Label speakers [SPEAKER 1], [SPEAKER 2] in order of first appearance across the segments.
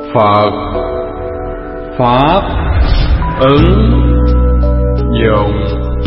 [SPEAKER 1] Phật Pháp ứng dụng.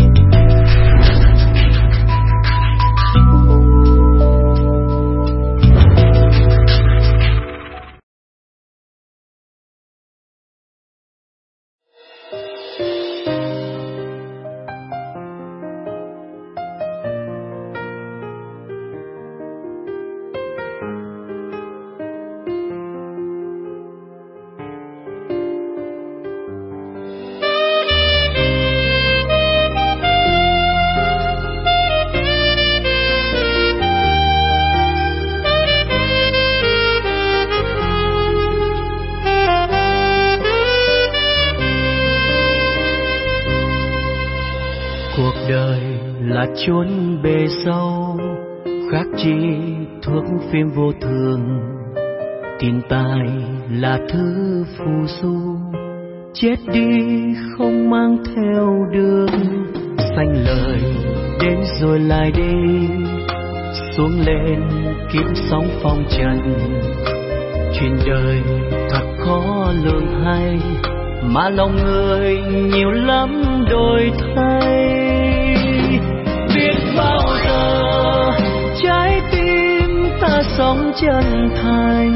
[SPEAKER 2] Chốn bề sâu khác chi thuốc phim vô thường, tiền tài là thứ phù du, chết đi không mang theo được. Xanh lời đến rồi lại đi, xuống lên kiếm sóng phong trần. Chuyện đời thật khó lường hay, mà lòng người nhiều lắm đổi thay. Biết bao giờ trái tim ta sống chân thành,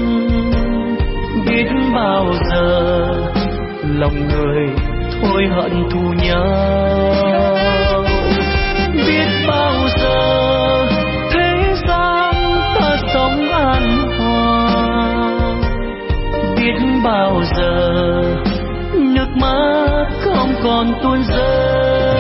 [SPEAKER 2] biết bao giờ lòng người thôi hận thù nhau. Biết bao giờ thế gian ta sống an hòa, biết bao giờ nước mắt không còn tuôn rơi.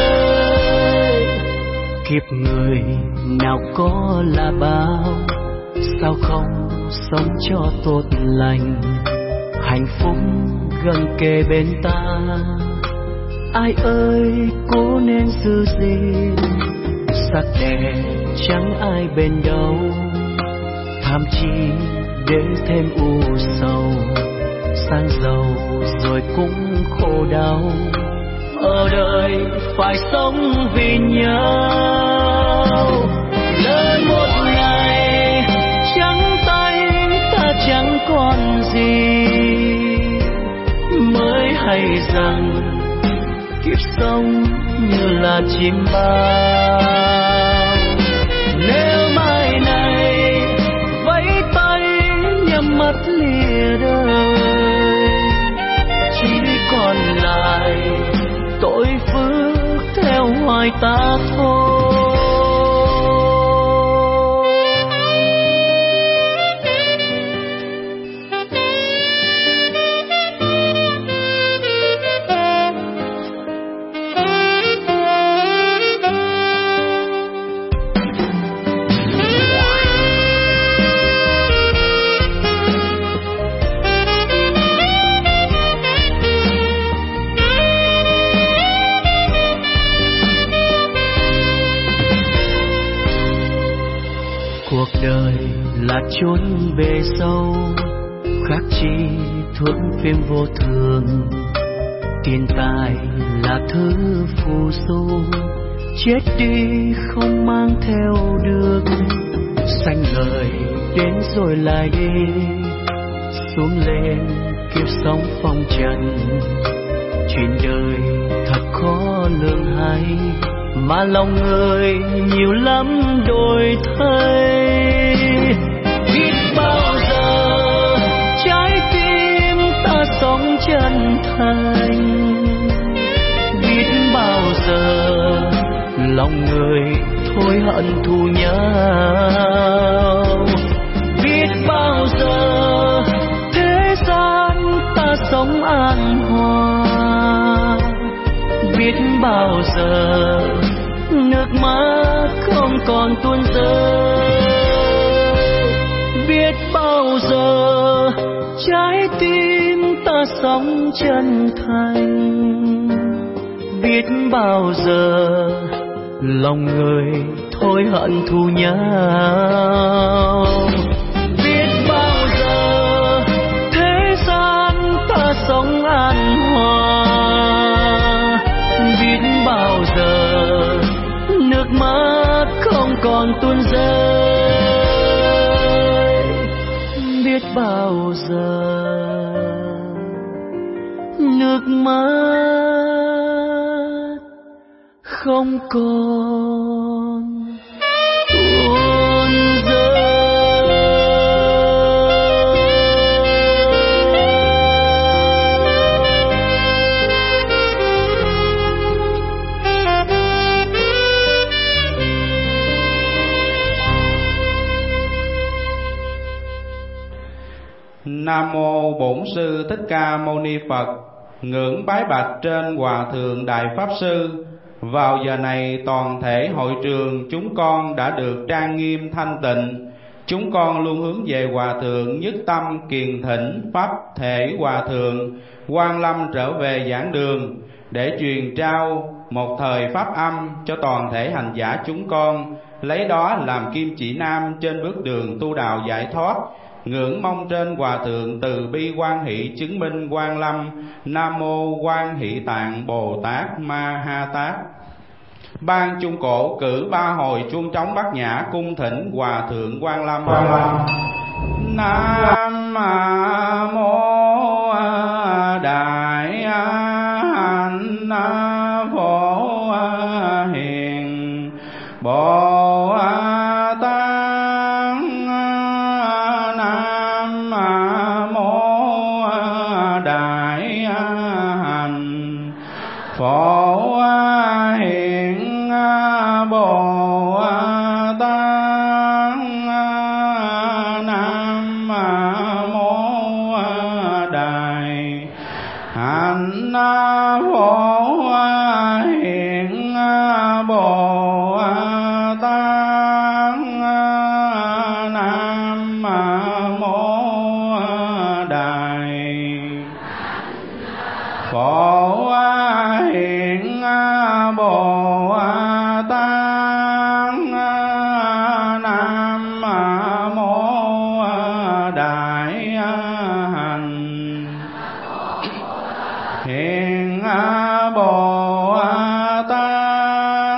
[SPEAKER 2] Kiếp người nào có là bao, sao không sống cho tốt lành. Hạnh phúc gần kề bên ta, ai ơi cố nên giữ gìn. Sắc đẹp chẳng ai bên đâu, tham chi để thêm u sầu. Sang giàu rồi cũng khổ đau, ở đời phải sống vì nhau. Lớn một ngày trắng tay ta chẳng còn gì, mới hay rằng kiếp sống như là chim bao. Nếu mai này vẫy tay nhắm mắt lìa đời, chỉ còn lại tội phước theo hoài ta thôi. Cuộc đời là chốn bề sâu, khác chi thuốc phim vô thường. Tiền tài là thứ phù du, chết đi không mang theo được. Xanh lời đến rồi lại đi, xuống lên kiếp sống phong trần. Chuyện đời thật khó lường hay, mà lòng người nhiều lắm đổi thay. Biết bao giờ trái tim ta sống chân thành, biết bao giờ lòng người thôi hận thù nhau. Biết bao giờ thế gian ta sống an hòa, biết bao giờ nước mắt không còn tuôn rơi. Biết bao giờ trái tim ta sống chân thành, biết bao giờ lòng người thôi hận thù nhau. Biết bao giờ thế gian ta sống an hòa, biết bao giờ nước mắt không còn tuôn rơi. biết bao giờ nước mắt không còn tuôn rơi.
[SPEAKER 1] Nam mô Bổn Sư Thích Ca Mâu Ni Phật. Ngưỡng bái bạch trên Hòa Thượng Đại Pháp Sư. Vào giờ này toàn thể hội trường chúng con đã được trang nghiêm thanh tịnh. Chúng con luôn hướng về Hòa Thượng nhất tâm kiền thỉnh Pháp thể Hòa Thượng Quang Lâm trở về giảng đường, để truyền trao một thời pháp âm cho toàn thể hành giả chúng con, lấy đó làm kim chỉ nam trên bước đường tu đạo giải thoát. Ngưỡng mong trên Hòa Thượng từ bi quan hỷ chứng minh Quang Lâm. Nam mô Quan Hỷ Tạng Bồ Tát Ma Ha Tát. Ban Trung Cổ cử 3 hồi chuông trống Bát Nhã cung thỉnh Hòa Thượng Quang Lâm. Nam mô Đại Hạnh Phổ Hiền Bồ Tát. Nam mô Đại Hạnh Phổ Hiền Bồ Tát. Nam mô Đại Hạnh Phổ Hiền Bồ Tát. Nam mô Đại Phổ Hiền Bồ Tát. Nam mô Đại Hạnh Hiền Bồ Tát.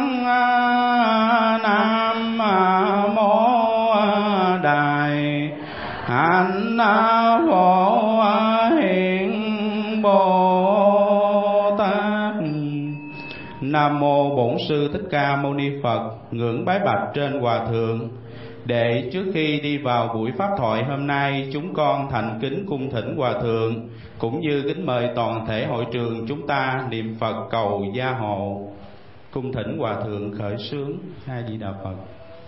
[SPEAKER 1] Nam mô Đại Hạnh Phổ Hiền Bồ Tát. Nam mô Bổn Sư Thích Ca Mâu Ni Phật. Ngưỡng bái bạch trên Hòa Thượng. Để trước khi đi vào buổi pháp thoại hôm nay, chúng con thành kính cung thỉnh Hòa Thượng, cũng như kính mời toàn thể hội trường chúng ta niệm Phật cầu gia hộ. Cung thỉnh Hòa Thượng khởi xướng. A Di Đà Phật.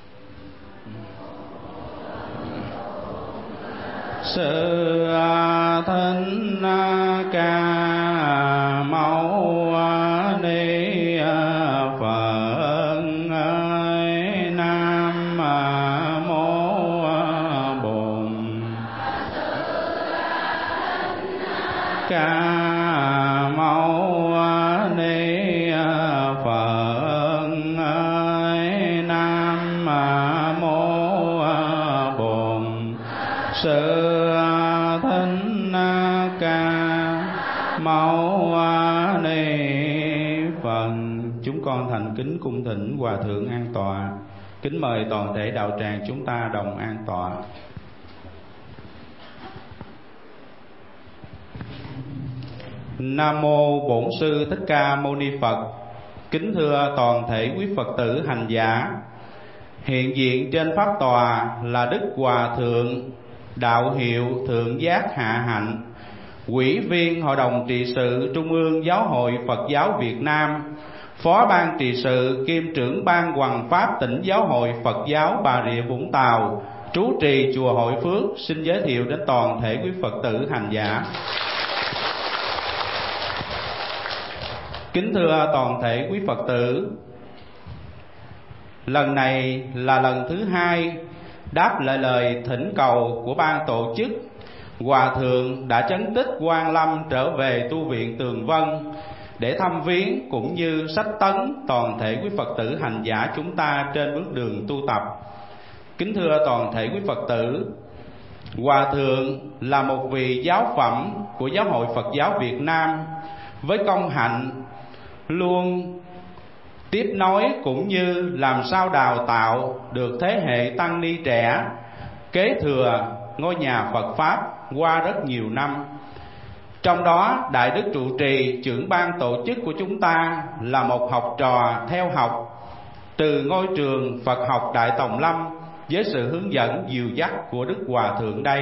[SPEAKER 1] Sư Thích Ca Mâu Ni Phật. Nam mô Bổn Ca Mâu Ni Phật. Nam mô Bổn Sư Thích Ca Mâu Ni Phật. Chúng con thành kính cung thỉnh Hòa Thượng an tọa. Kính mời toàn thể đạo tràng chúng ta đồng an tọa. Nam mô Bổn Sư Thích Ca Mâu Ni Phật. Kính thưa toàn thể quý Phật tử hành giả, hiện diện trên pháp tòa là Đức Hòa Thượng Đạo Hiệu Thượng Giác Hạ Hạnh, Ủy viên Hội đồng trị sự Trung ương Giáo hội Phật giáo Việt Nam, Phó ban trị sự kiêm trưởng ban Hoằng Pháp tỉnh Giáo hội Phật giáo Bà Rịa Vũng Tàu, trú trì chùa Hội Phước. Xin giới thiệu đến toàn thể quý Phật tử hành giả. Kính thưa toàn thể quý Phật tử, lần này là lần thứ 2 đáp lại lời thỉnh cầu của ban tổ chức. Hòa Thượng đã chấn tích Quang Lâm trở về tu viện Tường Vân để thăm viếng cũng như sách tấn toàn thể quý Phật tử hành giả chúng ta trên bước đường tu tập. Kính thưa toàn thể quý Phật tử, Hòa Thượng là một vị giáo phẩm của Giáo hội Phật giáo Việt Nam với công hạnh luôn tiếp nối cũng như làm sao đào tạo được thế hệ tăng ni trẻ kế thừa ngôi nhà Phật Pháp qua rất nhiều năm. Trong đó, Đại Đức trụ trì trưởng ban tổ chức của chúng ta là một học trò theo học từ ngôi trường Phật học Đại Tòng Lâm với sự hướng dẫn dìu dắt của Đức Hòa Thượng đây.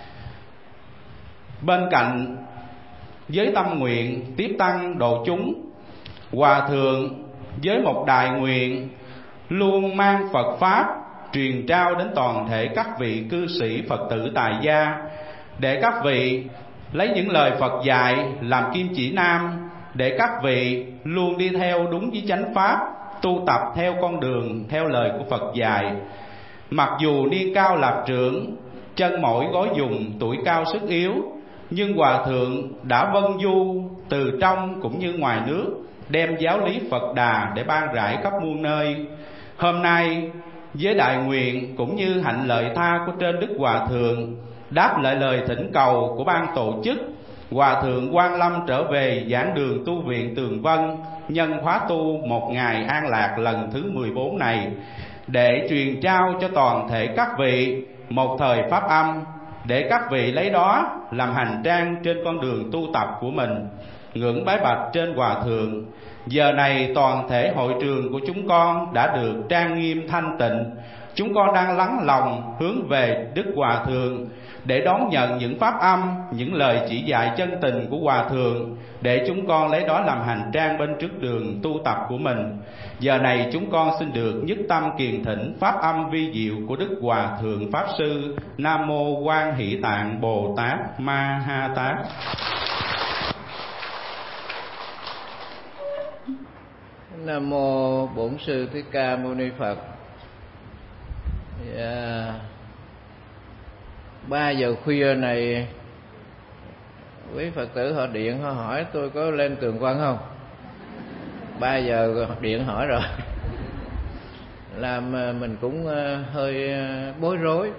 [SPEAKER 1] Bên cạnh với tâm nguyện tiếp tăng độ chúng, Hòa Thượng với một đại nguyện luôn mang Phật Pháp truyền trao đến toàn thể các vị cư sĩ Phật tử tại gia, để các vị lấy những lời Phật dạy làm kim chỉ nam, để các vị luôn đi theo đúng với chánh pháp, tu tập theo con đường theo lời của Phật dạy. Mặc dù niên cao lạp trưởng, chân mỏi gối dùng, tuổi cao sức yếu, nhưng Hòa Thượng đã vân du từ trong cũng như ngoài nước, đem giáo lý Phật Đà để ban rải khắp muôn nơi. Hôm nay với đại nguyện cũng như hạnh lợi tha của trên Đức Hòa Thượng, đáp lại lời thỉnh cầu của ban tổ chức, Hòa Thượng Quang Lâm trở về giảng đường tu viện Tường Vân nhân khóa tu một ngày an lạc lần thứ 14 này, để truyền trao cho toàn thể các vị một thời pháp âm, để các vị lấy đó làm hành trang trên con đường tu tập của mình. Ngưỡng bái bạch trên Hòa Thượng. Giờ này toàn thể hội trường của chúng con đã được trang nghiêm thanh tịnh. Chúng con đang lắng lòng hướng về Đức Hòa Thượng để đón nhận những pháp âm, những lời chỉ dạy chân tình của Hòa Thượng, để chúng con lấy đó làm hành trang bên trước đường tu tập của mình. Giờ này chúng con xin được nhất tâm kiền thỉnh pháp âm vi diệu của Đức Hòa Thượng Pháp Sư. Nam Mô Quan Hỷ Tạng Bồ Tát Ma Ha Tát.
[SPEAKER 3] Nam Mô Bổn Sư Thích Ca Mâu Ni Phật. 3 giờ khuya này, quý Phật tử họ điện họ hỏi tôi có lên Tường Vân không. 3 giờ điện hỏi rồi, làm mình cũng hơi bối rối.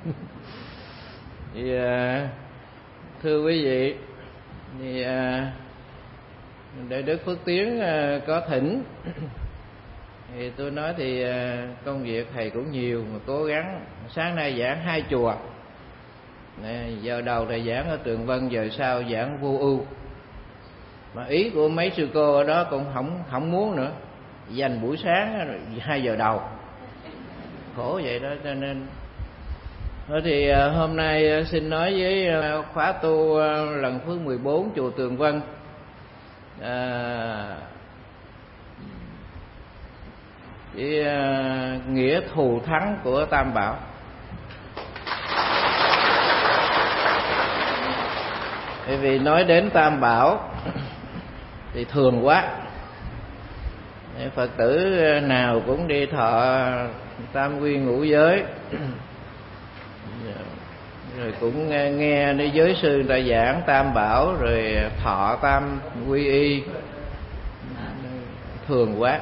[SPEAKER 3] Thì thưa quý vị, thì Đại Đức Phước Tiến có thỉnh, thì tôi nói thì công việc thầy cũng nhiều mà cố gắng. Sáng nay giảng 2 chùa, giờ đầu thầy giảng ở Tường Vân, giờ sau giảng Vô Ưu. Mà ý của mấy sư cô ở đó cũng không muốn nữa, dành buổi sáng 2 giờ đầu, khổ vậy đó. Cho nên thôi thì hôm nay xin nói với khóa tu lần thứ 14 chùa Tường Vân. Nghĩa thù thắng của Tam Bảo. Bởi vì nói đến Tam Bảo thì thường quá, Phật tử nào cũng đi thọ tam quy ngũ giới, rồi cũng nghe đi giới sư người ta giảng Tam Bảo, rồi thọ tam quy y, thường quá.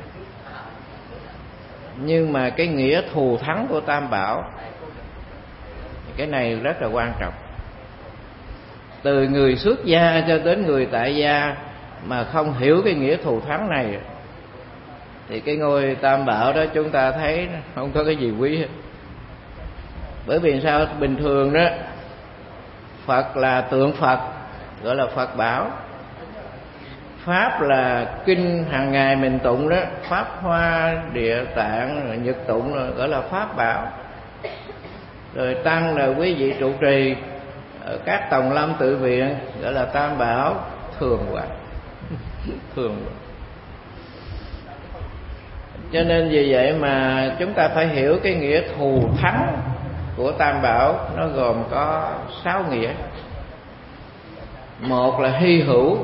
[SPEAKER 3] Nhưng mà cái nghĩa thù thắng của Tam Bảo, cái này rất là quan trọng. Từ người xuất gia cho đến người tại gia mà không hiểu cái nghĩa thù thắng này, thì cái ngôi Tam Bảo đó chúng ta thấy không có cái gì quý hết. Bởi vì sao? Bình thường đó, Phật là tượng Phật, gọi là Phật Bảo. Pháp là kinh hàng ngày mình tụng đó, Pháp Hoa, Địa Tạng, Nhật tụng, gọi là Pháp Bảo. Rồi tăng là quý vị trụ trì ở các tòng lâm tự viện, gọi là Tam Bảo. Thường quá, thường quá. Cho nên vì vậy mà chúng ta phải hiểu cái nghĩa thù thắng của Tam Bảo. Nó gồm có 6 nghĩa. Một là hy hữu,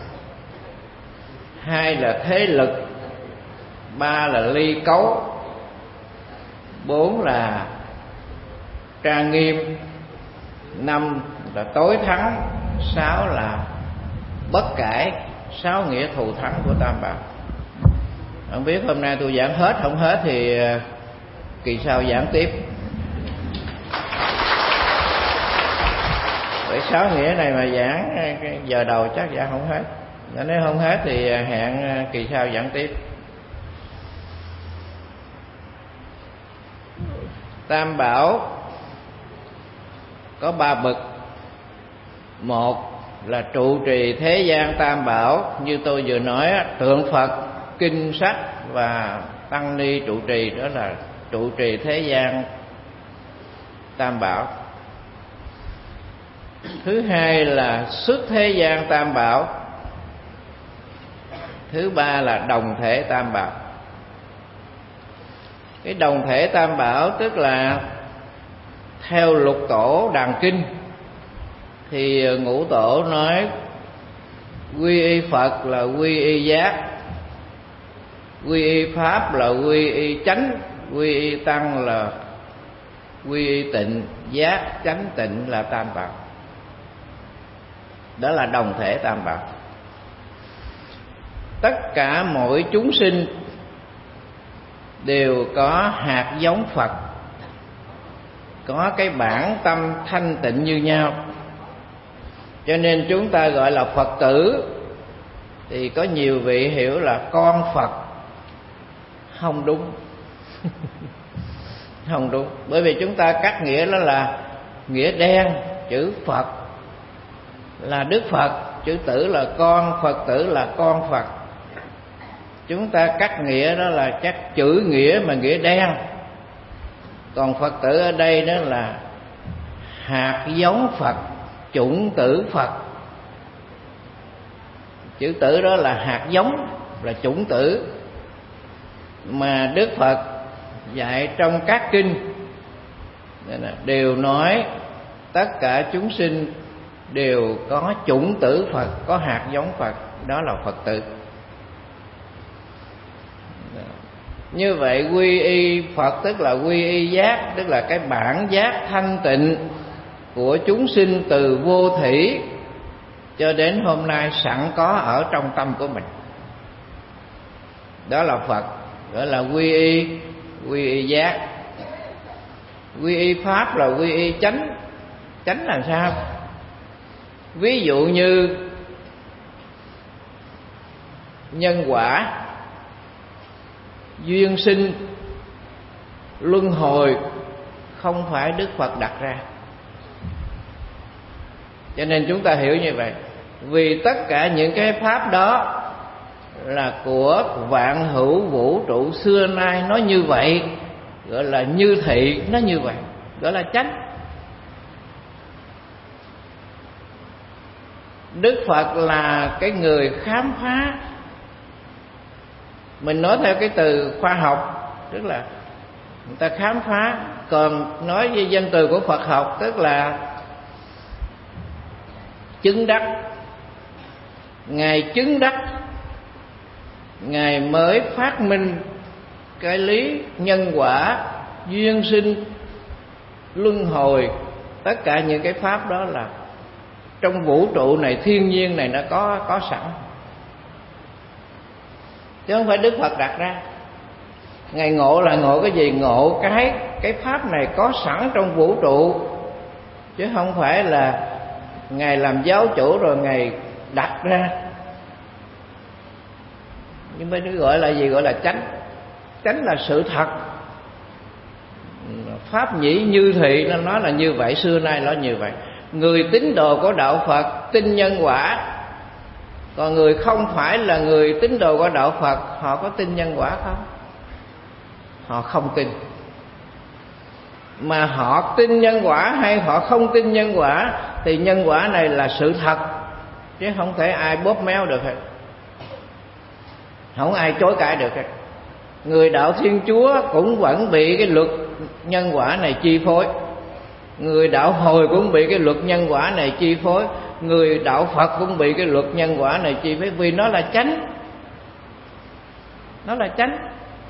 [SPEAKER 3] 2 là thế lực, 3 là ly cấu, 4 là trang nghiêm, 5 là tối thắng, 6 là bất cải. 6 nghĩa thù thắng của Tam Bảo. Không biết hôm nay tôi giảng hết, không hết thì kỳ sau giảng tiếp. Vậy 6 nghĩa này mà giảng giờ đầu chắc giảng không hết. Nếu không hết thì hẹn kỳ sau giảng tiếp. Tam Bảo có 3 bậc. Một là trụ trì thế gian tam bảo, như tôi vừa nói, tượng Phật, kinh sách và tăng ni trụ trì, đó là trụ trì thế gian tam bảo. Thứ hai là xuất thế gian tam bảo. Thứ ba là đồng thể tam bảo. Cái đồng thể tam bảo tức là theo lục tổ đàn kinh thì ngũ tổ nói quy y Phật là quy y giác, quy y Pháp là quy y chánh, quy y Tăng là quy y tịnh, giác chánh tịnh là tam bảo. Đó là đồng thể tam bảo. Tất cả mỗi chúng sinh đều có hạt giống Phật, có cái bản tâm thanh tịnh như nhau, cho nên chúng ta gọi là Phật tử. Thì có nhiều vị hiểu là con Phật. Không đúng. Không đúng. Bởi vì chúng ta cắt nghĩa đó là nghĩa đen, chữ Phật là Đức Phật, chữ tử là con, Phật tử là con Phật. Chúng ta cắt nghĩa đó là chắc chữ nghĩa mà nghĩa đen. Còn Phật tử ở đây đó là hạt giống Phật, chủng tử Phật. Chữ tử đó là hạt giống, là chủng tử mà Đức Phật dạy trong các kinh đều nói tất cả chúng sinh đều có chủng tử Phật, có hạt giống Phật, đó là Phật tử. Như vậy quy y Phật tức là quy y giác, tức là cái bản giác thanh tịnh của chúng sinh từ vô thủy cho đến hôm nay sẵn có ở trong tâm của mình. Đó là Phật, gọi là quy y giác. Quy y Pháp là quy y chánh. Chánh là sao? Ví dụ như nhân quả, duyên sinh, luân hồi không phải Đức Phật đặt ra. Cho nên chúng ta hiểu như vậy. Vì tất cả những cái pháp đó là của vạn hữu vũ trụ xưa nay nó như vậy, gọi là như thị, nó như vậy, gọi là chánh. Đức Phật là cái người khám phá. Mình nói theo cái từ khoa học, tức là người ta khám phá. Còn nói về danh từ của Phật học, tức là chứng đắc. Ngài chứng đắc, Ngài mới phát minh cái lý nhân quả, duyên sinh, luân hồi. Tất cả những cái pháp đó là trong vũ trụ này, thiên nhiên này nó có sẵn, chứ không phải Đức Phật đặt ra. Ngài ngộ là ngộ cái gì? Ngộ cái pháp này có sẵn trong vũ trụ, chứ không phải là Ngài làm giáo chủ rồi Ngài đặt ra. Nhưng mà nó gọi là gì? Gọi là chánh. Chánh là sự thật. Pháp nhĩ như thị nó nói là như vậy, xưa nay nó như vậy. Người tín đồ của đạo Phật tin nhân quả, còn người không phải là người tín đồ của đạo Phật, họ có tin nhân quả không? Họ không tin. Mà họ tin nhân quả hay họ không tin nhân quả thì nhân quả này là sự thật, chứ không thể ai bóp méo được hết, không ai chối cãi được hết. Người đạo Thiên Chúa cũng vẫn bị cái luật nhân quả này chi phối, người đạo Hồi cũng bị cái luật nhân quả này chi phối, người đạo Phật cũng bị cái luật nhân quả này chi phối, vì nó là chánh. Nó là chánh.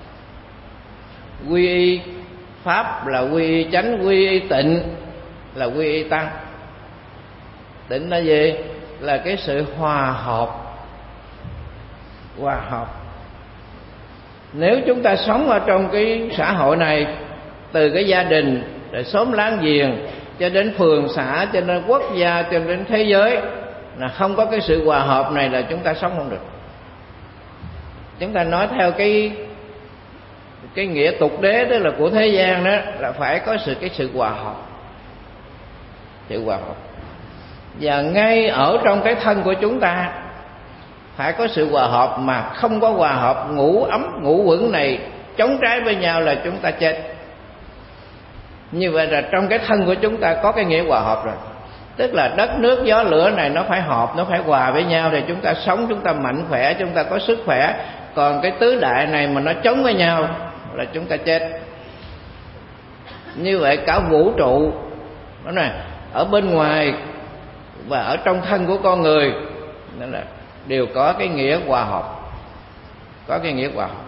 [SPEAKER 3] Quy y Pháp là quy y chánh, quy y tịnh là quy y tăng. Tịnh là gì? Là cái sự hòa hợp. Hòa hợp. Nếu chúng ta sống ở trong cái xã hội này, từ cái gia đình, rồi xóm láng giềng, cho đến phường xã, cho đến quốc gia, cho đến thế giới, là không có cái sự hòa hợp này là chúng ta sống không được. Chúng ta nói theo cái nghĩa tục đế đó là của thế gian đó, là phải có cái sự hòa hợp. sự hòa hợp. Và ngay ở trong cái thân của chúng ta phải có sự hòa hợp, mà không có hòa hợp ngũ ấm ngũ quẩn này chống trái với nhau là chúng ta chết. Như vậy là trong cái thân của chúng ta có cái nghĩa hòa hợp rồi. Tức là đất nước gió lửa này nó phải hợp, nó phải hòa với nhau thì chúng ta sống, chúng ta mạnh khỏe, chúng ta có sức khỏe. Còn cái tứ đại này mà nó chống với nhau là chúng ta chết. Như vậy cả vũ trụ đó nè, ở bên ngoài và ở trong thân của con người nên là đều có cái nghĩa hòa hợp, có cái nghĩa hòa hợp.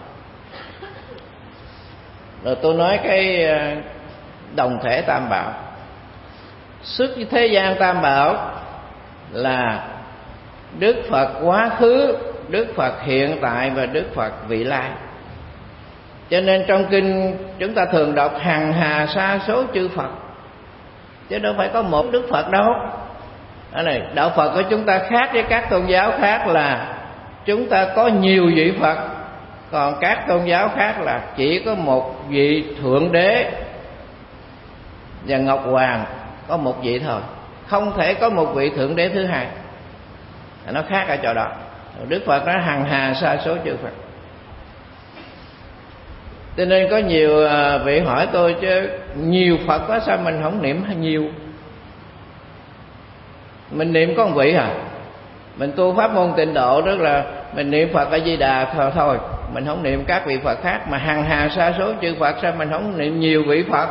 [SPEAKER 3] Rồi tôi nói cái đồng thể tam bảo. Xuất thế gian tam bảo là Đức Phật quá khứ, Đức Phật hiện tại và Đức Phật vị lai. Cho nên trong kinh chúng ta thường đọc hằng hà sa số chư Phật, chứ đâu phải có một Đức Phật đâu. Đó này, đạo Phật của chúng ta khác với các tôn giáo khác là chúng ta có nhiều vị Phật, còn các tôn giáo khác là chỉ có một vị Thượng Đế và Ngọc Hoàng, có một vị thôi, không thể có một vị Thượng Đế thứ hai. Nó khác ở chỗ đó. Đức Phật nói hằng hà sa số chư Phật. Cho nên có nhiều vị hỏi tôi chứ nhiều Phật quá sao mình không niệm nhiều? Mình niệm có một vị à? Mình tu pháp môn Tịnh Độ tức là mình niệm Phật A Di Đà thôi, mình không niệm các vị Phật khác. Mà hằng hà sa số chư Phật sao mình không niệm nhiều vị Phật?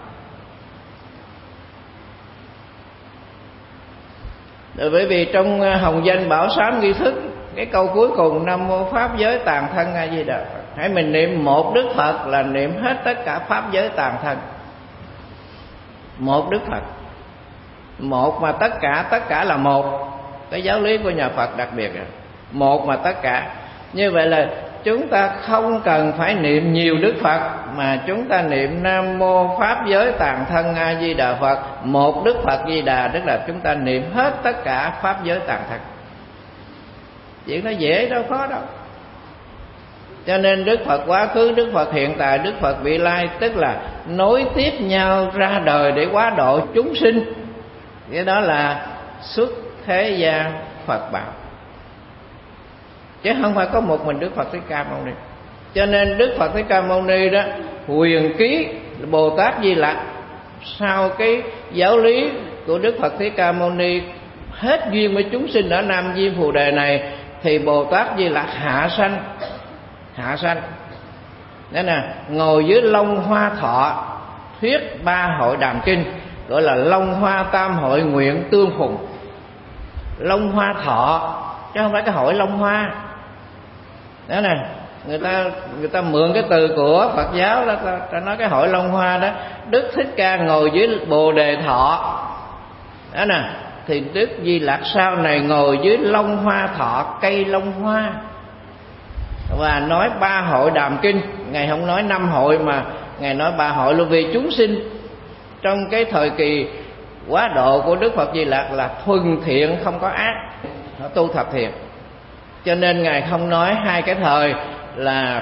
[SPEAKER 3] Bởi vì trong Hồng Danh Bảo Sám nghi thức, cái câu cuối cùng Nam Mô Pháp Giới Tàn Thân A Di Đà Phật, hãy mình niệm một Đức Phật là niệm hết tất cả Pháp giới tàn thân. Một Đức Phật, một mà tất cả là một. Cái giáo lý của nhà Phật đặc biệt rồi, một mà tất cả. Như vậy là chúng ta không cần phải niệm nhiều Đức Phật, mà chúng ta niệm Nam Mô Pháp Giới Tàn Thân A Di Đà Phật, một Đức Phật Di Đà, tức là chúng ta niệm hết tất cả Pháp giới tàn thân. Chuyện nó dễ đâu khó đâu. Cho nên Đức Phật quá khứ, Đức Phật hiện tại, Đức Phật vị lai, tức là nối tiếp nhau ra đời để hóa độ chúng sinh. Cái đó là xuất thế gian Phật bảo, chứ không phải có một mình Đức Phật Thích Ca Mâu Ni. Cho nên Đức Phật Thích Ca Mâu Ni đó huyền ký Bồ Tát Di Lặc, sau cái giáo lý của Đức Phật Thích Ca Mâu Ni hết duyên với chúng sinh ở Nam Diêm Phù Đề này, thì Bồ Tát Di Lặc hạ sanh đó nè, ngồi dưới Long Hoa Thọ thuyết ba hội đàm kinh, gọi là Long Hoa Tam Hội Nguyện Tương Phùng. Long Hoa Thọ chứ không phải cái hội Long Hoa đó nè. Người ta mượn cái từ của Phật giáo đó, ta nói cái hội Long Hoa đó. Đức Thích Ca ngồi dưới Bồ Đề Thọ đó nè, thì Đức Di Lặc sau này ngồi dưới Long Hoa Thọ, cây Long Hoa, và nói ba hội đàm kinh. Ngài không nói 5 hội mà Ngài nói 3 hội luôn, vì chúng sinh trong cái thời kỳ quá độ của Đức Phật Di Lặc là thuần thiện không có ác, họ tu thập thiện. Cho nên Ngài không nói hai cái thời là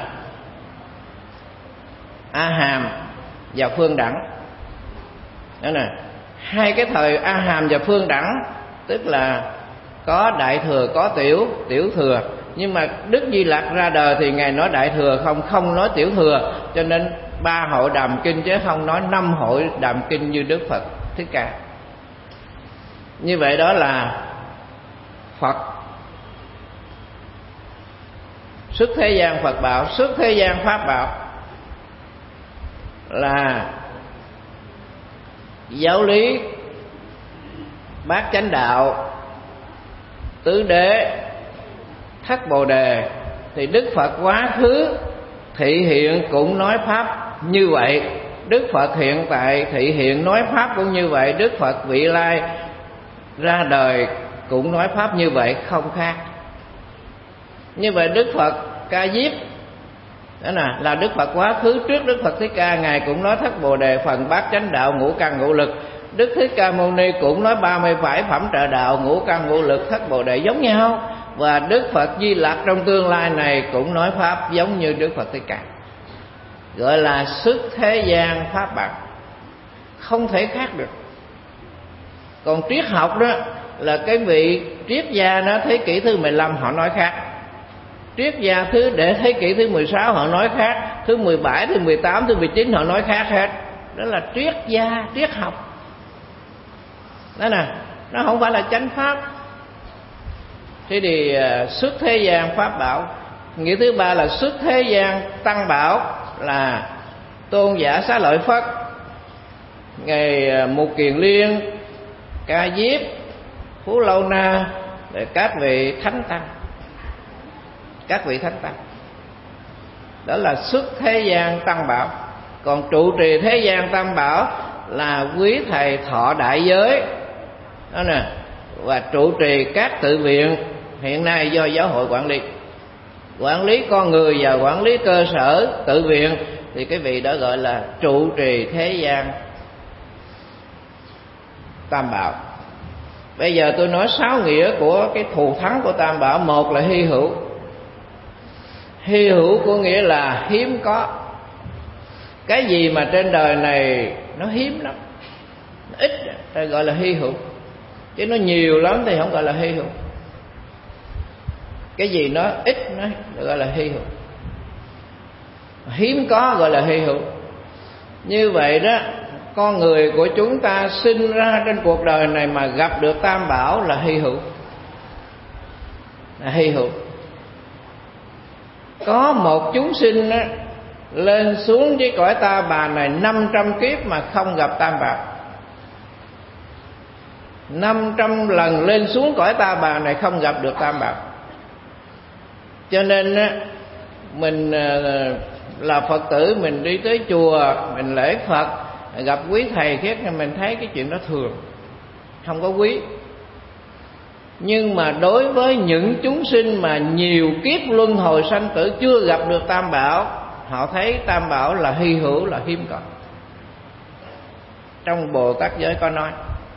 [SPEAKER 3] A Hàm và Phương Đẳng đó nè. Hai cái thời A Hàm và Phương Đẳng tức là có đại thừa, có tiểu thừa. Nhưng mà Đức Di Lặc ra đời thì Ngài nói đại thừa không nói tiểu thừa. Cho nên 3 hội đàm kinh chứ không nói 5 hội đàm kinh như Đức Phật Thích Ca. Như vậy đó là Phật xuất thế gian Phật bảo, xuất thế gian Pháp bảo là giáo lý bát chánh đạo, tứ đế, thất bồ đề. Thì Đức Phật quá khứ thị hiện cũng nói Pháp như vậy, Đức Phật hiện tại thị hiện nói Pháp cũng như vậy, Đức Phật vị lai ra đời cũng nói Pháp như vậy, không khác. Như vậy Đức Phật Ca Diếp đó là Đức Phật quá khứ trước Đức Phật Thích Ca, Ngài cũng nói thất bồ đề, phần bát chánh đạo, ngũ căn ngũ lực. Đức Thích Ca Mâu Ni cũng nói 30 phải phẩm trợ đạo, ngũ căn ngũ lực, thất bồ đề giống nhau. Và Đức Phật Di Lặc trong tương lai này cũng nói Pháp giống như Đức Phật Thích Ca, gọi là xuất thế gian Pháp bảo, không thể khác được. Còn triết học đó là cái vị triết gia đó thế kỷ thứ 15 họ nói khác, triết gia để thế kỷ thứ 16 họ nói khác, thứ 17, thứ 18, thứ 19 họ nói khác hết. Đó là triết gia, triết học. Đó nè, nó không phải là chánh pháp. Thế thì xuất thế gian pháp bảo. Nghĩa thứ ba là xuất thế gian tăng bảo, là tôn giả Xá Lợi Phất, Ngài Mục Kiền Liên, Ca Diếp, Phú Lâu Na, để các vị thánh tăng, các vị thánh tăng. Đó là xuất thế gian tăng bảo. Còn trụ trì thế gian tăng bảo là quý thầy thọ đại giới đó nè, và trụ trì các tự viện hiện nay do giáo hội quản lý con người và quản lý cơ sở tự viện, thì cái vị đó gọi là trụ trì thế gian tam bảo. Bây giờ tôi nói 6 nghĩa của cái thù thắng của tam bảo. Một là hy hữu. Hy hữu có nghĩa là hiếm có. Cái gì mà trên đời này nó hiếm lắm, nó ít thì gọi là hy hữu, chứ nó nhiều lắm thì không gọi là hy hữu. Cái gì nó ít nó gọi là hy hữu, hiếm có gọi là hy hữu. Như vậy đó, con người của chúng ta sinh ra trên cuộc đời này mà gặp được tam bảo là hy hữu, là hy hữu. Có một chúng sinh đó, lên xuống với cõi ta bà này 500 kiếp mà không gặp tam bảo. 500 lần lên xuống cõi ta bà này không gặp được tam bảo. Cho nên á, mình là Phật tử, mình đi tới chùa, mình lễ Phật, gặp quý thầy khác, mình thấy cái chuyện đó thường, không có quý. Nhưng mà đối với những chúng sinh mà nhiều kiếp luân hồi sanh tử chưa gặp được tam bảo, họ thấy tam bảo là hy hữu, là hiếm có. Trong Bồ Tát giới có nói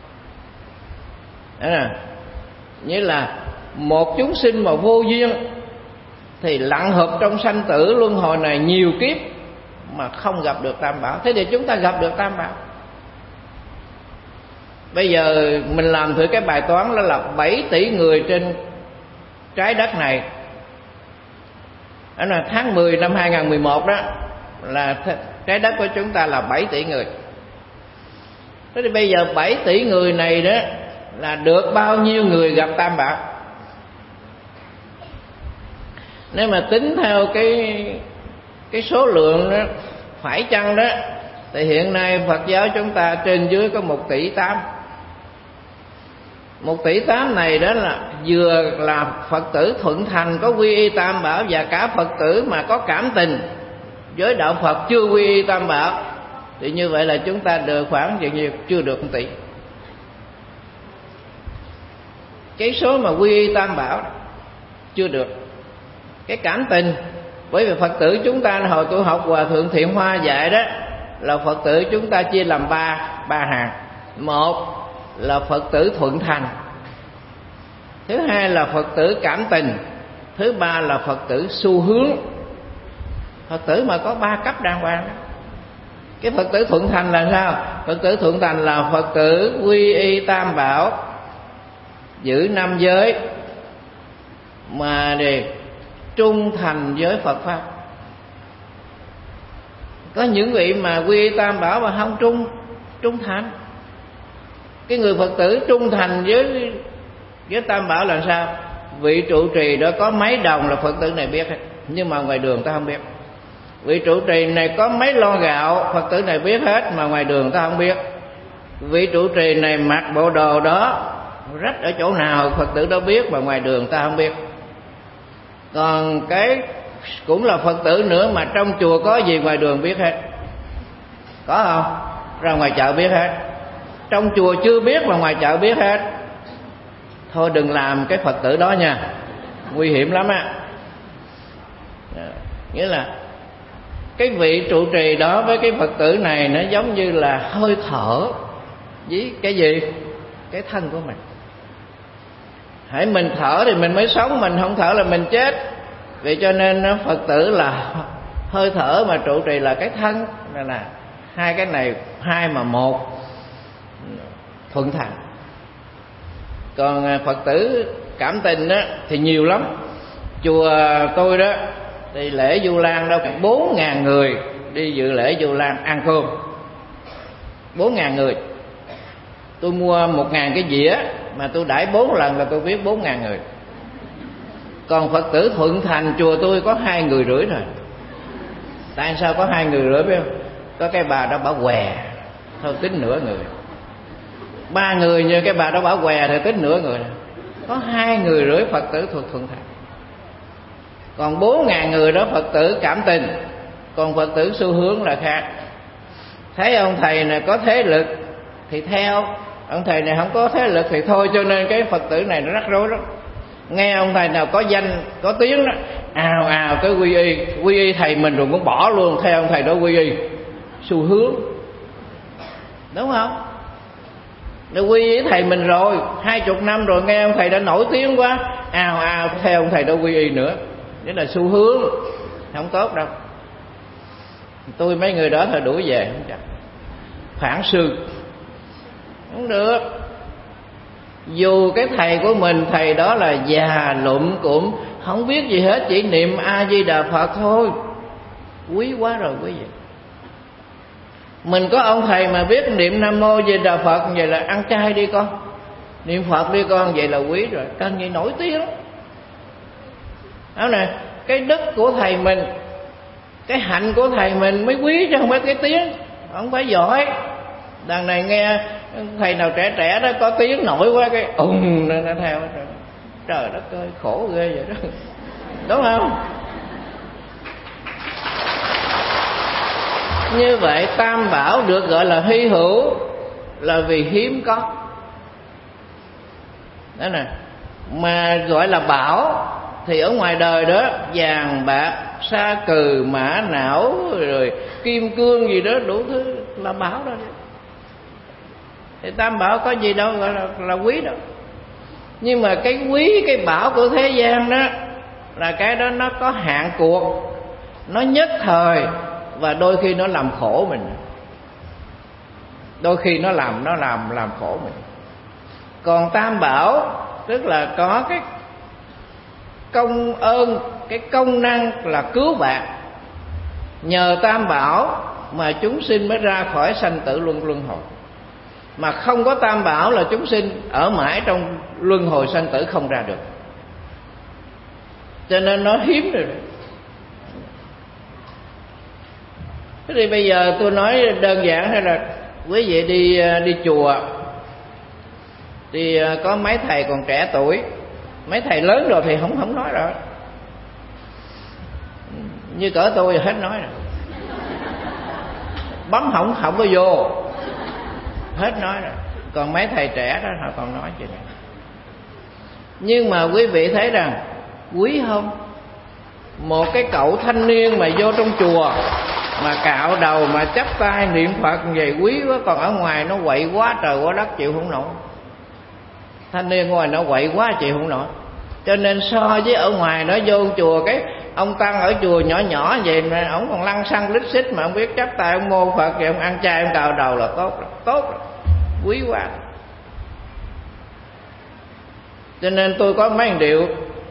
[SPEAKER 3] đó nè, như là một chúng sinh mà vô duyên thì lặn hợp trong sanh tử luân hồi này nhiều kiếp mà không gặp được tam bảo. Thế thì chúng ta gặp được tam bảo. Bây giờ mình làm thử cái bài toán đó là 7 tỷ người trên trái đất này. Đó là tháng 10 năm 2011 đó, là trái đất của chúng ta là 7 tỷ người. Thế thì bây giờ 7 tỷ người này đó là được bao nhiêu người gặp tam bảo? Nếu mà tính theo cái số lượng đó, phải chăng đó, thì hiện nay Phật giáo chúng ta trên dưới có 1,8 tỷ. 1,8 tỷ này đó là vừa là Phật tử thuận thành có quy y tam bảo, và cả Phật tử mà có cảm tình với đạo Phật chưa quy y tam bảo. Thì như vậy là chúng ta được khoảng chừng nhiêu? Chưa được 1 tỷ. Cái số mà quy y tam bảo chưa được. Cái cảm tình, bởi vì Phật tử chúng ta hồi tôi học Hòa Thượng Thiện Hoa dạy đó, là Phật tử chúng ta chia làm ba hàng. Một là Phật tử thuận thành, thứ hai là Phật tử cảm tình, thứ ba là Phật tử xu hướng. Phật tử mà có 3 cấp đàng hoàng đó. Cái Phật tử thuận thành là sao? Phật tử thuận thành là Phật tử quy y tam bảo, giữ 5 giới, mà để trung thành với Phật pháp. Có những vị mà quy y tam bảo mà không trung thành. Cái người Phật tử trung thành với tam bảo là sao? Vị trụ trì đó có mấy đồng là Phật tử này biết hết, nhưng mà ngoài đường ta không biết. Vị trụ trì này có mấy lon gạo, Phật tử này biết hết, mà ngoài đường ta không biết. Vị trụ trì này mặc bộ đồ đó rách ở chỗ nào, Phật tử đó biết, mà ngoài đường ta không biết. Còn cái cũng là Phật tử nữa mà trong chùa có gì ngoài đường biết hết. Có không? Ra ngoài chợ biết hết. Trong chùa chưa biết mà ngoài chợ biết hết. Thôi đừng làm cái Phật tử đó nha, nguy hiểm lắm á. Nghĩa là cái vị trụ trì đó với cái Phật tử này nó giống như là hơi thở với cái gì? Cái thân của mình. Hãy mình thở thì mình mới sống, mình không thở là mình chết. Vì cho nên Phật tử là hơi thở, mà trụ trì là cái thân. Nên là hai cái này hai mà một, thuận thành. Còn Phật tử cảm tình đó thì nhiều lắm. Chùa tôi đó thì lễ Vu Lan đâu 4.000 người đi dự lễ Vu Lan ăn cơm. 4.000 người. Tôi mua 1.000 cái dĩa mà tôi đãi 4 lần là tôi biết 4.000 người. Còn Phật tử Thuận Thành chùa tôi có 2,5 người thôi. Tại sao có 2,5 người biết không? Có cái bà đó bảo què thôi tính nửa người. 3 người như cái bà đó bảo què thì tính nửa người. Có 2,5 người Phật tử thuộc Thuận Thành. Còn 4.000 người đó Phật tử cảm tình. Còn Phật tử xu hướng là khác. Thấy ông thầy này có thế lực thì theo, ông thầy này không có thế lực thì thôi. Cho nên cái Phật tử này nó rắc rối lắm. Nghe ông thầy nào có danh có tiếng đó ào ào tới quy y thầy mình rồi cũng bỏ luôn theo ông thầy đó quy y. Xu hướng, đúng không? Nó quy y thầy mình rồi 20 năm rồi, nghe ông thầy đã nổi tiếng quá ào ào theo ông thầy đó quy y nữa. Đó là xu hướng, không tốt đâu. Tôi mấy người đó thôi đuổi về không chắc. Phản sư không được. Dù cái thầy của mình, thầy đó là già lụm cụm, không biết gì hết, chỉ niệm A Di Đà Phật thôi, quý quá rồi quý vị. Mình có ông thầy mà biết niệm Nam Mô Di Đà Phật, vậy là ăn chay đi con, niệm Phật đi con, vậy là quý rồi. Cần gì nổi tiếng lắm. Đó nè, cái đức của thầy mình, cái hạnh của thầy mình mới quý, chứ không phải cái tiếng. Không phải giỏi. Đằng này nghe thầy nào trẻ trẻ đó có tiếng nổi quá cái nó theo. Trời đất ơi, khổ ghê vậy đó. Đúng không? Như vậy Tam Bảo được gọi là hy hữu là vì hiếm có. Đó nè. Mà gọi là bảo thì ở ngoài đời đó, vàng bạc sa cừ mã não rồi kim cương gì đó đủ thứ là bảo đó. Thì Tam Bảo có gì đâu gọi là quý đâu. Nhưng mà cái quý, cái bảo của thế gian đó là cái đó nó có hạn cuộc, nó nhất thời, và đôi khi nó làm khổ mình. Đôi khi nó làm khổ mình. Còn Tam Bảo tức là có cái công ơn, cái công năng là cứu bạn. Nhờ Tam Bảo mà chúng sinh mới ra khỏi sanh tử luân hồi. Mà không có Tam Bảo là chúng sinh ở mãi trong luân hồi sanh tử không ra được. Cho nên nó hiếm rồi. Thế thì bây giờ tôi nói đơn giản hay là quý vị đi chùa thì có mấy thầy còn trẻ tuổi, mấy thầy lớn rồi thì không nói rồi. Như cỡ tôi hết nói rồi. Bấm không có vô, hết nói rồi. Còn mấy thầy trẻ đó họ còn nói chuyện này. Nhưng mà quý vị thấy rằng quý không? Một cái cậu thanh niên mà vô trong chùa mà cạo đầu mà chắp tay niệm Phật vậy quý quá. Còn ở ngoài nó quậy quá trời quá đất chịu không nổi. Thanh niên ngoài nó quậy quá chịu không nổi. Cho nên so với ở ngoài nó vô chùa, cái ông tăng ở chùa nhỏ nhỏ vậy mà ông còn lăng xăng lít xít mà ông biết chắp tay ông mô Phật vậy, ông ăn chay ông cạo đầu là tốt rồi, quý quá. Cho nên tôi có mấy điều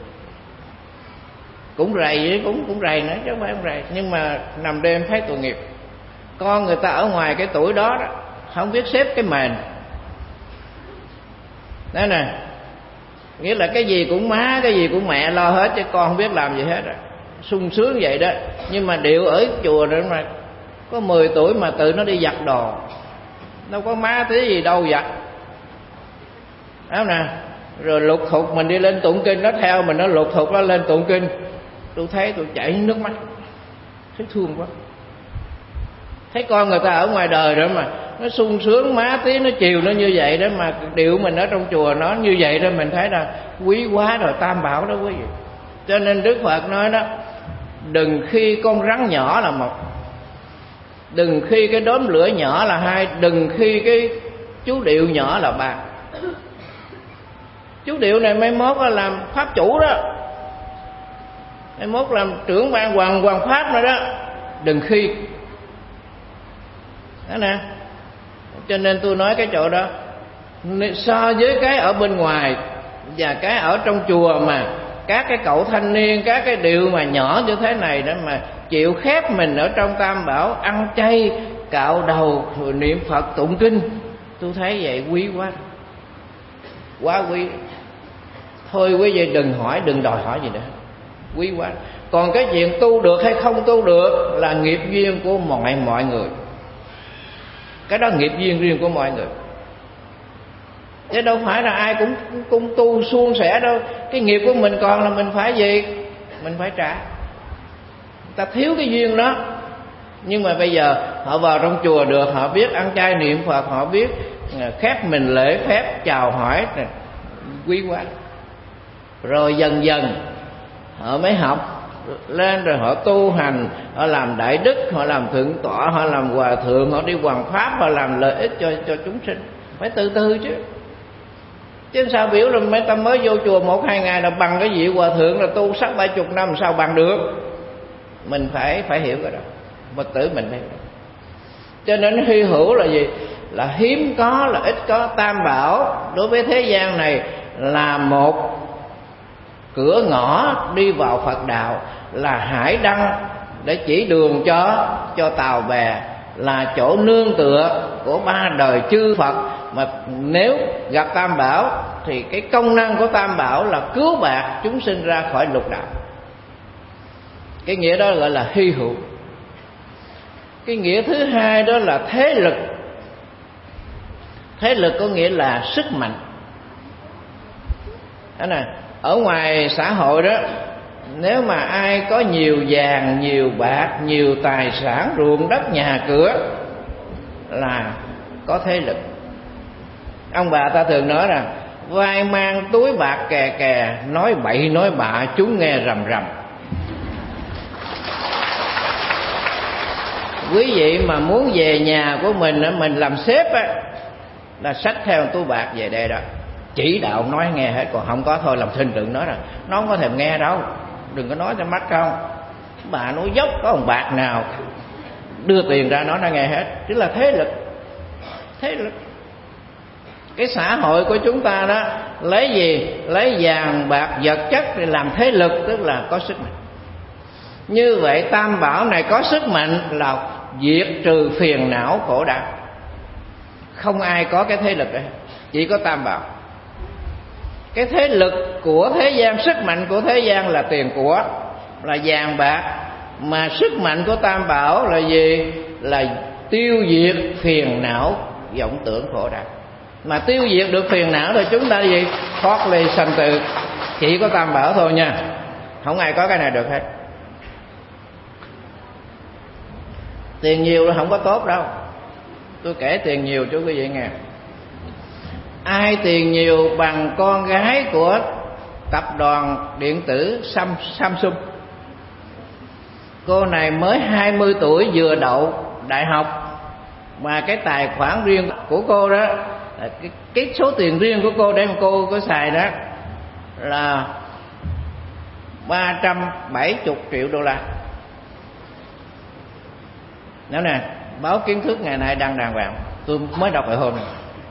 [SPEAKER 3] cũng rầy, cũng rầy nữa chứ không phải không rầy, nhưng mà nằm đêm thấy tội nghiệp. Con người ta ở ngoài cái tuổi đó đó không biết xếp cái mền. Đó nè, nghĩa là cái gì cũng má, cái gì cũng mẹ lo hết chứ con không biết làm gì hết rồi. Sung sướng vậy đó. Nhưng mà điệu ở chùa nữa mà có 10 tuổi mà tự nó đi giặt đồ, đâu có má tí gì đâu giặt. Đó nè, rồi lục thục mình đi lên tụng kinh, nó theo mình, nó lục thục nó lên tụng kinh. Tôi thấy tôi chảy nước mắt, thấy thương quá. Thấy con người ta ở ngoài đời đó mà nó sung sướng, má tí nó chiều nó như vậy đó, mà điệu mình ở trong chùa nó như vậy đó, mình thấy là quý quá rồi. Tam Bảo đó quý vị. Cho nên Đức Phật nói đó, đừng khi con rắn nhỏ là một, đừng khi cái đốm lửa nhỏ là hai, đừng khi cái chú điệu nhỏ là ba. Chú điệu này mai mốt là làm pháp chủ đó, mai mốt làm trưởng ban hoàng pháp rồi đó. Đừng khi đó nè. Cho nên tôi nói cái chỗ đó So với cái ở bên ngoài và cái ở trong chùa, mà các cái cậu thanh niên, các cái điều mà nhỏ như thế này đó mà chịu khép mình ở trong Tam Bảo, ăn chay, cạo đầu, rồi niệm Phật tụng kinh, tôi thấy vậy quý quá, quá quý. Thôi quý vị đừng hỏi, đừng đòi hỏi gì nữa, quý quá. Còn cái chuyện tu được hay không tu được là nghiệp duyên của mọi người, cái đó nghiệp duyên riêng của mọi người, chứ đâu phải là ai cũng tu suôn sẻ đâu. Cái nghiệp của mình còn là mình phải gì? Mình phải trả. Ta thiếu cái duyên đó. Nhưng mà bây giờ họ vào trong chùa được, họ biết ăn chay niệm Phật, họ biết khép mình lễ phép chào hỏi, quý quá. Rồi dần dần họ mới học lên, rồi họ tu hành, họ làm đại đức, họ làm thượng tọa, họ làm hòa thượng, họ đi hoằng pháp, họ làm lợi ích cho chúng sinh. Phải từ từ chứ sao biểu là mấy ta mới vô chùa 1-2 ngày là bằng cái vị hòa thượng là tu 60-70 năm, sao bằng được? Mình phải hiểu cái đó, Phật tử mình phải hiểu. Cho nên hy hữu là gì? Là hiếm có, là ít có. Tam Bảo đối với thế gian này là một cửa ngõ đi vào Phật đạo, là hải đăng để chỉ đường cho tàu bè, là chỗ nương tựa của 3 đời chư Phật. Mà nếu gặp Tam Bảo thì cái công năng của Tam Bảo là cứu bạc chúng sinh ra khỏi lục đạo. Cái nghĩa đó gọi là hy hữu. Cái nghĩa thứ hai đó là thế lực. Thế lực có nghĩa là sức mạnh. Đó nè, ở ngoài xã hội đó, nếu mà ai có nhiều vàng, nhiều bạc, nhiều tài sản, ruộng đất, nhà cửa là có thế lực. Ông bà ta thường nói rằng vai mang túi bạc kè kè, nói bậy nói bạ chúng nghe rầm rầm. Quý vị mà muốn về nhà của mình làm sếp á, là xách theo túi bạc về đây đó, chỉ đạo nói nghe hết. Còn không có thôi làm thinh đừng nói rằng nó không có thèm nghe đâu, đừng có nói cho mắt không. Bà nói dốc có một bạc nào đưa tiền ra nó nghe hết. Tức là thế lực. Thế lực. Cái xã hội của chúng ta đó lấy gì? Lấy vàng bạc vật chất để làm thế lực, tức là có sức mạnh. Như vậy Tam Bảo này có sức mạnh là diệt trừ phiền não khổ đau. Không ai có cái thế lực đấy, chỉ có Tam Bảo. Cái thế lực của thế gian, sức mạnh của thế gian là tiền của, là vàng bạc. Mà sức mạnh của Tam Bảo là gì? Là tiêu diệt phiền não vọng tưởng khổ đau. Mà tiêu diệt được phiền não thì chúng ta gì? Thoát ly sanh tử. Chỉ có Tam Bảo thôi nha, không ai có cái này được hết. Tiền nhiều là không có tốt đâu. Tôi kể tiền nhiều cho quý vị nghe. Ai tiền nhiều bằng con gái của tập đoàn điện tử Samsung. Cô này mới 20 tuổi vừa đậu đại học, mà cái tài khoản riêng của cô đó, cái số tiền riêng của cô để mà cô có xài đó là 370 triệu đô la. Nói nè, báo Kiến Thức ngày nay đăng đàng hoàng, tôi mới đọc lại hôm này.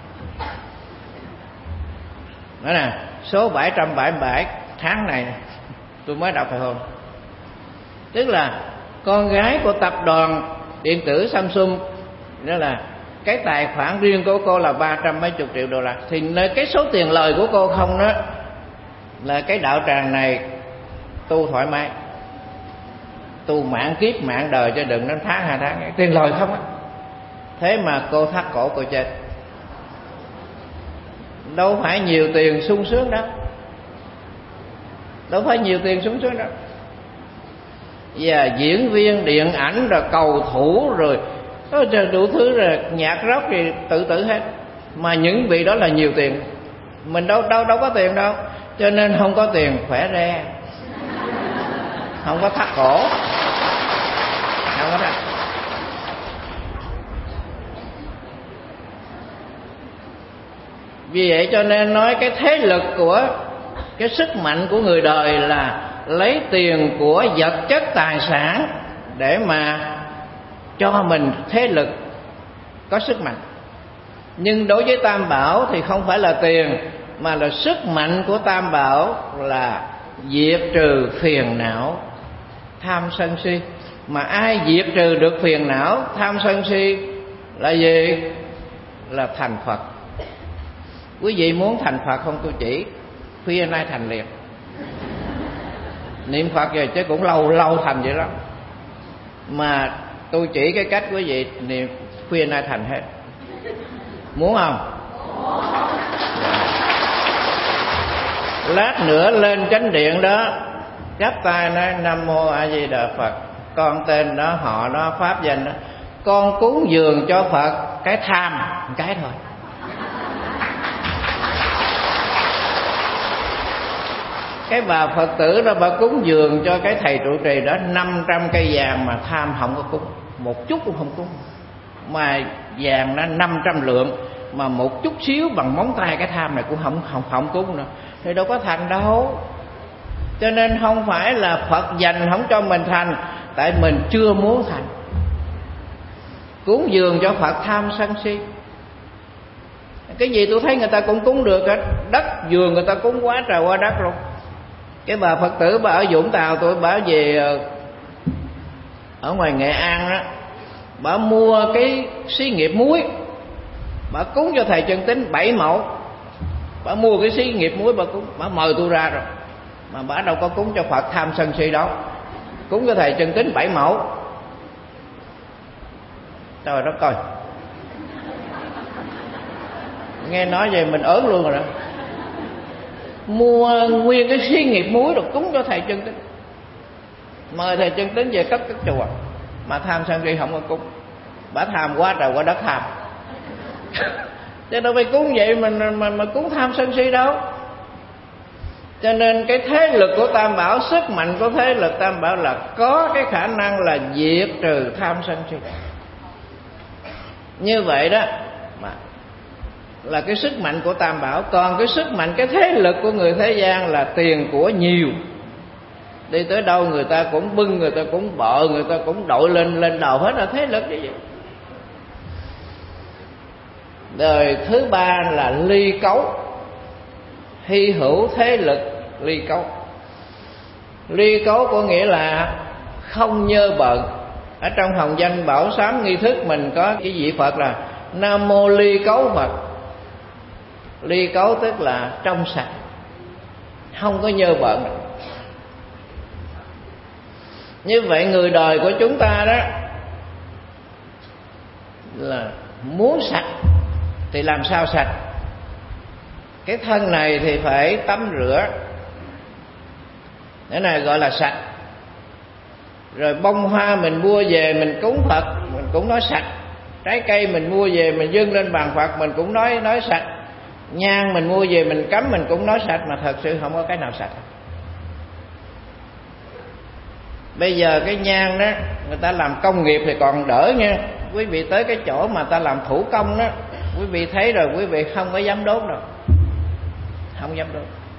[SPEAKER 3] Nói nè, số 777 tháng này tôi mới đọc lại hôm. Tức là con gái của tập đoàn điện tử Samsung, đó là cái tài khoản riêng của cô là 370 triệu đô la. Thì cái số tiền lời của cô không đó là cái đạo tràng này tu thoải mái, tu mãn kiếp mãn đời, cho đừng đến tháng 2 tháng tiền lời không á. Thế mà cô thắt cổ cô chết. Đâu phải nhiều tiền sung sướng đâu, đâu phải nhiều tiền sung sướng đâu. Và diễn viên điện ảnh rồi cầu thủ rồi đủ thứ, rồi nhạc rock thì tự tử hết. Mà những vị đó là nhiều tiền, mình đâu có tiền đâu. Cho nên không có tiền khỏe re, không có thắt cổ, không có thắt. Vì vậy cho nên nói cái thế lực của cái sức mạnh của người đời là lấy tiền của vật chất tài sản để mà cho mình thế lực, có sức mạnh. Nhưng đối với Tam Bảo thì không phải là tiền, mà là sức mạnh của Tam Bảo là diệt trừ phiền não tham sân si. Mà ai diệt trừ được phiền não tham sân si là gì? Là thành Phật. Quý vị muốn thành Phật không tôi chỉ, khuya nay thành liền. Niệm Phật rồi chứ cũng lâu thành vậy lắm. Mà tôi chỉ cái cách quý vị niệm khuya nay thành hết. Muốn không? Lát nữa lên chánh điện đó, chắp tay nói Nam Mô A Di Đà Phật, con tên đó, họ đó, pháp danh đó, con cúng dường cho Phật cái tham một cái thôi. Cái bà Phật tử đó bà cúng dường cho cái thầy trụ trì đó 500 cây vàng mà tham không có cúng, một chút cũng không cúng. Mà vàng nó 500 lượng, mà một chút xíu bằng móng tay cái tham này cũng không cúng nữa, thì đâu có thành đâu. Cho nên không phải là Phật dành không cho mình thành, tại mình chưa muốn thành. Cúng dường cho Phật tham sân si, cái gì tôi thấy người ta cũng cúng được hết. Đất vườn người ta cúng quá trời quá đất luôn. Cái bà Phật tử bà ở Vũng Tàu, tôi bà về ở ngoài Nghệ An đó, bà mua cái xí nghiệp muối, bà cúng cho thầy Chân Tín 7 mẫu. Bà mua cái xí nghiệp muối bà cúng, bà mời tôi ra rồi, mà bà đâu có cúng cho Phật tham sân si đâu. Cúng cho thầy Chân Tín 7 mẫu. Trời đất coi, nghe nói vậy mình ớn luôn rồi đó. Mua nguyên cái xí nghiệp muối rồi cúng cho thầy Chân Tín, mời thầy Chân Tín về cất cái chùa, mà tham sân si không có cúng. Bà tham quá trời quá đất tham. Chứ đâu phải cúng vậy mà cúng tham sân si đâu. Cho nên cái thế lực của Tam Bảo, sức mạnh của thế lực Tam Bảo là có cái khả năng là diệt trừ tham sân si. Như vậy đó mà là cái sức mạnh của Tam Bảo. Còn cái sức mạnh, cái thế lực của người thế gian là tiền của nhiều. Đi tới đâu người ta cũng bưng, người ta cũng bợ, người ta cũng đội lên đầu hết là thế lực như vậy. Đời thứ ba là ly cấu, hy hữu thế lực ly cấu. Ly cấu có nghĩa là không nhơ bợn. Ở trong hồng danh bảo sám nghi thức mình có cái vị Phật là Nam Mô Ly Cấu Phật. Ly cấu tức là trong sạch, không có nhơ bợn. Như vậy người đời của chúng ta đó là muốn sạch thì làm sao sạch? Cái thân này thì phải tắm rửa, cái này gọi là sạch. Rồi bông hoa mình mua về mình cúng Phật, mình cũng nói sạch. Trái cây mình mua về mình dâng lên bàn Phật, mình cũng nói sạch. Nhang mình mua về mình cắm, mình cũng nói sạch. Mà thật sự không có cái nào sạch. Bây giờ cái nhang đó người ta làm công nghiệp thì còn đỡ nha. Quý vị tới cái chỗ mà ta làm thủ công đó, quý vị thấy rồi quý vị không có dám đốt đâu, không dám đốt.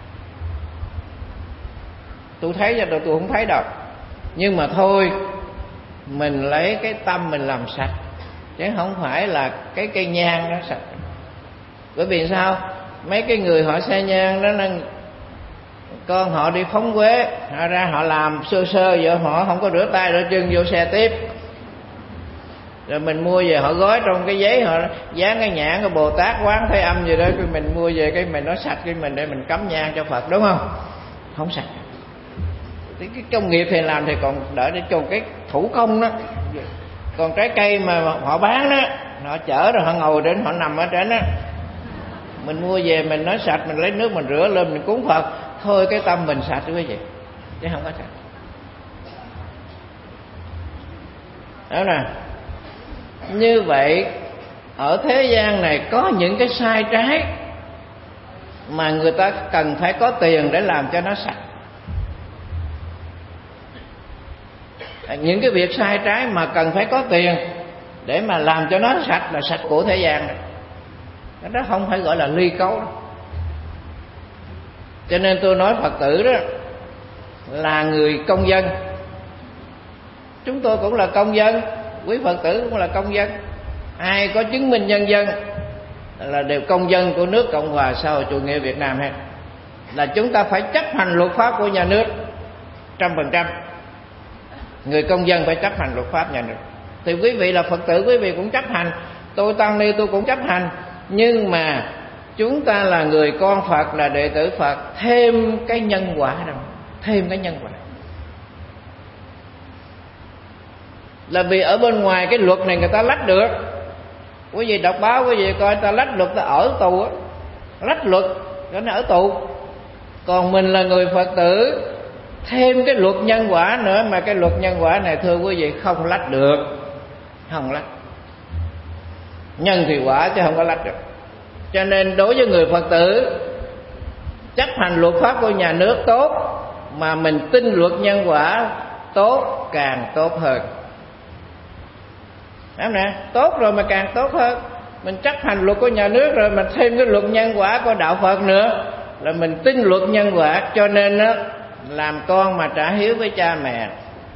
[SPEAKER 3] Tôi thấy ra rồi, tôi không thấy đâu. Nhưng mà thôi, mình lấy cái tâm mình làm sạch, chứ không phải là cái cây nhang nó sạch. Bởi vì sao? Mấy cái người họ xe nhang đó, con họ đi phóng quế, họ ra họ làm sơ vậy, họ không có rửa tay rửa chân, vô xe tiếp. Rồi mình mua về họ gói trong cái giấy, họ dán cái nhãn cái Bồ Tát Quán Thế Âm gì đó, cái mình mua về cái mình nó sạch, cái mình để mình cắm nhang cho Phật, đúng không? Không sạch. Cái công nghiệp thì làm thì còn đỡ, để cho cái thủ công đó. Còn trái cây mà họ bán đó, họ chở rồi họ ngồi đến, họ nằm ở trên đó, mình mua về mình nói sạch, mình lấy nước mình rửa lên mình cúng Phật thôi, cái tâm mình sạch quý vị, chứ không có sạch. Đó nè. Như vậy ở thế gian này có những cái sai trái mà người ta cần phải có tiền để làm cho nó sạch. Những cái việc sai trái mà cần phải có tiền để mà làm cho nó sạch là sạch của thế gian này. Đó không phải gọi là ly cấu. Cho nên tôi nói Phật tử đó là người công dân. Chúng tôi cũng là công dân, quý Phật tử cũng là công dân. Ai có chứng minh nhân dân là đều công dân của nước Cộng hòa xã hội chủ nghĩa Việt Nam hết, là chúng ta phải chấp hành luật pháp của nhà nước 100%. Người công dân phải chấp hành luật pháp nhà nước. Thì quý vị là Phật tử, quý vị cũng chấp hành, tôi tăng ni tôi cũng chấp hành. Nhưng mà chúng ta là người con Phật, là đệ tử Phật, thêm cái nhân quả đâu, thêm cái nhân quả. Là vì ở bên ngoài cái luật này người ta lách được. Quý vị đọc báo quý vị coi, người ta lách luật, ta ở tù á, lách luật cho nó ở tù. Còn mình là người Phật tử, thêm cái luật nhân quả nữa, mà cái luật nhân quả này thưa quý vị không lách được, không lách. Nhân thì quả chứ không có lách được. Cho nên đối với người Phật tử, chấp hành luật pháp của nhà nước tốt, mà mình tin luật nhân quả tốt càng tốt hơn. Đúng nè, tốt rồi mà càng tốt hơn. Mình chấp hành luật của nhà nước rồi, mình thêm cái luật nhân quả của đạo Phật nữa, là mình tin luật nhân quả. Cho nên á, làm con mà trả hiếu với cha mẹ,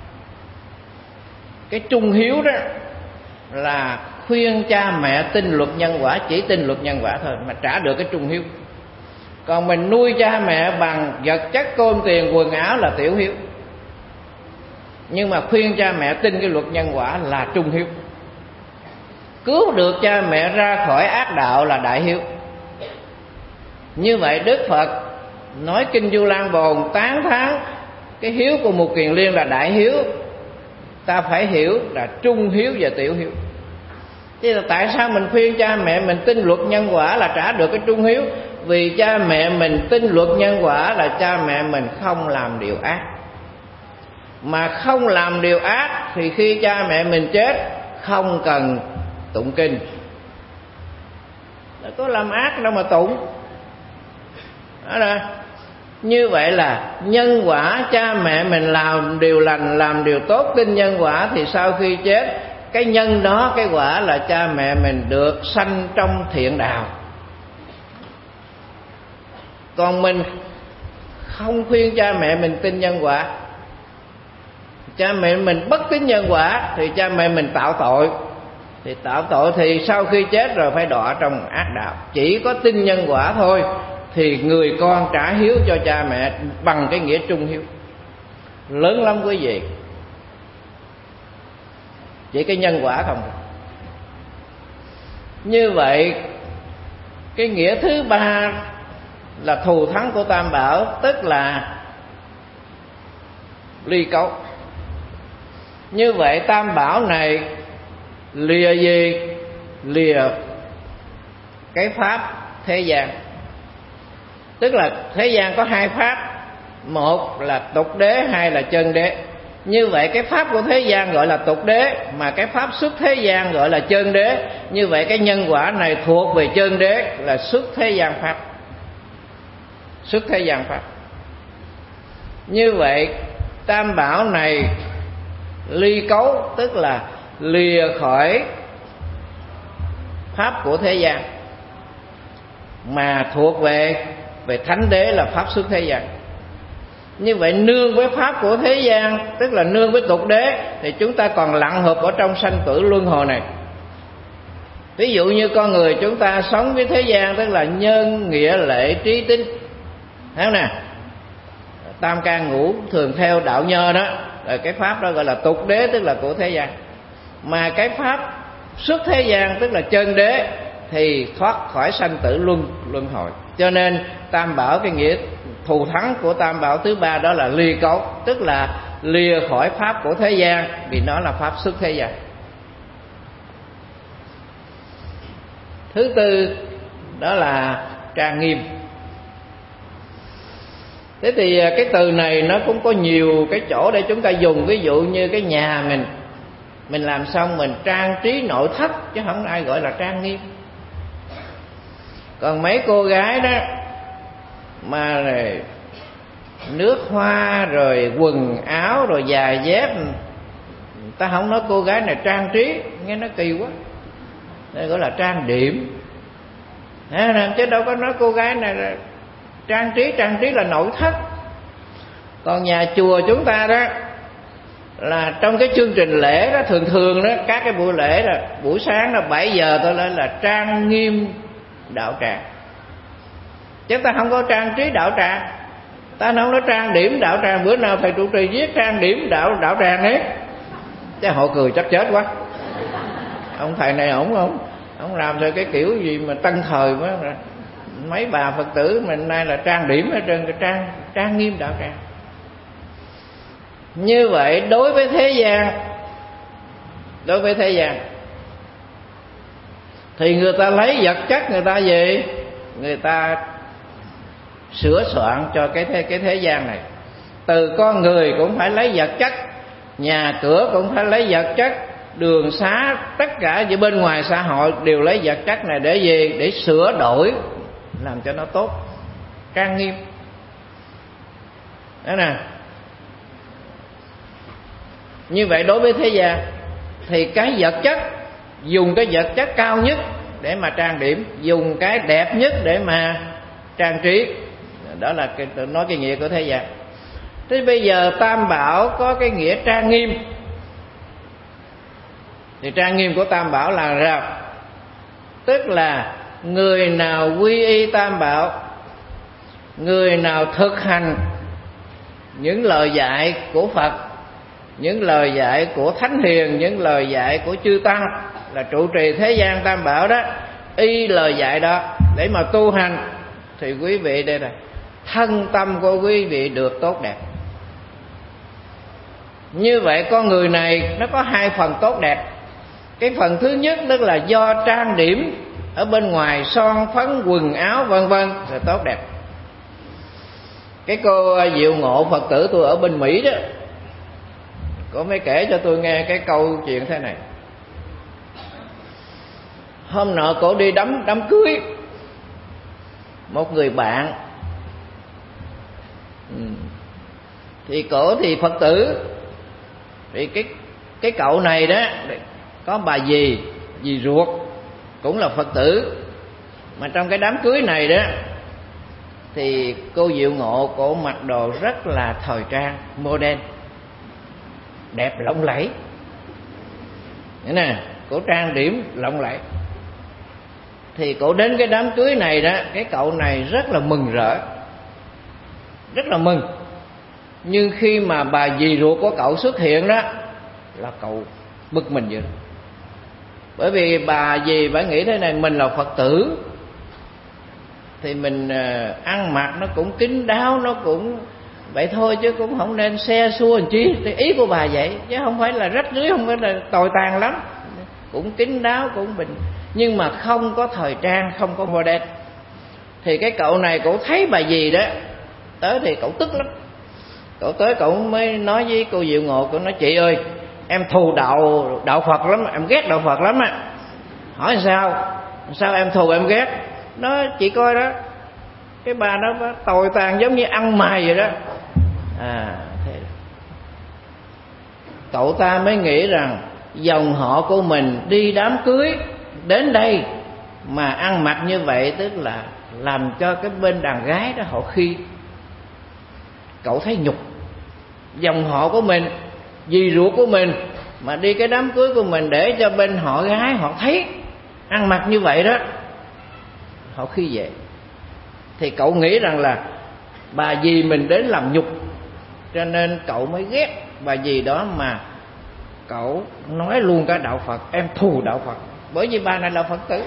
[SPEAKER 3] cái trung hiếu đó là khuyên cha mẹ tin luật nhân quả, chỉ tin luật nhân quả thôi mà trả được cái trung hiếu. Còn mình nuôi cha mẹ bằng vật chất cơm tiền quần áo là tiểu hiếu, nhưng mà khuyên cha mẹ tin cái luật nhân quả là trung hiếu. Cứu được cha mẹ ra khỏi ác đạo là đại hiếu. Như vậy Đức Phật nói kinh Du Lan Bồn tán thán cái hiếu của Mục Kiền Liên là đại hiếu. Ta phải hiểu là trung hiếu và tiểu hiếu. Thế là tại sao mình khuyên cha mẹ mình tin luật nhân quả là trả được cái trung hiếu? Vì cha mẹ mình tin luật nhân quả là cha mẹ mình không làm điều ác. Mà không làm điều ác thì khi cha mẹ mình chết không cần tụng kinh. Đã có làm ác đâu mà tụng. Đó là như vậy là nhân quả, cha mẹ mình làm điều lành, làm điều tốt, tin nhân quả, thì sau khi chết, cái nhân đó, cái quả là cha mẹ mình được sanh trong thiện đạo. Còn mình không khuyên cha mẹ mình tin nhân quả, cha mẹ mình bất tín nhân quả, thì cha mẹ mình tạo tội. Thì tạo tội thì sau khi chết rồi phải đọa trong ác đạo. Chỉ có tin nhân quả thôi thì người con trả hiếu cho cha mẹ bằng cái nghĩa trung hiếu. Lớn lắm quý vị. Chỉ cái nhân quả không. Như vậy cái nghĩa thứ ba là thù thắng của Tam Bảo, tức là ly cấu. Như vậy Tam Bảo này lìa gì? Lìa cái pháp thế gian. Tức là thế gian có hai pháp, một là tục đế, hai là chân đế. Như vậy cái pháp của thế gian gọi là tục đế, mà cái pháp xuất thế gian gọi là chân đế. Như vậy cái nhân quả này thuộc về chân đế, là xuất thế gian pháp. Xuất thế gian pháp. Như vậy Tam Bảo này ly cấu, tức là lìa khỏi pháp của thế gian, mà thuộc về thánh đế là pháp xuất thế gian. Như vậy nương với pháp của thế gian, tức là nương với tục đế, thì chúng ta còn lặn hụp ở trong sanh tử luân hồi này. Ví dụ như con người chúng ta sống với thế gian, tức là nhân nghĩa lệ trí tín, thấy nè, tam can ngũ thường theo đạo Nho đó, rồi cái pháp đó gọi là tục đế, tức là của thế gian. Mà cái pháp xuất thế gian, tức là chân đế, thì thoát khỏi sanh tử luân hồi. Cho nên Tam Bảo, cái nghĩa thù thắng của Tam Bảo thứ ba đó là ly cấu, tức là lìa khỏi pháp của thế gian, vì nó là pháp xuất thế gian. Thứ tư đó là trang nghiêm. Thế thì cái từ này nó cũng có nhiều cái chỗ để chúng ta dùng. Ví dụ như cái nhà mình làm xong mình trang trí nội thất, chứ không ai gọi là trang nghiêm. Còn mấy cô gái đó mà rồi nước hoa rồi quần áo rồi giày dép, ta không nói cô gái này trang trí, nghe nó kỳ quá, đây gọi là trang điểm. Chứ đâu có nói cô gái này là trang trí là nội thất. Còn nhà chùa chúng ta đó là trong cái chương trình lễ đó, thường đó các cái buổi lễ đó, buổi sáng là 7 giờ tôi lên là trang nghiêm đạo tràng. Chúng ta không có trang trí đạo tràng, ta không có trang điểm đạo tràng. Bữa nào thầy trụ trì viết trang điểm đạo tràng ấy, chứ họ cười chắc chết quá. Ông thầy này ổng không làm cho cái kiểu gì mà tân thời quá. Mấy bà Phật tử mình nay là trang điểm hết trơn, trang nghiêm đạo tràng. Như vậy đối với thế gian thì người ta lấy vật chất người ta gì? Người ta sửa soạn cho cái thế gian này. Từ con người cũng phải lấy vật chất, nhà cửa cũng phải lấy vật chất, đường xá, tất cả ở bên ngoài xã hội đều lấy vật chất này để gì? Để sửa đổi, làm cho nó tốt, trang nghiêm. Đó nè. Như vậy đối với thế gian thì cái vật chất, dùng cái vật chất cao nhất để mà trang điểm, dùng cái đẹp nhất để mà trang trí. Đó là nói cái nghĩa của thế gian. Thế bây giờ Tam Bảo có cái nghĩa trang nghiêm. Thì trang nghiêm của Tam Bảo là sao? Tức là người nào quy y Tam Bảo, người nào thực hành những lời dạy của Phật, những lời dạy của Thánh Hiền, những lời dạy của chư Tăng, là trụ trì thế gian Tam Bảo đó, y lời dạy đó để mà tu hành, thì quý vị đây này, thân tâm của quý vị được tốt đẹp. Như vậy con người này nó có hai phần tốt đẹp. Cái phần thứ nhất tức là do trang điểm ở bên ngoài, son phấn, quần áo vân vân là tốt đẹp. Cái cô Diệu Ngộ Phật tử tôi ở bên Mỹ đó, cô mới kể cho tôi nghe cái câu chuyện thế này. Hôm nọ cổ đi đám cưới một người bạn. Thì cổ thì Phật tử. Thì cái cậu này đó có bà dì ruột cũng là Phật tử. Mà trong cái đám cưới này đó thì cô Diệu Ngộ cổ mặc đồ rất là thời trang, modern, đẹp lộng lẫy. Thế nè, cổ trang điểm lộng lẫy. Thì cổ đến cái đám cưới này đó, cái cậu này rất là mừng rỡ, rất là mừng. Nhưng khi mà bà dì ruột của cậu xuất hiện đó là cậu bực mình vậy đó. Bởi vì bà dì bà nghĩ thế này, mình là Phật tử thì mình ăn mặc nó cũng kín đáo, nó cũng vậy thôi chứ cũng không nên xe xua làm chi. Thì ý của bà vậy, chứ không phải là rách rưới, không phải là tồi tàn lắm, cũng kín đáo, cũng bình, nhưng mà không có thời trang, không có modern. Thì cái cậu này cậu thấy bà dì đó tới thì cậu tức lắm. Cậu tới cậu mới nói với cô Diệu Ngộ, cậu nói: chị ơi, em thù đạo Phật lắm, em ghét đạo Phật lắm á. Hỏi sao em thù em ghét? Nó chị coi đó, cái bà đó tồi tàn giống như ăn mày vậy đó. Thế cậu ta mới nghĩ rằng dòng họ của mình đi đám cưới đến đây mà ăn mặc như vậy, tức là làm cho cái bên đàn gái đó họ khi. Cậu thấy nhục. Dòng họ của mình, dì ruột của mình mà đi cái đám cưới của mình để cho bên họ gái họ thấy ăn mặc như vậy đó, họ khi vậy. Thì cậu nghĩ rằng là bà dì mình đến làm nhục, cho nên cậu mới ghét bà dì đó, mà cậu nói luôn cả đạo Phật, em thù đạo Phật, bởi vì bà này là Phật tử.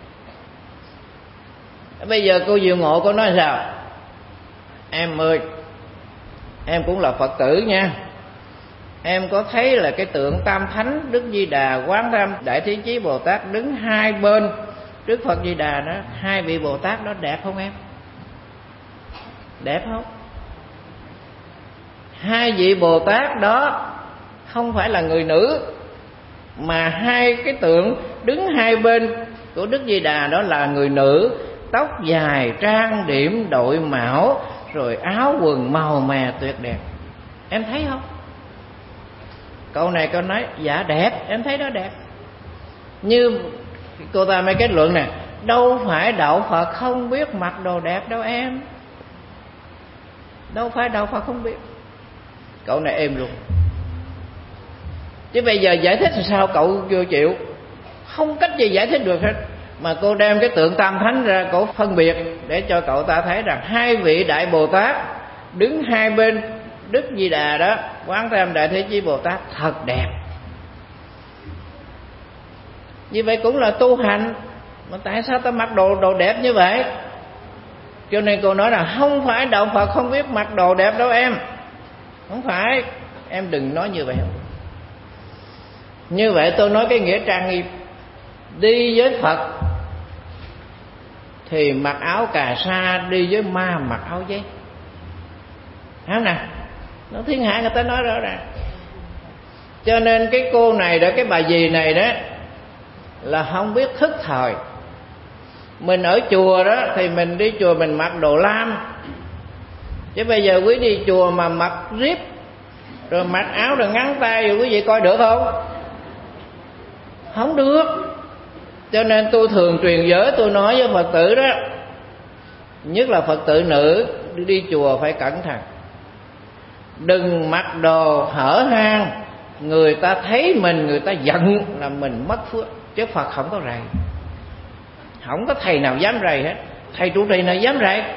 [SPEAKER 3] Bây giờ cô Diệu Ngộ cô nói sao? Em ơi, em cũng là Phật tử nha. Em có thấy là cái tượng Tam Thánh Đức Di Đà, Quán Tham, Đại Thế Chí Bồ Tát đứng hai bên Đức Phật Di Đà đó, hai vị Bồ Tát đó đẹp không em? Đẹp không? Hai vị Bồ Tát đó không phải là người nữ, mà hai cái tượng đứng hai bên của Đức Di Đà đó là người nữ, tóc dài, trang điểm, đội mão, rồi áo quần màu mè tuyệt đẹp. Em thấy không? Câu này cô nói dạ đẹp, em thấy đó đẹp. Như cô ta mới kết luận nè, đâu phải đạo Phật không biết mặc đồ đẹp đâu em. Đâu phải đạo Phật không biết. Cậu này êm luôn. Chứ bây giờ giải thích thì sao cậu chưa chịu? Không cách gì giải thích được hết. mà cô đem cái tượng Tam Thánh ra, cô phân biệt để cho cậu ta thấy rằng hai vị Đại Bồ Tát đứng hai bên Đức Di Đà đó, Quán Thế Âm Đại Thế Chí Bồ Tát thật đẹp. Như vậy cũng là tu hành, mà tại sao ta mặc đồ đẹp như vậy? Cho nên cô nói là không phải đạo Phật không biết mặc đồ đẹp đâu em. Không phải, em đừng nói như vậy. Như vậy tôi nói cái nghĩa trang nghiêm. Đi với Phật thì mặc áo cà sa, đi với ma mặc áo giấy. Thấy không nè? Nó thiên hạ người ta nói rõ ràng. Cho nên cái cô này đó, cái bà dì này đó là không biết thức thời. Mình ở chùa đó thì mình đi chùa mình mặc đồ lam, chứ bây giờ quý đi chùa mà mặc ríp rồi mặc áo rồi ngắn tay rồi quý vị coi được không? Không được. Cho nên tôi thường truyền giới, tôi nói với Phật tử đó, nhất là Phật tử nữ đi chùa phải cẩn thận, đừng mặc đồ hở hang, người ta thấy mình người ta giận là mình mất phước. Chứ Phật không có rầy, không có thầy nào dám rầy hết. Thầy trụ trì nào dám rầy?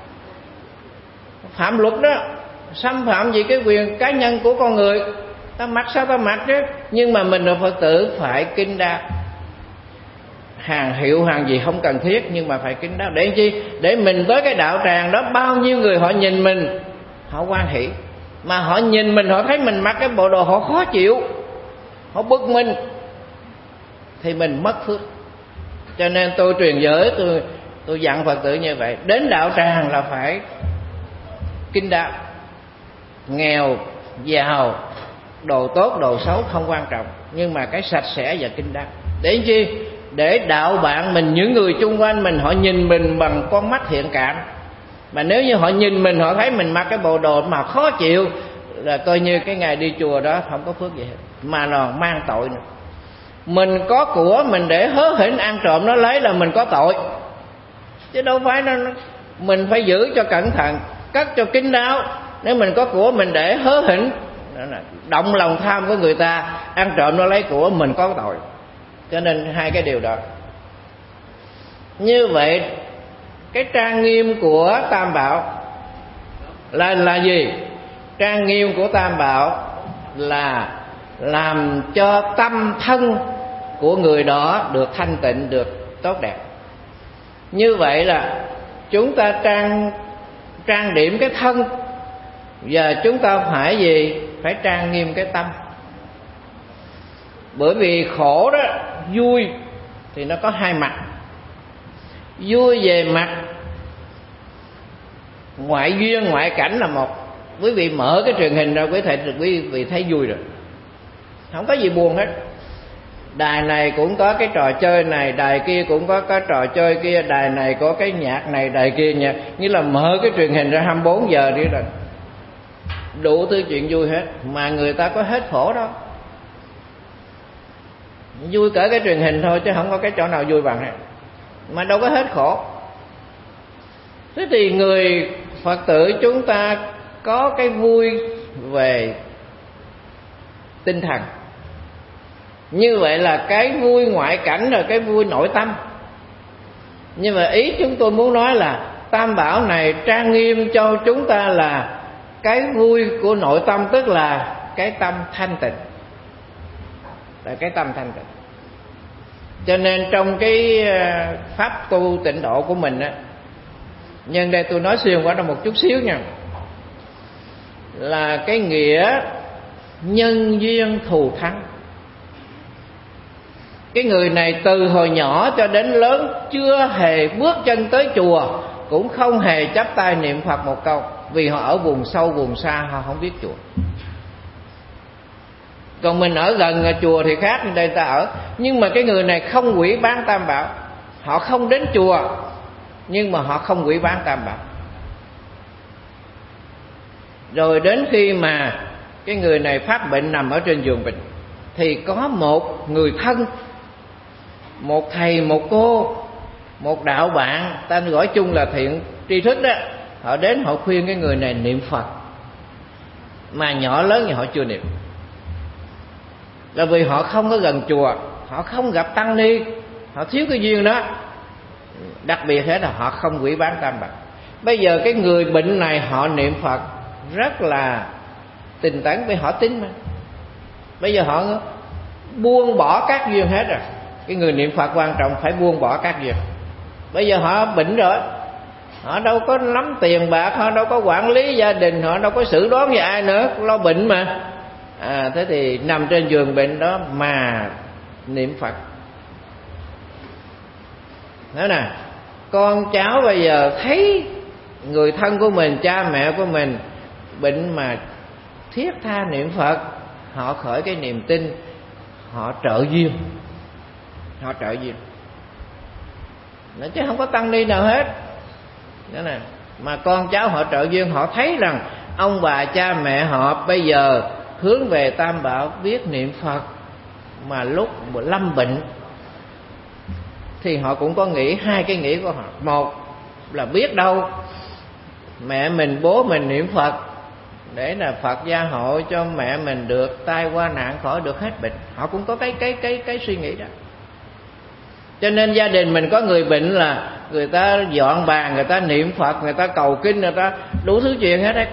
[SPEAKER 3] Phạm luật đó, xâm phạm gì cái quyền cá nhân của con người. Ta mặc sao ta mặc chứ. Nhưng mà mình là Phật tử phải kín đáo. Hàng hiệu hàng gì không cần thiết, nhưng mà phải kín đáo. Để chi? Để mình tới cái đạo tràng đó, bao nhiêu người họ nhìn mình họ hoan hỷ, mà họ nhìn mình, họ thấy mình mặc cái bộ đồ họ khó chịu, họ bực mình, thì mình mất phước. Cho nên tôi truyền giới, tôi dặn Phật tử như vậy. Đến đạo tràng là phải kín đáo. Nghèo, giàu, đồ tốt, đồ xấu không quan trọng, nhưng mà cái sạch sẽ và kín đáo. Để chi? Để đạo bạn mình, những người chung quanh mình, họ nhìn mình bằng con mắt thiện cảm. Mà nếu như họ nhìn mình, họ thấy mình mặc cái bộ đồ mà khó chịu, là coi như cái ngày đi chùa đó không có phước gì hết, mà là mang tội nữa. Mình có của mình để hớ hỉnh ăn trộm nó lấy là mình có tội, chứ đâu phải nó mình phải giữ cho cẩn thận, cất cho kín đáo. Nếu mình có của mình để hớ hỉnh, động lòng tham của người ta, ăn trộm nó lấy của, mình có tội. Cho nên hai cái điều đó. Như vậy cái trang nghiêm của Tam Bảo là gì? Trang nghiêm của Tam Bảo là làm cho tâm thân của người đó được thanh tịnh, được tốt đẹp. Như vậy là chúng ta trang điểm cái thân, và chúng ta phải gì? Phải trang nghiêm cái tâm. Bởi vì khổ đó, vui thì nó có hai mặt. Vui về mặt ngoại duyên, ngoại cảnh là một. Quý vị mở cái truyền hình ra, quý vị thấy vui rồi, không có gì buồn hết. Đài này cũng có cái trò chơi này, đài kia cũng có cái trò chơi kia, đài này có cái nhạc này, đài kia nhạc. Như là mở cái truyền hình ra 24 giờ đi rồi, đủ thứ chuyện vui hết. Mà người ta có hết khổ đâu. Vui cỡ cái truyền hình thôi, chứ không có cái chỗ nào vui bằng hết, mà đâu có hết khổ. Thế thì người Phật tử chúng ta có cái vui về tinh thần. Như vậy là cái vui ngoại cảnh rồi cái vui nội tâm. Nhưng mà ý chúng tôi muốn nói là Tam Bảo này trang nghiêm cho chúng ta là cái vui của nội tâm, tức là cái tâm thanh tịnh, là cái tâm thanh tịnh. Cho nên trong cái pháp tu tịnh độ của mình á, nhân đây tôi nói xuyên qua đó một chút xíu nha, là cái nghĩa nhân duyên thù thắng. Cái người này từ hồi nhỏ cho đến lớn chưa hề bước chân tới chùa, cũng không hề chắp tay niệm Phật một câu, vì họ ở vùng sâu vùng xa, họ không biết chùa. Còn mình ở gần chùa thì khác, đây ta ở. Nhưng mà cái người này không hủy bán Tam Bảo. Họ không đến chùa, nhưng mà họ không hủy bán Tam Bảo. Rồi đến khi mà cái người này phát bệnh nằm ở trên giường bệnh, thì có một người thân, một thầy, một cô, một đạo bạn, ta gọi chung là thiện tri thức đó, họ đến họ khuyên cái người này niệm Phật. Mà nhỏ lớn thì họ chưa niệm, là vì họ không có gần chùa, họ không gặp tăng ni, họ thiếu cái duyên đó. Đặc biệt thế là họ không quỷ bán tam bảo. Bây giờ cái người bệnh này họ niệm Phật rất là tinh tấn, vì họ tin mà. Bây giờ họ buông bỏ các duyên hết rồi. Cái người niệm Phật quan trọng phải buông bỏ các duyên. Bây giờ họ bệnh rồi, họ đâu có lắm tiền bạc, họ đâu có quản lý gia đình, họ đâu có xử đoán với ai nữa, lo bệnh mà. Thế thì nằm trên giường bệnh đó mà niệm Phật. Thế nè, con cháu bây giờ thấy người thân của mình, cha mẹ của mình bệnh mà thiết tha niệm Phật, họ khởi cái niềm tin, họ trợ duyên. Họ trợ duyên. Nó chứ không có tăng ni nào hết. Đó nè, mà con cháu họ trợ duyên, họ thấy rằng ông bà cha mẹ họ bây giờ hướng về Tam Bảo, biết niệm Phật, mà lúc lâm bệnh thì họ cũng có nghĩ hai cái nghĩ của họ. Một là biết đâu mẹ mình, bố mình niệm Phật để là Phật gia hộ cho mẹ mình được tai qua nạn khỏi, được hết bệnh. Họ cũng có cái suy nghĩ đó. Cho nên gia đình mình có người bệnh là người ta dọn bàn, người ta niệm Phật, người ta cầu kinh, người ta đủ thứ chuyện hết đấy.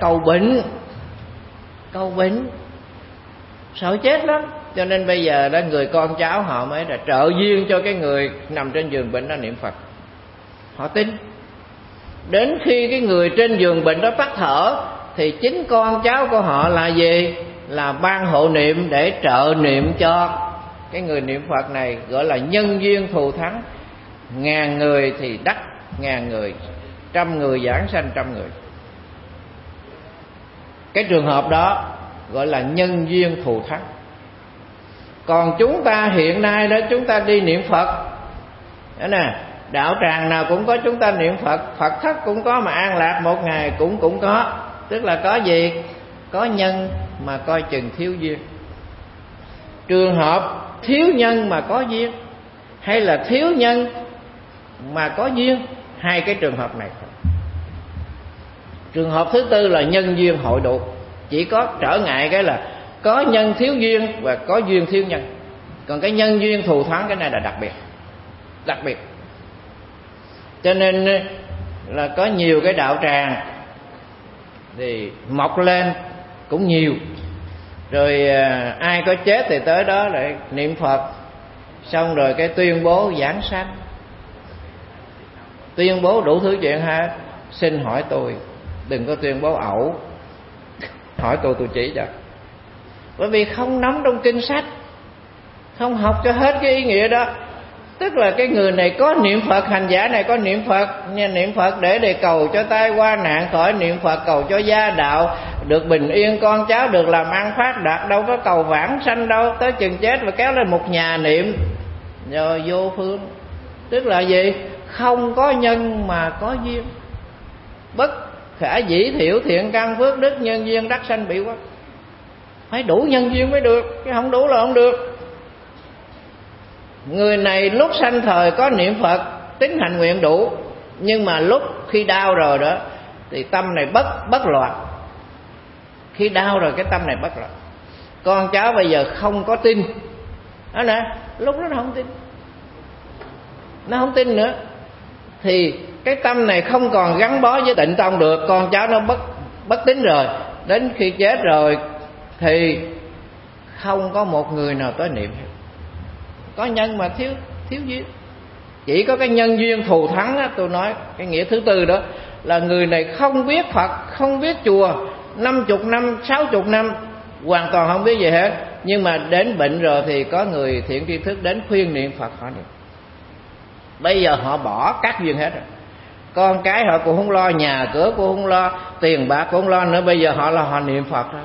[SPEAKER 3] Cầu bệnh sợ chết lắm. Cho nên bây giờ đó người con cháu họ mới là trợ duyên cho cái người nằm trên giường bệnh đó niệm Phật. Họ tin. Đến khi cái người trên giường bệnh đó tắt thở thì chính con cháu của họ là gì? Là ban hộ niệm để trợ niệm cho cái người niệm Phật này, gọi là nhân duyên thù thắng. 1000 người thì đắc 1000 người, 100 người giảng sanh 100 người. Cái trường hợp đó gọi là nhân duyên thù thắng. Còn chúng ta hiện nay đó, chúng ta đi niệm Phật đó nè, đạo tràng nào cũng có chúng ta niệm Phật, Phật thất cũng có, mà An Lạc một ngày cũng có. Tức là có gì? Có nhân mà coi chừng thiếu duyên. Trường hợp thiếu nhân mà có duyên, hay là thiếu nhân mà có duyên, hai cái trường hợp này. Trường hợp thứ tư là nhân duyên hội đủ. Chỉ có trở ngại cái là có nhân thiếu duyên và có duyên thiếu nhân. Còn cái nhân duyên thù thắng, cái này là đặc biệt. Cho nên là có nhiều cái đạo tràng thì mọc lên cũng nhiều. Rồi ai có chết thì tới đó lại niệm Phật, xong rồi cái tuyên bố giảng sanh, tuyên bố đủ thứ chuyện ha. Xin hỏi tôi, đừng có tuyên bố ẩu, hỏi tôi chỉ cho. Bởi vì không nắm trong kinh sách, không học cho hết cái ý nghĩa đó. Tức là cái người này có niệm Phật, hành giả này có niệm Phật, niệm Phật để cầu cho tai qua nạn khỏi, niệm Phật cầu cho gia đạo được bình yên, con cháu được làm ăn phát đạt, đâu có cầu vãng sanh đâu. Tới chừng chết và kéo lên một nhà niệm rồi vô phương. Tức là gì? Không có nhân mà có duyên. Bất khả dĩ thiểu thiện căn phước đức nhân duyên đắc sanh bị quốc. Phải đủ nhân duyên mới được, chứ không đủ là không được. Người này lúc sanh thời có niệm Phật, tín hành nguyện đủ, nhưng mà lúc khi đau rồi đó thì tâm này bất loạn. Khi đau rồi cái tâm này bất loạn. Con cháu bây giờ không có tin đó nè, lúc đó nó không tin, nó không tin nữa, thì cái tâm này không còn gắn bó với Tịnh Tông được. Con cháu nó bất tín rồi, đến khi chết rồi thì không có một người nào tới niệm. Có nhân mà thiếu duyên. Chỉ có cái nhân duyên thù thắng đó, tôi nói cái nghĩa thứ tư đó là người này không biết Phật, không biết chùa 50 năm, 60 năm, hoàn toàn không biết gì hết. Nhưng mà đến bệnh rồi thì có người thiện tri thức đến khuyên niệm Phật, họ niệm. Bây giờ họ bỏ các duyên hết rồi. Con cái họ cũng không lo, nhà cửa cũng không lo, tiền bạc cũng không lo nữa. Bây giờ họ niệm Phật thôi.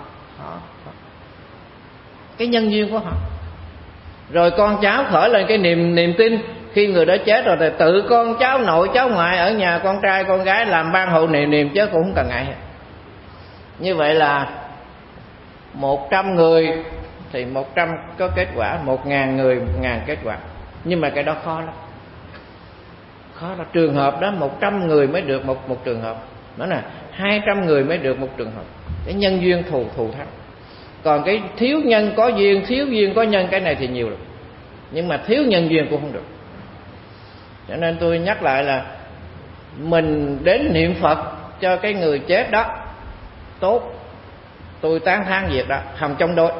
[SPEAKER 3] Cái nhân duyên của họ. Rồi con cháu khởi lên cái niềm tin. Khi người đó chết rồi thì tự con cháu nội cháu ngoại ở nhà, con trai con gái làm ban hộ niệm chứ cũng không cần ngại. Như vậy là 100 người thì 100 có kết quả, 1000 người 1000 kết quả. Nhưng mà cái đó khó lắm. Khó là trường hợp đó 100 người mới được một trường hợp. Đó là 200 người mới được một trường hợp. Cái nhân duyên thù thắng. Còn cái thiếu nhân có duyên, thiếu duyên có nhân, cái này thì nhiều lắm. Nhưng mà thiếu nhân duyên cũng không được. Cho nên tôi nhắc lại là mình đến niệm Phật cho cái người chết đó tốt, tôi tán thán việc đó, không chống đối.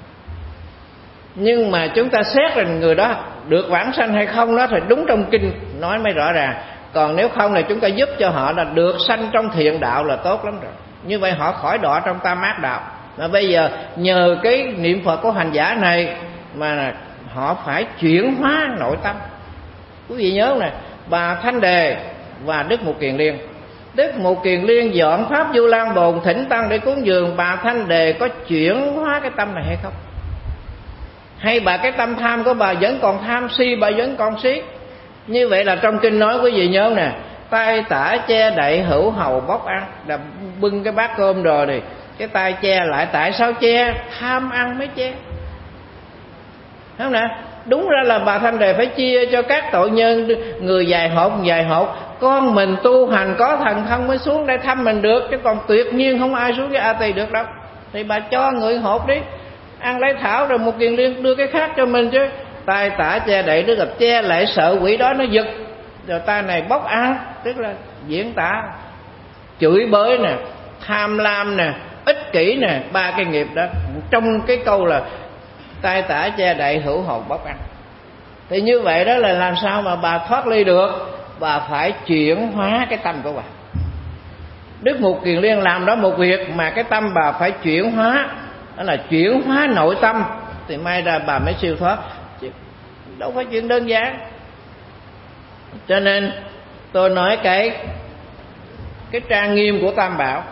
[SPEAKER 3] Nhưng mà chúng ta xét là người đó được vãng sanh hay không đó thì đúng trong kinh nói mới rõ ràng. Còn nếu không là chúng ta giúp cho họ là được sanh trong thiện đạo là tốt lắm rồi. Như vậy họ khỏi đọa trong tam ác đạo. Mà bây giờ nhờ cái niệm Phật của hành giả này mà họ phải chuyển hóa nội tâm. Quý vị nhớ nè, Bà Thanh Đề và Đức Mục Kiền Liên. Đức Mục Kiền Liên dọn pháp Vu Lan Bồn thỉnh tăng để cúng dường. Bà Thanh Đề có chuyển hóa cái tâm này hay không? Hay bà cái tâm tham của bà vẫn còn tham, si bà vẫn còn si? Như vậy là trong kinh nói quý vị nhớ nè, tay tả che đậy hữu hầu bóc ăn. Là bưng cái bát cơm rồi thì cái tay che lại. Tại sao che? Tham ăn mới che, không nè? Đúng ra là bà Thanh Đề phải chia cho các tội nhân, người dài hột. Con mình tu hành có thần thông mới xuống đây thăm mình được, chứ còn tuyệt nhiên không ai xuống cái A Tỳ được đâu. Thì bà cho người hột đi, ăn lấy thảo rồi Một Kiền Liên đưa cái khác cho mình chứ. Tay tả che đậy tức là che lại sợ quỷ đó nó giật, rồi tay này bóc ăn tức là diễn tả chửi bới nè, tham lam nè, ích kỷ nè, ba cái nghiệp đó trong cái câu là tay tả che đậy hữu hồn bóc ăn. Thì như vậy đó là làm sao mà bà thoát ly được? Bà phải chuyển hóa cái tâm của bà. Đức Mục Kiền Liên làm đó một việc mà cái tâm bà phải chuyển hóa, đó là chuyển hóa nội tâm, thì may ra bà mới siêu thoát, chứ đâu phải chuyện đơn giản. Cho nên tôi nói cái trang nghiêm của Tam Bảo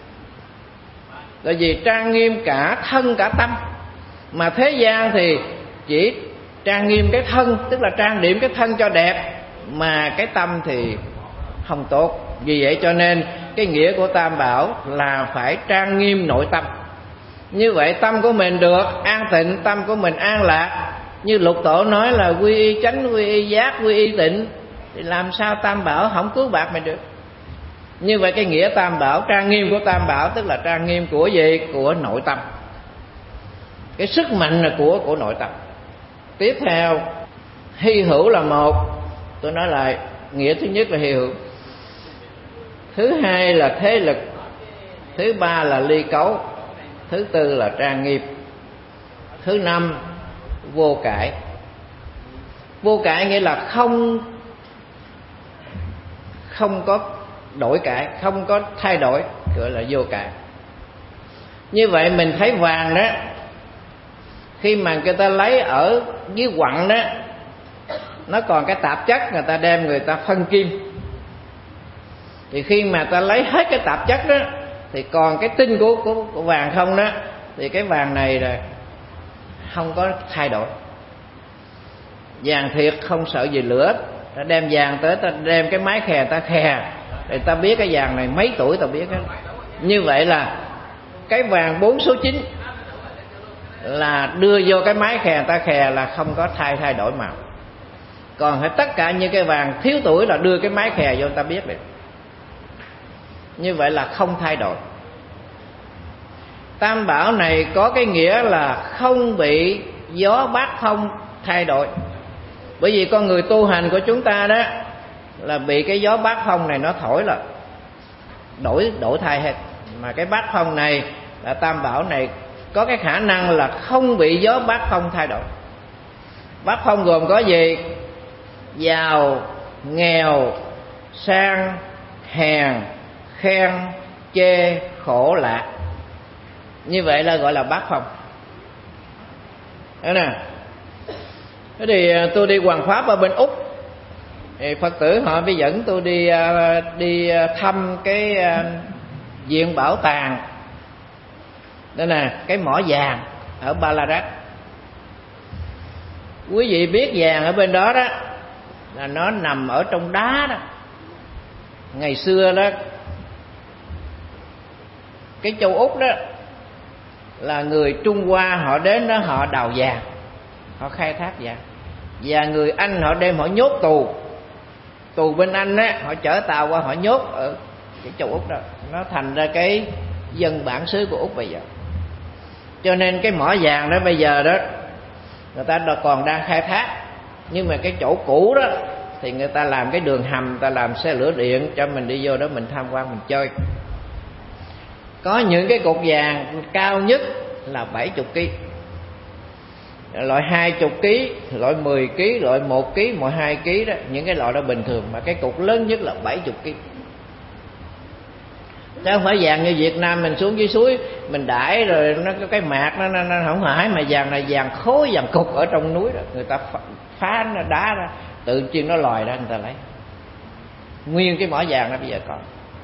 [SPEAKER 3] là vì trang nghiêm cả thân cả tâm. Mà thế gian thì chỉ trang nghiêm cái thân, tức là trang điểm cái thân cho đẹp, mà cái tâm thì không tốt. Vì vậy cho nên cái nghĩa của Tam Bảo là phải trang nghiêm nội tâm. Như vậy tâm của mình được an tịnh, tâm của mình an lạc. Như Lục Tổ nói là quy y chánh, quy y giác, quy y tịnh, thì làm sao Tam Bảo không cứu bạc mình được? Như vậy cái nghĩa Tam Bảo, trang nghiêm của Tam Bảo tức là trang nghiêm của gì? Của nội tâm. Cái sức mạnh là của nội tâm. Tiếp theo, hy hữu là một. Tôi nói lại, nghĩa thứ nhất là hy hữu, thứ hai là thế lực, thứ ba là ly cấu, thứ tư là trang nghiêm, thứ năm vô cải. Vô cải nghĩa là không có đổi cải, không có thay đổi, gọi là vô cải. Như vậy mình thấy vàng đó, khi mà người ta lấy ở dưới quặng đó, nó còn cái tạp chất, người ta đem người ta phân kim. Thì khi mà ta lấy hết cái tạp chất đó thì còn cái tinh của vàng không đó, thì cái vàng này là không có thay đổi. Vàng thiệt không sợ gì lửa. Ta đem vàng tới, ta đem cái máy khè ta khè, thì ta biết cái vàng này mấy tuổi ta biết đó. Như vậy là cái vàng 4 số 9 là đưa vô cái máy khè ta khè là không có thay đổi màu. Còn hết tất cả những cái vàng thiếu tuổi là đưa cái máy khè vô ta biết được. Như vậy là không thay đổi. Tam Bảo này có cái nghĩa là không bị gió bát phong thay đổi. Bởi vì con người tu hành của chúng ta đó là bị cái gió bát phong này nó thổi là đổi thay hết. Mà cái bát phong này là Tam Bảo này có cái khả năng là không bị gió bát phong thay đổi. Bát phong gồm có gì? Giàu, nghèo, sang, hèn, khen, chê, khổ, lạc. Như vậy là gọi là bát phong. Thế nè. Thế thì tôi đi hoằng pháp ở bên Úc, thì Phật tử họ mới dẫn tôi đi thăm cái viện bảo tàng. Đây nè, cái mỏ vàng ở Ballarat. Quý vị biết vàng ở bên đó đó là nó nằm ở trong đá đó. Ngày xưa đó, cái châu Úc đó là người Trung Hoa họ đến đó họ đào vàng, họ khai thác vàng. Và người Anh họ đem họ nhốt tù bên Anh á, họ chở tàu qua họ nhốt ở cái châu Úc đó. Nó thành ra cái dân bản xứ của Úc bây giờ. Cho nên cái mỏ vàng đó bây giờ đó người ta còn đang khai thác, nhưng mà cái chỗ cũ đó thì người ta làm cái đường hầm, người ta làm xe lửa điện cho mình đi vô đó mình tham quan mình chơi. Có những cái cục vàng cao nhất là 70 kg, loại 20 kg, loại 10 kg, loại 1 kg, loại 2 kg đó, những cái loại đó bình thường, mà cái cục lớn nhất là 70 kg. Chứ không phải vàng như Việt Nam mình xuống dưới suối mình đãi rồi nó có cái mạc nó không phải, mà vàng này vàng khối, vàng cục ở trong núi rồi, người ta phá nó đá ra, tự nhiên nó lòi ra người ta lấy nguyên cái mỏ vàng đó bây giờ còn.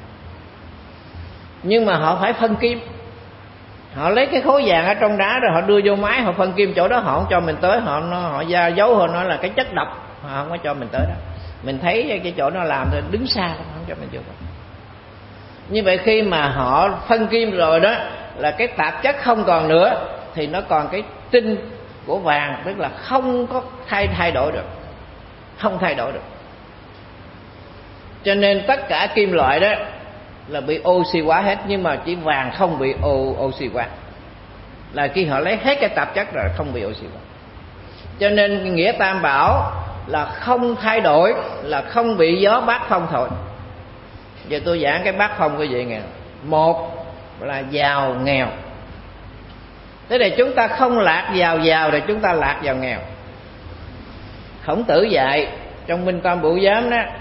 [SPEAKER 3] Nhưng mà họ phải phân kim, họ lấy cái khối vàng ở trong đá rồi họ đưa vô máy, họ phân kim chỗ đó, họ không cho mình tới, họ giấu, họ nói là cái chất độc, họ không có cho mình tới đó. Mình thấy cái chỗ nó làm thì đứng xa không cho mình vô. Như vậy khi mà họ phân kim rồi đó là cái tạp chất không còn nữa, thì nó còn cái tinh của vàng, tức là không có thay đổi được, không thay đổi được. Cho nên tất cả kim loại đó là bị oxy hóa hết, nhưng mà chỉ vàng không bị oxy hóa, là khi họ lấy hết cái tạp chất rồi không bị oxy hóa. Cho nên nghĩa tam bảo là không thay đổi, là không bị gió bát phong thổi. Giờ tôi giảng cái bát phong quý vị nghe. Một là giàu nghèo, thế thì chúng ta không lạc vào giàu thì chúng ta lạc vào nghèo. Khổng Tử dạy trong Minh Tâm Bửu Giám đó: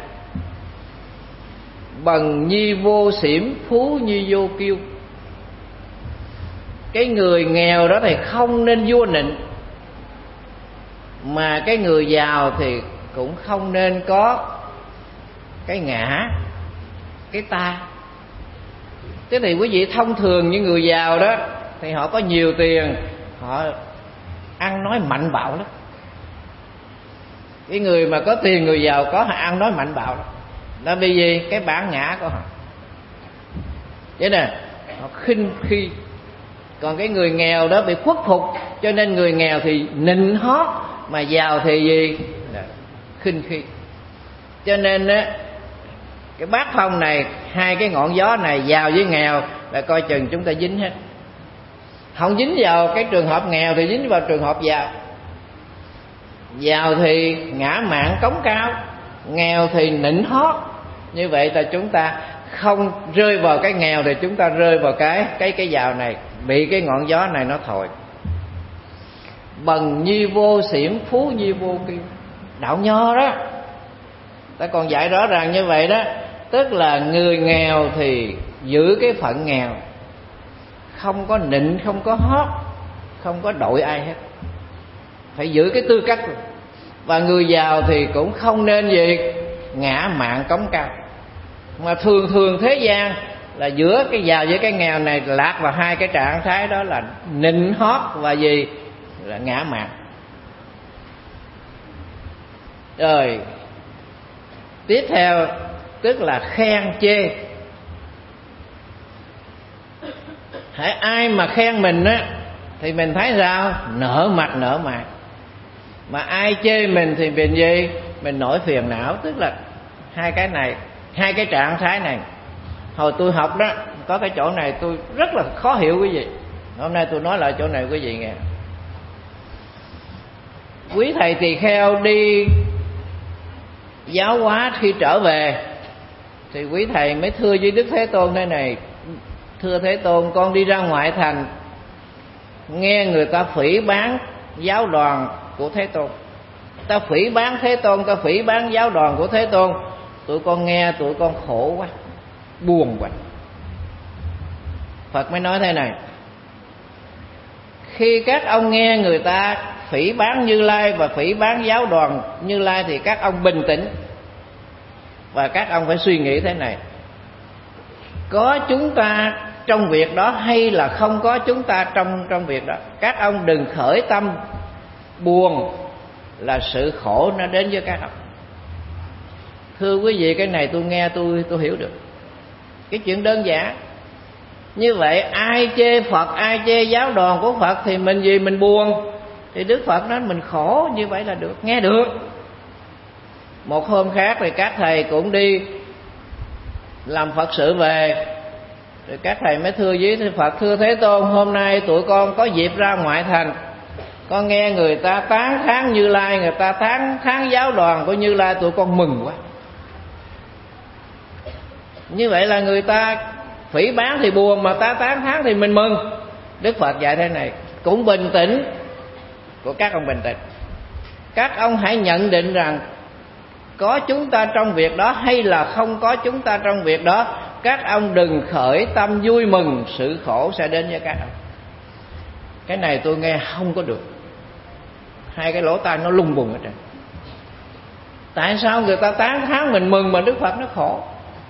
[SPEAKER 3] bần nhi vô xỉm, phú nhi vô kiêu. Cái người nghèo đó thì không nên vua nịnh, mà cái người giàu thì cũng không nên có cái ngã, cái ta. Thế thì quý vị thông thường những người giàu đó thì họ có nhiều tiền, họ ăn nói mạnh bạo lắm. Cái người mà có tiền, người giàu có, họ ăn nói mạnh bạo lắm. Là vì gì? Cái bản ngã của họ. Vậy nè, họ khinh khi. Còn cái người nghèo đó bị khuất phục, cho nên người nghèo thì nịnh hót, mà giàu thì gì? Khinh khi. Cho nên á, cái bát phong này, hai cái ngọn gió này, giàu với nghèo là coi chừng chúng ta dính hết. Không dính vào cái trường hợp nghèo thì dính vào trường hợp giàu. Giàu thì ngã mạn cống cao, nghèo thì nịnh hót. Như vậy là chúng ta không rơi vào cái nghèo thì chúng ta rơi vào cái giàu này, bị cái ngọn gió này nó thổi. Bần nhi vô xỉm, phú nhi vô kiêu. Đạo Nho đó ta còn dạy rõ ràng như vậy đó. Tức là người nghèo thì giữ cái phận nghèo, không có nịnh, không có hót, không có đội ai hết, phải giữ cái tư cách. Và người giàu thì cũng không nên gì ngã mạn cống cao. Mà thường thế gian là giữa cái giàu với cái nghèo này lạc vào hai cái trạng thái đó là nịnh hót và gì là ngã mạn. Rồi tiếp theo tức là khen chê. Hãy ai mà khen mình á thì mình thấy sao? Nở mặt nở mày. Mà ai chê mình thì mình gì? Mình nổi phiền não. Tức là hai cái này, hai cái trạng thái này. Hồi tôi học đó, có cái chỗ này tôi rất là khó hiểu quý vị. Hôm nay tôi nói lại chỗ này quý vị nghe. Quý thầy tỳ kheo đi giáo hóa, khi trở về thì quý thầy mới thưa với Đức Thế Tôn thế này: thưa Thế Tôn, con đi ra ngoại thành nghe người ta phỉ báng giáo đoàn của Thế Tôn. Ta phỉ báng Thế Tôn, ta phỉ báng giáo đoàn của Thế Tôn. Tụi con nghe tụi con khổ quá, buồn quá. Phật mới nói thế này: khi các ông nghe người ta phỉ báng Như Lai và phỉ báng giáo đoàn Như Lai thì các ông bình tĩnh, và các ông phải suy nghĩ thế này: có chúng ta trong việc đó hay là không có chúng ta trong việc đó. Các ông đừng khởi tâm buồn, là sự khổ nó đến với các ông. Thưa quý vị, cái này tôi nghe tôi hiểu được. Cái chuyện đơn giản. Như vậy ai chê Phật, ai chê giáo đoàn của Phật thì mình gì? Mình buồn. Thì Đức Phật nói mình khổ, như vậy là được, nghe được. Một hôm khác thì các thầy cũng đi làm Phật sự về, rồi các thầy mới thưa với Phật: thưa Thế Tôn, hôm nay tụi con có dịp ra ngoại thành Con nghe người ta tán thán Như Lai, người ta tán thán giáo đoàn của Như Lai, tụi con mừng quá. Như vậy là người ta phỉ báng thì buồn, mà ta tán thán thì mình mừng. Đức Phật dạy thế này, cũng bình tĩnh. Của các ông bình tĩnh. Các ông hãy nhận định rằng có chúng ta trong việc đó hay là không có chúng ta trong việc đó. Các ông đừng khởi tâm vui mừng, sự khổ sẽ đến với các ông. Cái này tôi nghe không có được. Hai cái lỗ tai nó lung bùng hết trơn. Tại sao người ta tán thán mình mừng mà Đức Phật nó khổ?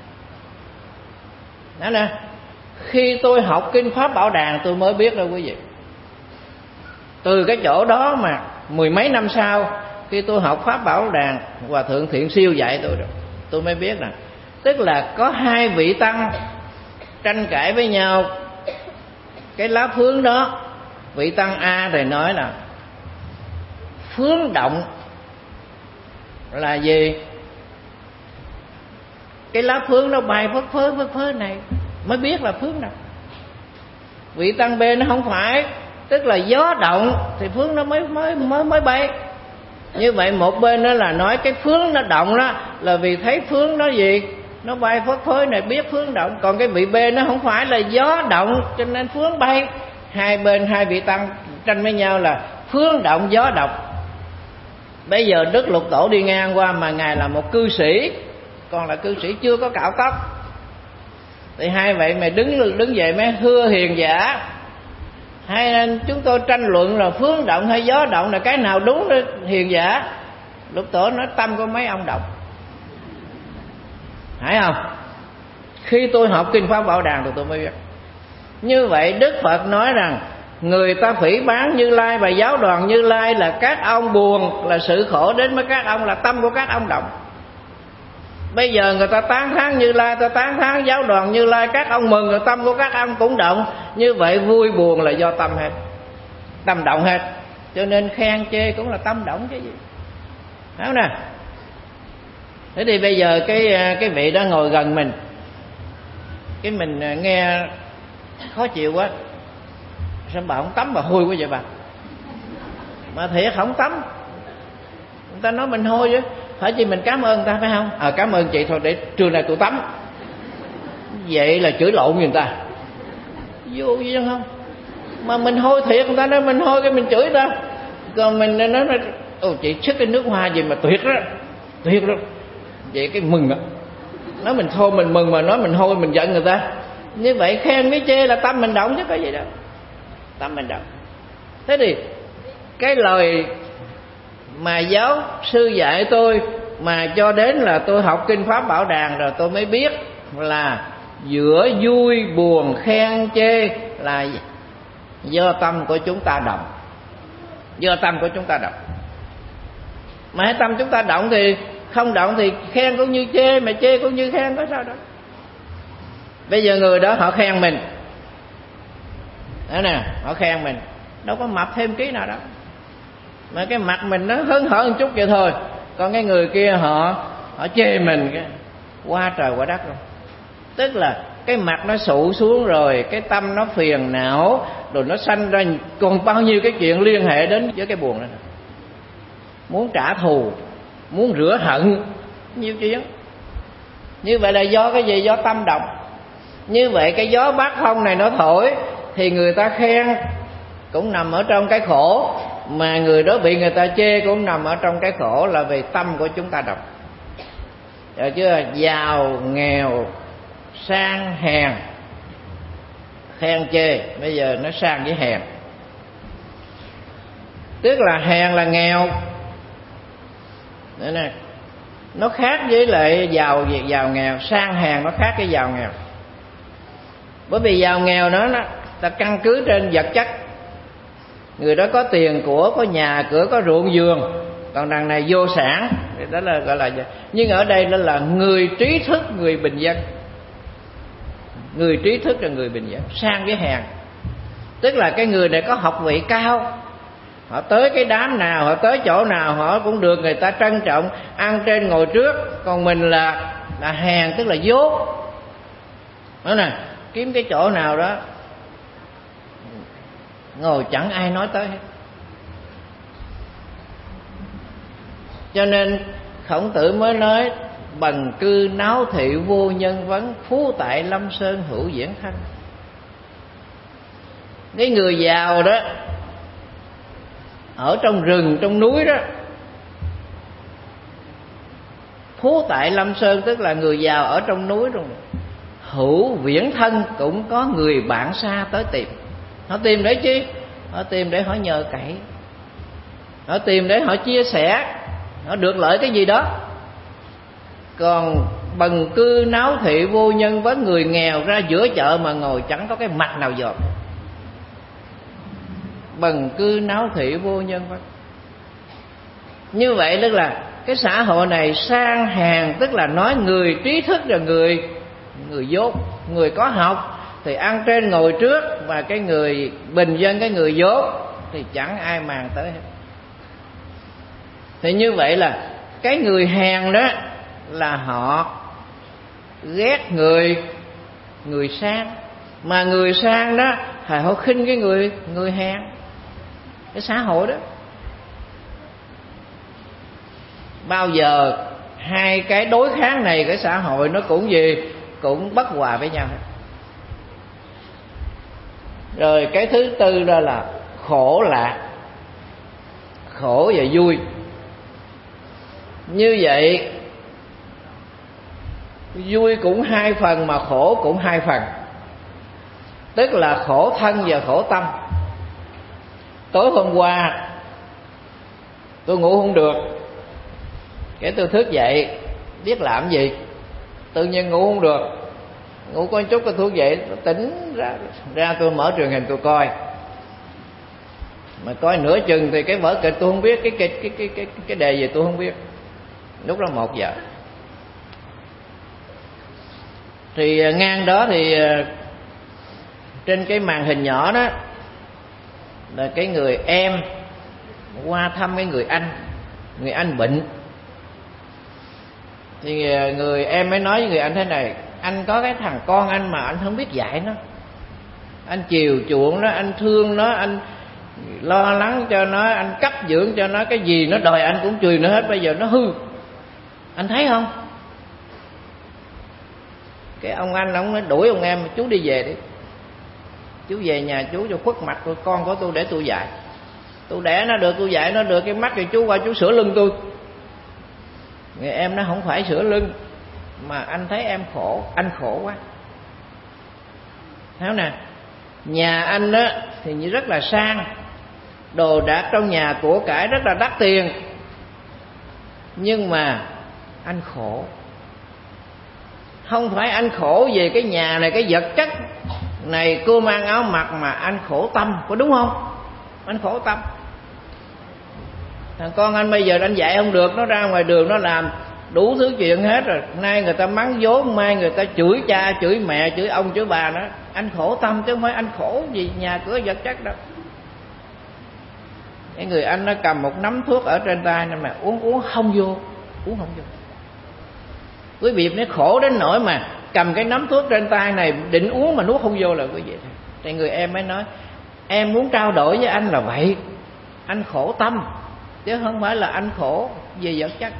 [SPEAKER 3] Đó nè, khi tôi học Kinh Pháp Bảo Đàn tôi mới biết đâu quý vị. Từ cái chỗ đó mà mười mấy năm sau, khi tôi học Pháp Bảo Đàn, Hòa Thượng Thiện Siêu dạy tôi rồi, tôi mới biết rằng tức là có hai vị tăng tranh cãi với nhau cái lá phướng đó. Vị tăng A thì nói là phướng động là gì? Cái lá phướng nó bay phất phơ này mới biết là phướng động. Vị tăng B nó không phải, tức là gió động thì phướng nó mới bay. Như vậy một bên đó là nói cái phướng nó động đó là vì thấy phướng nó gì, nó bay phất phới này biết phướng động. Còn cái vị B nó không phải, là gió động cho nên phướng bay. Hai bên hai vị tăng tranh với nhau là phướng động gió động. Bây giờ Đức Lục Tổ đi ngang qua mà ngài là một cư sĩ, còn là cư sĩ chưa có cạo tóc, thì hai vậy mày đứng dậy mới thưa hiền giả, hai anh chúng tôi tranh luận là phướng động hay gió động là cái nào đúng đó hiền giả. Lục Tổ nói tâm của mấy ông động, phải không? Khi tôi học Kinh Pháp Bảo Đàn thì tôi mới biết. Như vậy Đức Phật nói rằng người ta phỉ báng Như Lai và giáo đoàn Như Lai là các ông buồn, là sự khổ đến với các ông, là tâm của các ông động. Bây giờ người ta tán thán Như Lai, ta tán thán giáo đoàn Như Lai, các ông mừng, rồi tâm của các ông cũng động. Như vậy vui buồn là do tâm hết, tâm động hết. Cho nên khen chê cũng là tâm động chứ gì, phải không nè? Thế thì bây giờ cái vị đó ngồi gần mình, cái mình nghe khó chịu quá. Sao bà không tắm bà hôi quá vậy bà? Mà thiệt không tắm, người ta nói mình hôi chứ. Phải chi mình cảm ơn người ta phải không? Cảm ơn chị thôi, để trưa nay tôi tắm. Vậy là chửi lộn người ta, vô gì đâu không? Mà mình hôi thiệt, người ta nói mình hôi cái mình chửi người ta. Còn mình nói ồ chị sức cái nước hoa gì mà tuyệt đó, tuyệt đó. Vậy cái mừng á, nói mình thôi mình mừng, mà nói mình hôi mình giận người ta. Như vậy khen với chê là tâm mình động chứ có gì đâu, tâm mình động. Thế thì cái lời mà giáo sư dạy tôi, mà cho đến là tôi học Kinh Pháp Bảo Đàn rồi tôi mới biết là giữa vui buồn khen chê là do tâm của chúng ta động, do tâm của chúng ta động. Mà tâm chúng ta động thì không động thì khen cũng như chê, mà chê cũng như khen, có sao đâu. Bây giờ người đó họ khen mình đó nè, họ khen mình đâu có mập thêm ký nào đâu, mà cái mặt mình nó hớn hở một chút vậy thôi. Còn cái người kia họ chê mình cái qua trời qua đất rồi. Tức là cái mặt nó sụ xuống rồi, cái tâm nó phiền não, rồi nó sanh ra còn bao nhiêu cái chuyện liên hệ đến với cái buồn đó. Muốn trả thù, muốn rửa hận, nhiều chuyện. Như vậy là do cái gì? Do tâm động. Như vậy cái gió bát phong này nó thổi thì người ta khen cũng nằm ở trong cái khổ, mà người đó bị người ta chê cũng nằm ở trong cái khổ, là vì tâm của chúng ta động. Được chưa? Giàu nghèo sang hèn, khen chê, bây giờ nó sang với hèn. Tức là hèn là nghèo. Đấy nè, nó khác với lại giàu nghèo. Sang hèn nó khác với giàu nghèo. Bởi vì giàu nghèo nó ta căn cứ trên vật chất. Người đó có tiền của, có nhà cửa, có ruộng vườn. Còn đằng này vô sản, đó là gọi là. Nhưng ở đây đó là người trí thức, người bình dân. Người trí thức là người bình dân. Sang với hèn, tức là cái người này có học vị cao, họ tới cái đám nào, họ tới chỗ nào họ cũng được người ta trân trọng, ăn trên ngồi trước. Còn mình là hèn, tức là dốt. Đó nè, kiếm cái chỗ nào đó ngồi chẳng ai nói tới hết. Cho nên Khổng Tử mới nói bần cư náo thị vô nhân vấn, phú tại lâm sơn hữu viễn thân. Cái người giàu đó ở trong rừng trong núi đó, phú tại lâm sơn tức là người giàu ở trong núi rồi, hữu viễn thân cũng có người bạn xa tới tìm. Họ tìm để chi? Họ tìm để họ nhờ cậy, họ tìm để họ chia sẻ, họ được lợi cái gì đó. Còn bần cư náo thị vô nhân vấn, người nghèo ra giữa chợ mà ngồi chẳng có cái mặt nào dòm. Bần cư náo thị vô nhân vấn. Như vậy tức là cái xã hội này sang hàng, tức là nói người trí thức là người dốt, người có học thì ăn trên ngồi trước, và cái người bình dân, cái người dốt thì chẳng ai màng tới hết. Thì như vậy là cái người hèn đó là họ ghét người sang, mà người sang đó thì họ khinh cái người hèn. Cái xã hội đó bao giờ hai cái đối kháng này, cái xã hội nó cũng gì, cũng bất hòa với nhau. Rồi cái thứ tư đó là khổ lạc, khổ và vui. Như vậy vui cũng hai phần mà khổ cũng hai phần, tức là khổ thân và khổ tâm. Tối hôm qua tôi ngủ không được, cái tôi thức dậy biết làm gì, tự nhiên ngủ không được, ngủ có chút cái tôi dậy tỉnh ra tôi mở truyền hình tôi coi, mà coi nửa chừng thì cái vở kịch tôi không biết, cái đề gì tôi không biết. Lúc đó 1 giờ thì ngang đó thì trên cái màn hình nhỏ đó là cái người em qua thăm cái người anh bệnh. Thì người em mới nói với người anh thế này: anh có cái thằng con anh mà anh không biết dạy nó, anh chiều chuộng nó, anh thương nó, anh lo lắng cho nó, anh cấp dưỡng cho nó, cái gì nó đòi anh cũng chùi nó hết, bây giờ nó hư, anh thấy không? Cái ông nói đuổi ông em: chú đi về đi, chú về nhà chú cho khuất mặt tôi, con của tôi để tôi dạy, tôi đẻ nó được, tôi dạy nó được, cái mắt thì chú qua chú sửa lưng tôi. Người em nó không phải sửa lưng, mà anh thấy em khổ, anh khổ quá. Thấy nè, nhà anh đó thì rất là sang, đồ đạc trong nhà của cải rất là đắt tiền, nhưng mà anh khổ. Không phải anh khổ về cái nhà này, cái vật chất này, cơm ăn áo mặc, mà anh khổ tâm, có đúng không? Anh khổ tâm. Thằng con anh bây giờ anh dạy không được, nó ra ngoài đường nó làm đủ thứ chuyện hết rồi. Nay người ta mắng vốn, mai người ta chửi cha, chửi mẹ, chửi ông, chửi bà nữa. Anh khổ tâm chứ không phải anh khổ gì nhà cửa vật chất đâu. Cái người anh nó cầm một nắm thuốc ở trên tay nên mà uống không vô, uống không vô. Quý vị nó khổ đến nỗi mà cầm cái nắm thuốc trên tay này định uống mà nuốt không vô là quý vị. Thì người em mới nói: em muốn trao đổi với anh là vậy, anh khổ tâm chứ không phải là anh khổ về vật chất.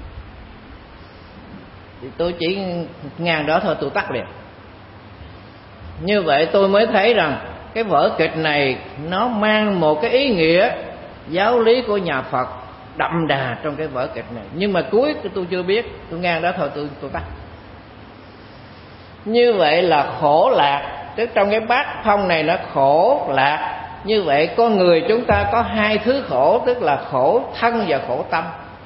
[SPEAKER 3] Thì tôi chỉ ngang đó thôi tôi tắt liền. Như vậy tôi mới thấy rằng cái vở kịch này nó mang một cái ý nghĩa giáo lý của nhà Phật đậm đà trong cái vở kịch này. Nhưng mà cuối tôi chưa biết, tôi ngang đó thôi tôi tắt. Như vậy là khổ lạc, tức trong cái bát phong này nó khổ lạc. Như vậy con người chúng ta có hai thứ khổ, tức là khổ thân và khổ tâm,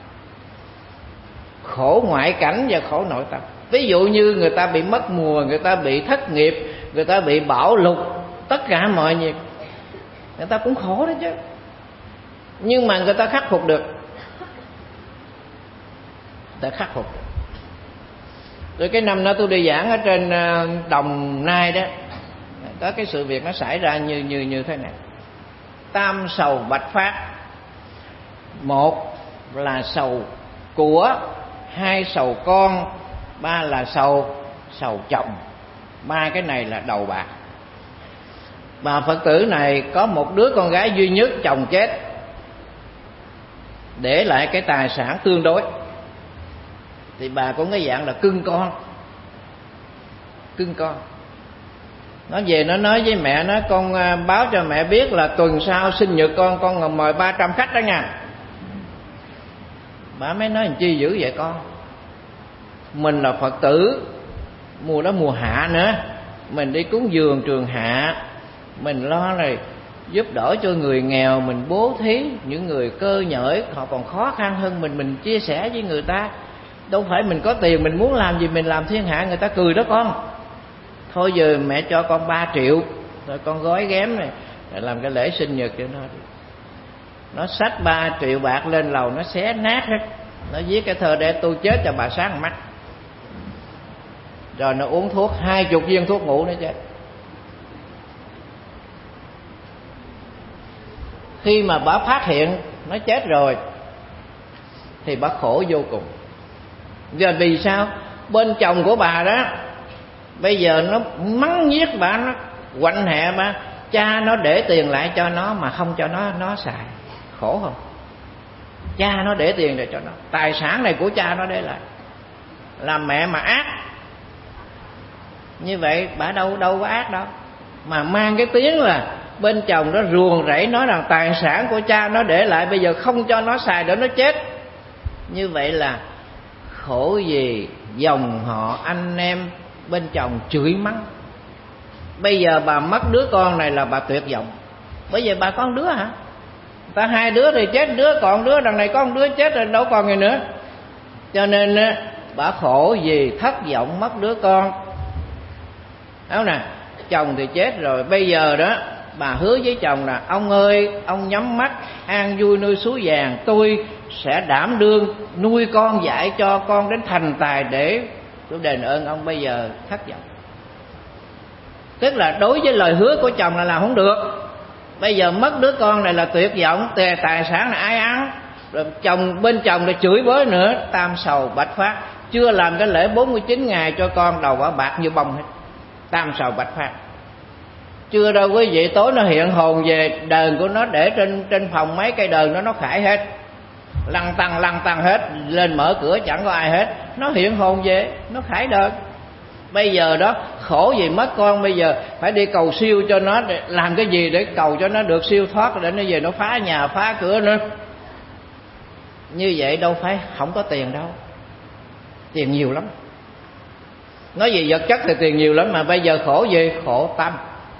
[SPEAKER 3] khổ ngoại cảnh và khổ nội tâm. Ví dụ như người ta bị mất mùa, người ta bị thất nghiệp, người ta bị bão lụt, tất cả mọi việc người ta cũng khổ đó chứ, nhưng mà người ta khắc phục được, người ta khắc phục được. Rồi cái năm đó tôi đi giảng ở trên Đồng Nai đó, có cái sự việc nó xảy ra như thế này: tam sầu bạch phát. Một là sầu của, hai sầu con, ba là sầu chồng. Ba cái này là đầu bạc. Bà Phật tử này có một đứa con gái duy nhất, chồng chết. để lại cái tài sản tương đối, thì bà cũng cái dạng là cưng con. Nó về nó nói với mẹ nó, con báo cho mẹ biết là tuần sau sinh nhật con mời 300 khách đó nha. Bà mới nói làm chi dữ vậy con, mình là Phật tử, mùa đó mùa hạ nữa, mình đi cúng dường trường hạ, mình lo này giúp đỡ cho người nghèo, mình bố thí những người cơ nhởi họ còn khó khăn hơn mình chia sẻ với người ta. Đâu phải mình có tiền mình muốn làm gì mình làm thiên hạ người ta cười đó con. Thôi giờ mẹ cho con 3 triệu rồi con gói ghém này làm cái lễ sinh nhật cho nó. Nó xách 3 triệu bạc lên lầu nó xé nát hết. Nó viết cái thơ để tôi chết cho bà sáng mắt. Rồi nó uống thuốc 20 viên thuốc ngủ nữa chết. Khi mà bà phát hiện nó chết rồi thì bà khổ vô cùng. Giờ vì sao? Bên chồng của bà đó bây giờ nó mắng nhiếc bà, nó quạnh hẹ bà. Cha nó để tiền lại cho nó mà không cho nó xài. Khổ không? Cha nó để tiền để cho nó, tài sản này của cha nó để lại. Làm mẹ mà ác như vậy bà đâu có ác đâu, mà mang cái tiếng là bên chồng nó ruồng rẫy nói rằng tài sản của cha nó để lại bây giờ không cho nó xài để nó chết. Như vậy là khổ gì dòng họ anh em bên chồng chửi mắng. Bây giờ bà mất đứa con này là bà tuyệt vọng. Bởi vì bà có 1 đứa hả? Ta 2 đứa thì chết đứa, còn đứa đằng này có 1 đứa chết rồi đâu còn gì nữa. Cho nên bà khổ vì thất vọng mất đứa con. Đúng nè, chồng thì chết rồi, bây giờ đó bà hứa với chồng là ông ơi, ông nhắm mắt an vui nuôi sú vàng, tôi sẽ đảm đương nuôi con, dạy cho con đến thành tài để tôi đền ơn ông. Bây giờ thất vọng, tức là đối với lời hứa của chồng là làm không được. Bây giờ mất đứa con này là tuyệt vọng, tài sản là ai ăn. Rồi bên chồng là chửi bới nữa, tam sầu bạch phát. Chưa làm cái lễ 49 ngày cho con, đầu quả bạc như bông hết. Tam sầu bạch phát. Chưa đâu quý vị, tối nó hiện hồn về, đờn của nó để trên phòng, mấy cây đờn nó khải hết, lăn tăng hết, lên mở cửa chẳng có ai hết. Nó hiện hồn về, nó khải đờn. Bây giờ đó khổ gì mất con, bây giờ phải đi cầu siêu cho nó, để làm cái gì để cầu cho nó được siêu thoát, để nó về nó phá nhà phá cửa nữa. Như vậy đâu phải không có tiền đâu, tiền nhiều lắm. Nói về vật chất thì tiền nhiều lắm, mà bây giờ khổ gì? Khổ tâm.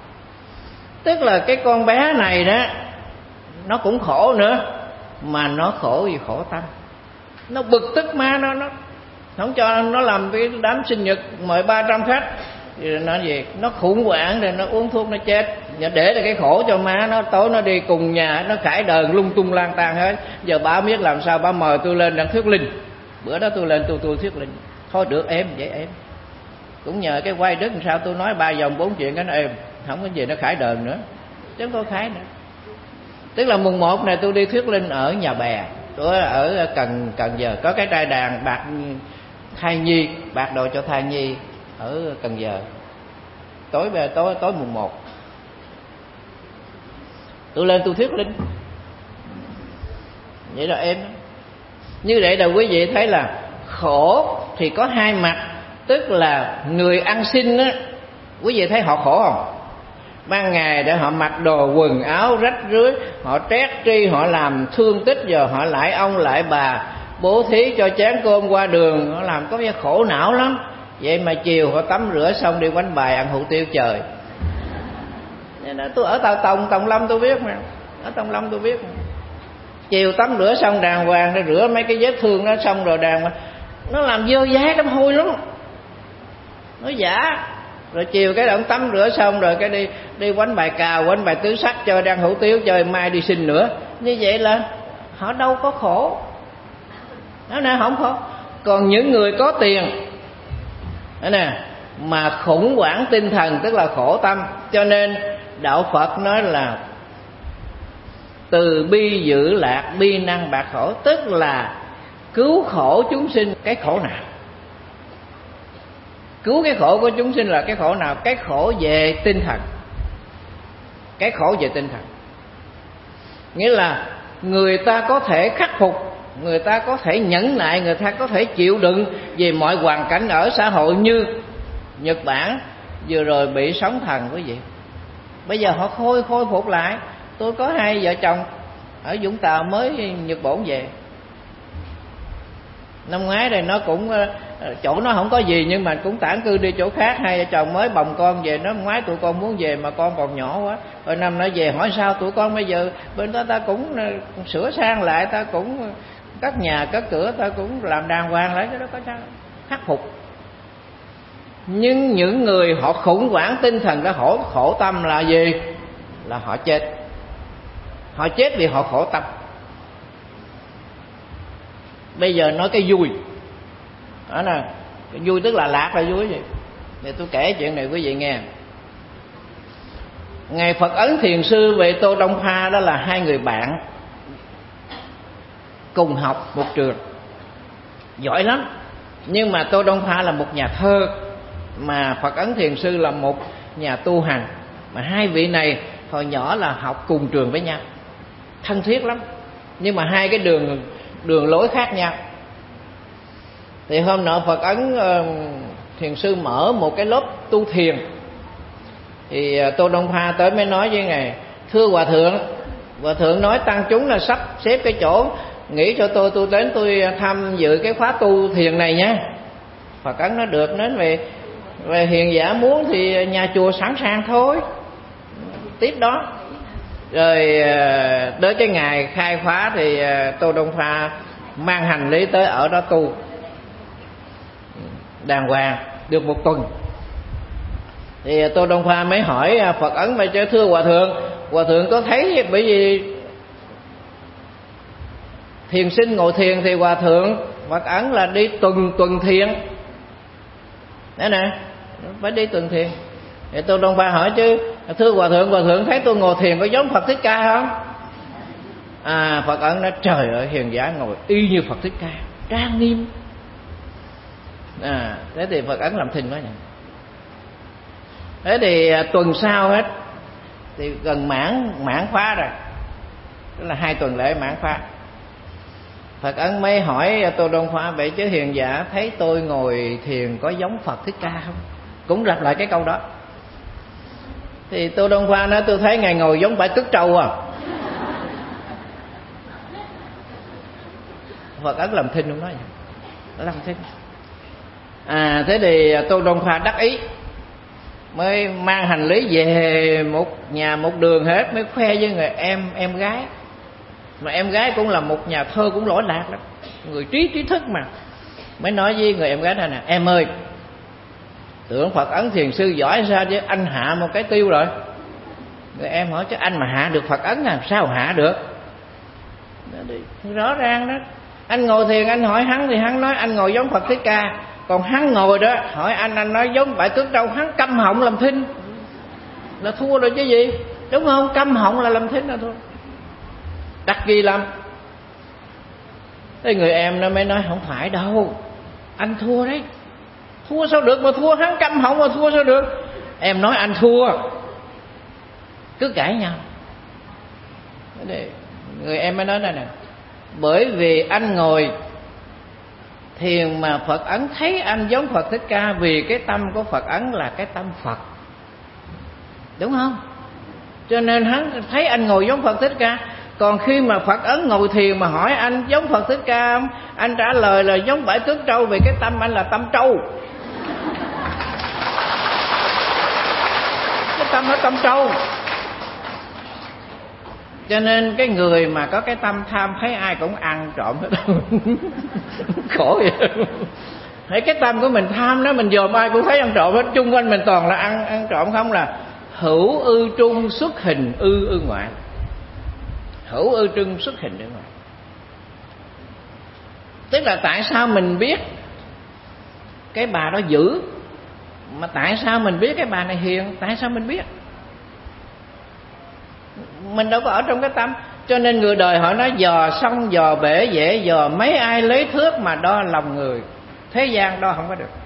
[SPEAKER 3] Tức là cái con bé này đó nó cũng khổ nữa, mà nó khổ vì khổ tâm. Nó bực tức má nó không cho nó làm cái đám sinh nhật mời 300 khách. Rồi nó gì? Nó khủng hoảng rồi nó uống thuốc nó chết. Để là cái khổ cho má nó, tối nó đi cùng nhà nó khải đờn lung tung lang tan hết. Giờ bà biết làm sao, bà mời tôi lên đang thuyết linh. Bữa đó tôi lên tôi thuyết linh. Thôi được em, vậy em. Cũng nhờ cái quay đức làm sao tôi nói 3 vòng 4 chuyện cái nó êm. Không có gì nó khải đờn nữa, chứ không có khải nữa. Tức là mùng 1 này tôi đi thuyết linh ở Nhà Bè. Tôi ở Cần Giờ có cái trai đàn bạc thai nhi, bạc đồ cho thai nhi ở Cần Giờ. Tối mùng 1 tôi lên tôi thuyết linh. Vậy là em. Như vậy là quý vị thấy là khổ thì có 2 mặt. Tức là người ăn xin á, quý vị thấy họ khổ không? Ban ngày để họ mặc đồ quần áo rách rưới, họ trét tri, họ làm thương tích, giờ họ lại ông lại bà, bố thí cho chén cơm qua đường, họ làm có vẻ khổ não lắm. Vậy mà chiều họ tắm rửa xong đi quánh bài ăn hủ tiếu trời. Nên tôi ở Tòng Lâm tôi biết mà, ở Tòng Lâm tôi biết mà. Chiều tắm rửa xong đàng hoàng, để rửa mấy cái vết thương nó xong rồi đàng hoàng, nó làm dơ dái lắm, hôi lắm, nó giả. Rồi chiều cái ông tắm rửa xong rồi cái đi quánh bài cào, quánh bài tứ sắc, chơi đang hủ tiếu, chơi mai đi xin nữa. Như vậy là họ đâu có khổ, đó nè, không khổ. Còn những người có tiền đó nè, mà khủng hoảng tinh thần tức là khổ tâm. Cho nên đạo Phật nói là từ bi giữ lạc, bi năng bạc khổ. Tức là cứu khổ chúng sinh. Cái khổ nào? Cứu cái khổ của chúng sinh là cái khổ nào? Cái khổ về tinh thần. Cái khổ về tinh thần nghĩa là người ta có thể khắc phục người ta có thể nhẫn nại, người ta có thể chịu đựng về mọi hoàn cảnh ở xã hội. Như Nhật Bản vừa rồi bị sóng thần quý vị, bây giờ họ khôi phục lại. Tôi có hai vợ chồng ở Vũng Tàu mới Nhật Bản về. Năm ngoái đây nó cũng chỗ nó không có gì nhưng mà cũng tản cư đi chỗ khác. Hai vợ chồng mới bồng con về. Nó ngoái tụi con muốn về mà con còn nhỏ quá. Rồi năm nó về hỏi sao tụi con bây giờ bên đó ta cũng sửa sang lại, ta cũng cất nhà cất cửa, ta cũng làm đàng hoàng lại, cái đó có sao khắc phục. Nhưng những người họ khủng hoảng tinh thần, đã khổ tâm là gì? Là họ chết. Họ chết vì họ khổ tâm. Bây giờ nói cái vui đó nè, cái vui tức là lạc là vui gì. Để tôi kể chuyện này quý vị nghe. Ngài Phật Ấn Thiền Sư về Tô Đông Pha, đó là hai người bạn cùng học một trường, giỏi lắm. Nhưng mà Tô Đông Pha là một nhà thơ, mà Phật Ấn Thiền Sư là một nhà tu hành. Mà hai vị này hồi nhỏ là học cùng trường với nhau, thân thiết lắm. Nhưng mà hai cái đường lối khác nhau. Thì hôm nọ Phật Ấn Thiền Sư mở một cái lớp tu thiền. Thì Tô Đông Pha tới mới nói với Ngài: thưa Hòa Thượng nói tăng chúng là sắp xếp cái chỗ nghỉ cho tôi đến tôi tham dự cái khóa tu thiền này nhé. Phật Ấn nói được, đến về hiền giả muốn thì nhà chùa sẵn sàng thôi, tiếp đó. Rồi đến cái ngày khai khóa thì Tô Đông Pha mang hành lý tới ở đó tu đàng hoàng được một tuần. Thì Tô Đông Pha mới hỏi Phật Ấn: vậy chứ thưa Hòa Thượng có thấy bởi vì thiền sinh ngồi thiền thì Hòa Thượng Phật Ấn là đi tuần thiền đấy nè, phải đi tuần thiền. Thì Tô Đông Pha hỏi: chứ thưa Hòa Thượng thấy tôi ngồi thiền có giống Phật Thích Ca không? Phật Ấn nói: trời ơi, hiền giả ngồi y như Phật Thích Ca, trang nghiêm. Thế thì Phật Ấn làm thinh quá nhỉ. Thế thì tuần sau hết thì gần mãn khóa rồi, tức là 2 tuần lễ mãn khóa. Phật Ấn mới hỏi Tô Đông Pha: vậy chứ hiền giả thấy tôi ngồi thiền có giống Phật Thích Ca không? Cũng lặp lại cái câu đó. Thì Tô Đông Pha nói: tôi thấy ngài ngồi giống bãi cứt trâu à. Phật Ấn làm thinh không nói vậy, làm thinh. Thế thì Tô Đông Pha đắc ý, mới mang hành lý về một nhà một đường hết, mới khoe với người em gái. Mà em gái cũng là một nhà thơ, cũng lỗi lạc lắm, người trí thức mà. Mới nói với người em gái này nè: em ơi, tưởng Phật Ấn Thiền Sư giỏi sao chứ anh hạ một cái tiêu rồi. Người em hỏi: chứ anh mà hạ được Phật Ấn làm sao hạ được? Rõ ràng đó, anh ngồi thiền anh hỏi hắn thì hắn nói anh ngồi giống Phật Thích Ca. Còn hắn ngồi đó hỏi anh nói giống bãi cứt trâu, hắn câm họng làm thinh là thua rồi chứ gì, đúng không? Câm họng là làm thinh là thôi, đắc ghi lắm. Thế người em nó mới nói: không phải đâu, anh thua đấy. Thua sao được mà thua, hắn câm họng mà thua sao được? Em nói anh thua, cứ cãi nhau. Người em mới nói này nè: bởi vì anh ngồi thiền mà Phật Ấn thấy anh giống Phật Thích Ca, vì cái tâm của Phật Ấn là cái tâm Phật, đúng không? Cho nên hắn thấy anh ngồi giống Phật Thích Ca. Còn khi mà Phật Ấn ngồi thiền mà hỏi anh giống Phật Thích Ca không, anh trả lời là giống bãi cứt trâu, vì cái tâm anh là tâm trâu. Cái tâm nó tâm trâu. Cho nên cái người mà có cái tâm tham thấy ai cũng ăn trộm hết. Khổ vậy. Thấy cái tâm của mình tham đó, mình dòm ai cũng thấy ăn trộm hết. Chung quanh mình toàn là ăn trộm không, là hữu ư trung xuất hình ư ngoại. Hữu ư trung xuất hình ư ngoại. Tức là tại sao mình biết cái bà đó dữ, mà tại sao mình biết cái bà này hiền? Tại sao mình biết? Mình đâu có ở trong cái tâm. Cho nên người đời họ nói dò sông dò bể dễ dò, mấy ai lấy thước mà đo lòng người. Thế gian đo không có được.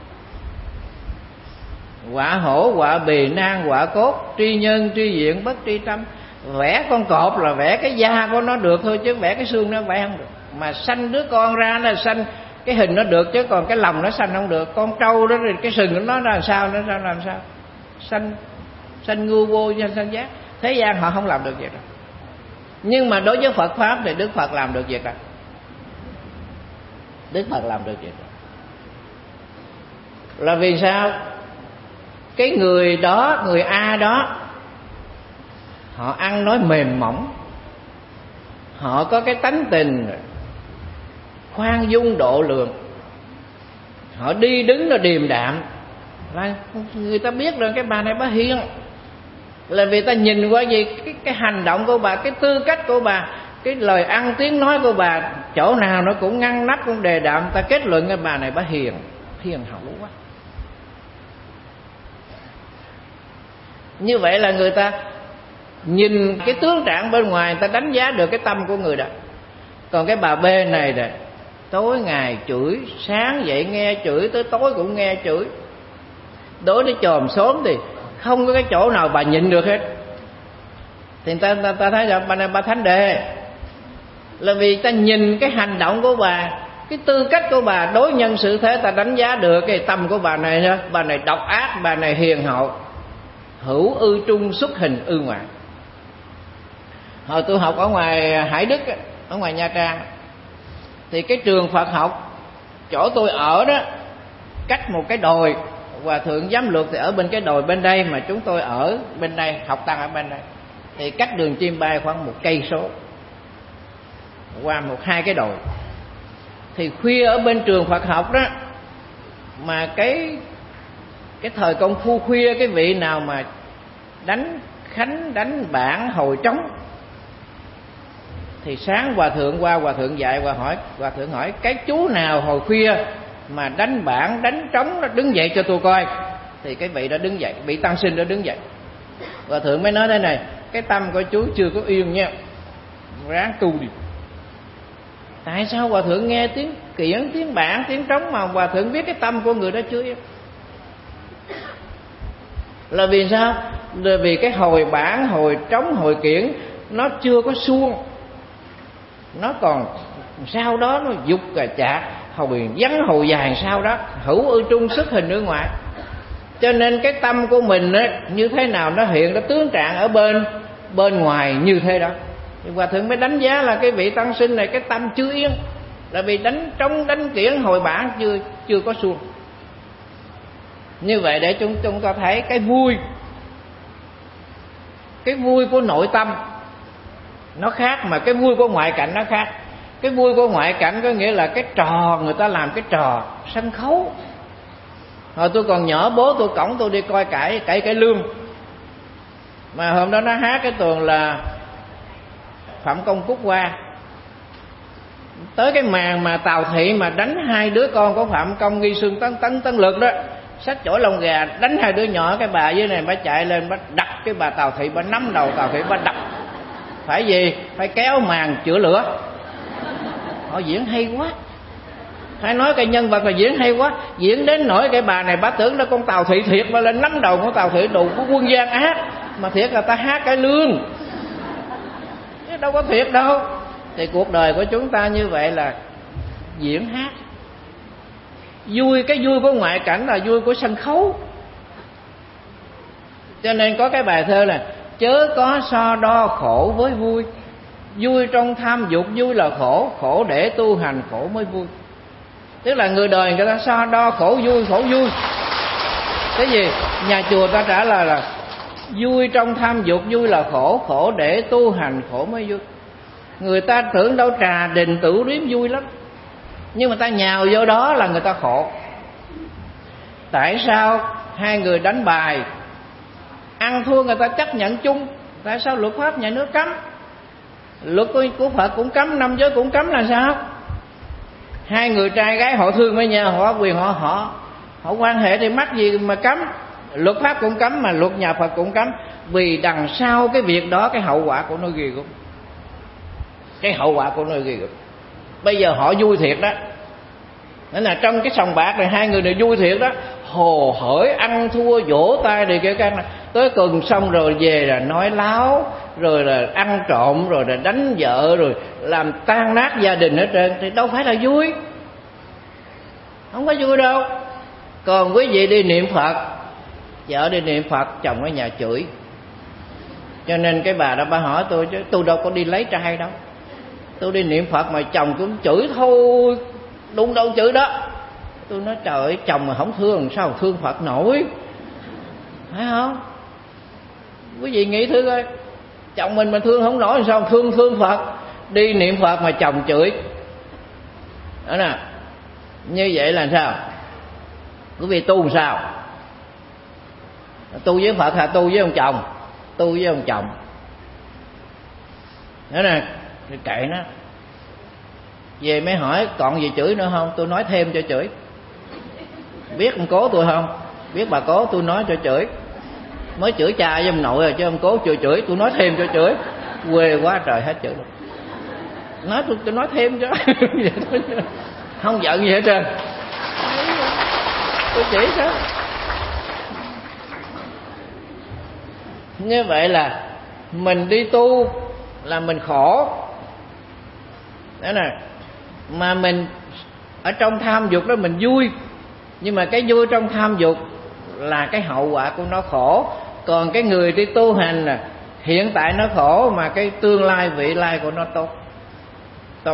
[SPEAKER 3] Quả hổ, quả bì, nang, quả cốt, tri nhân, tri diện, bất tri tâm. Vẽ con cọp là vẽ cái da của nó được thôi, chứ vẽ cái xương nó vẽ không được. Mà sanh đứa con ra là sanh cái hình nó được, chứ còn cái lòng nó sanh không được. Con trâu đó thì cái sừng của nó làm sao, nó làm sao sanh ngu vô sanh giác. Thế gian họ không làm được việc đó. Nhưng mà đối với Phật pháp thì Đức Phật làm được việc đó. Đức Phật làm được việc đó là vì sao? Cái người đó, người A đó, họ ăn nói mềm mỏng, họ có cái tánh tình khoan dung độ lượng, họ đi đứng là điềm đạm, là người ta biết rằng cái bà này bà hiền. Là vì ta nhìn qua gì cái hành động của bà, cái tư cách của bà, cái lời ăn tiếng nói của bà, chỗ nào nó cũng ngăn nắp, cũng đề đạm, ta kết luận cái bà này bà hiền hậu quá. Như vậy là người ta nhìn cái tướng trạng bên ngoài, ta đánh giá được cái tâm của người đó. Còn cái bà B này nè, tối ngày chửi, sáng dậy nghe chửi, tới tối cũng nghe chửi. Đối với chòm xóm thì không có cái chỗ nào bà nhịn được hết. Thì ta thấy rằng bà này bà thánh đề. Là vì ta nhìn cái hành động của bà, cái tư cách của bà, đối nhân xử thế, ta đánh giá được cái tâm của bà này nữa. Bà này độc ác, bà này hiền hậu, hữu ư trung xuất hình ư ngoại. Hồi tôi học ở ngoài Hải Đức, ở ngoài Nha Trang, thì cái trường Phật học chỗ tôi ở đó cách một cái đồi. Hòa thượng giám luật thì ở bên cái đồi bên đây, mà chúng tôi ở bên đây, học tăng ở bên đây, thì cách đường chim bay khoảng 1 cây số, qua 1-2 cái đồi. Thì khuya ở bên trường Phật học đó, mà cái thời công phu khuya, cái vị nào mà đánh khánh, đánh bảng, hồi trống, thì sáng hòa thượng qua, hòa thượng dạy, hòa thượng hỏi cái chú nào hồi khuya mà đánh bảng, đánh trống, nó đứng dậy cho tôi coi. Thì cái vị đó đứng dậy, vị tăng sinh đó đứng dậy. Hòa thượng mới nói thế này: cái tâm của chú chưa có yên nha, ráng tu đi. Tại sao hòa thượng nghe tiếng kiển, tiếng bảng, tiếng trống mà hòa thượng biết cái tâm của người đó chưa yên? Là vì sao? Là vì cái hồi bảng, hồi trống, hồi kiển nó chưa có suông, nó còn sau đó nó dục cà chạc, hồi vắng hồi dài sau đó, hữu ư trung xuất hình ở ngoài. Cho nên cái tâm của mình á, như thế nào nó hiện, nó tướng trạng ở bên ngoài như thế đó. Thì hòa thượng mới đánh giá là cái vị tăng sinh này cái tâm chưa yên, là vì đánh trống, đánh kiển, hồi bảng chưa có suông. Như vậy để chúng ta thấy cái vui của nội tâm nó khác, mà cái vui của ngoại cảnh nó khác. Cái vui của ngoại cảnh có nghĩa là cái trò, người ta làm cái trò sân khấu. Hồi tôi còn nhỏ, bố tôi cõng tôi đi coi cải lương, mà hôm đó nó hát cái tuồng là Phạm Công Cúc Hoa. Tới cái màn mà Tào Thị mà đánh 2 đứa con của Phạm Công Nghi Xương Tấn Lực đó, xách chổi lông gà đánh 2 đứa nhỏ, cái bà dưới này bà chạy lên, bà đập cái bà Tào Thị, bà nắm đầu Tào Thị, bà đập. Phải gì? Phải kéo màn chữa lửa. Họ diễn hay quá. Phải nói cái nhân vật là diễn hay quá. Diễn đến nỗi cái bà này bà tưởng là con Tào Thị thiệt, mà lên nắm đầu của Tào Thị đồ của quân gian ác. Mà thiệt là ta hát cái lương, chứ đâu có thiệt đâu. Thì cuộc đời của chúng ta như vậy là diễn hát. Vui, cái vui của ngoại cảnh là vui của sân khấu. Cho nên có cái bài thơ là chớ có so đo khổ với vui, vui trong tham dục vui là khổ, khổ để tu hành khổ mới vui. Tức là người đời người ta so đo khổ vui. Cái gì? Nhà chùa ta trả lời là vui trong tham dục vui là khổ, khổ để tu hành khổ mới vui. Người ta tưởng đâu trà đình tử điếm vui lắm, nhưng mà ta nhào vô đó là người ta khổ. Tại sao 2 người đánh bài ăn thua người ta chấp nhận chung? Tại sao luật pháp nhà nước cấm? Luật của Phật cũng cấm, 5 giới cũng cấm là sao? 2 người trai gái họ thương với nhau, họ quyền họ quan hệ thì mắc gì mà cấm? Luật pháp cũng cấm, mà luật nhà Phật cũng cấm. Vì đằng sau cái việc đó, cái hậu quả của nó ghê gớm. Cái hậu quả của nó ghê gớm. Bây giờ họ vui thiệt đó, nên là trong cái sòng bạc này 2 người này vui thiệt đó, hồ hởi ăn thua vỗ tay đi cái này. Tới tuần xong rồi về là nói láo, rồi là ăn trộm, rồi là đánh vợ, rồi làm tan nát gia đình hết trơn, thì đâu phải là vui. Không có vui đâu. Còn quý vị đi niệm Phật, vợ đi niệm Phật, chồng ở nhà chửi. Cho nên cái bà đó bà hỏi tôi chứ tôi đâu có đi lấy trai đâu, tôi đi niệm Phật mà chồng cũng chửi thôi, đụng đâu chửi đó. Tôi nói trời ơi, chồng mà không thương sao thương Phật nổi, phải không? Quý vị nghĩ thử coi, chồng mình mà thương không nổi sao thương Phật. Đi niệm Phật mà chồng chửi đó nè, như vậy là sao? Quý vị tu làm sao? Tu với Phật hay tu với ông chồng? Tu với ông chồng đó nè. Kệ nó, về mới hỏi còn gì chửi nữa không? Tôi nói thêm cho chửi. Biết ông cố tôi không? Biết bà cố tôi nói cho chửi. Mới chửi cha với ông nội rồi chứ ông cố chưa chửi, tôi nói thêm cho chửi. Quê quá trời hết chửi. Nói tôi nói thêm cho không giận gì hết trơn. Tôi chỉ sao? Như vậy là mình đi tu là mình khổ đó nè, mà mình ở trong tham dục đó mình vui, nhưng mà cái vui trong tham dục là cái hậu quả của nó khổ. Còn cái người đi tu hành là hiện tại nó khổ, mà cái tương lai vị lai của nó tốt.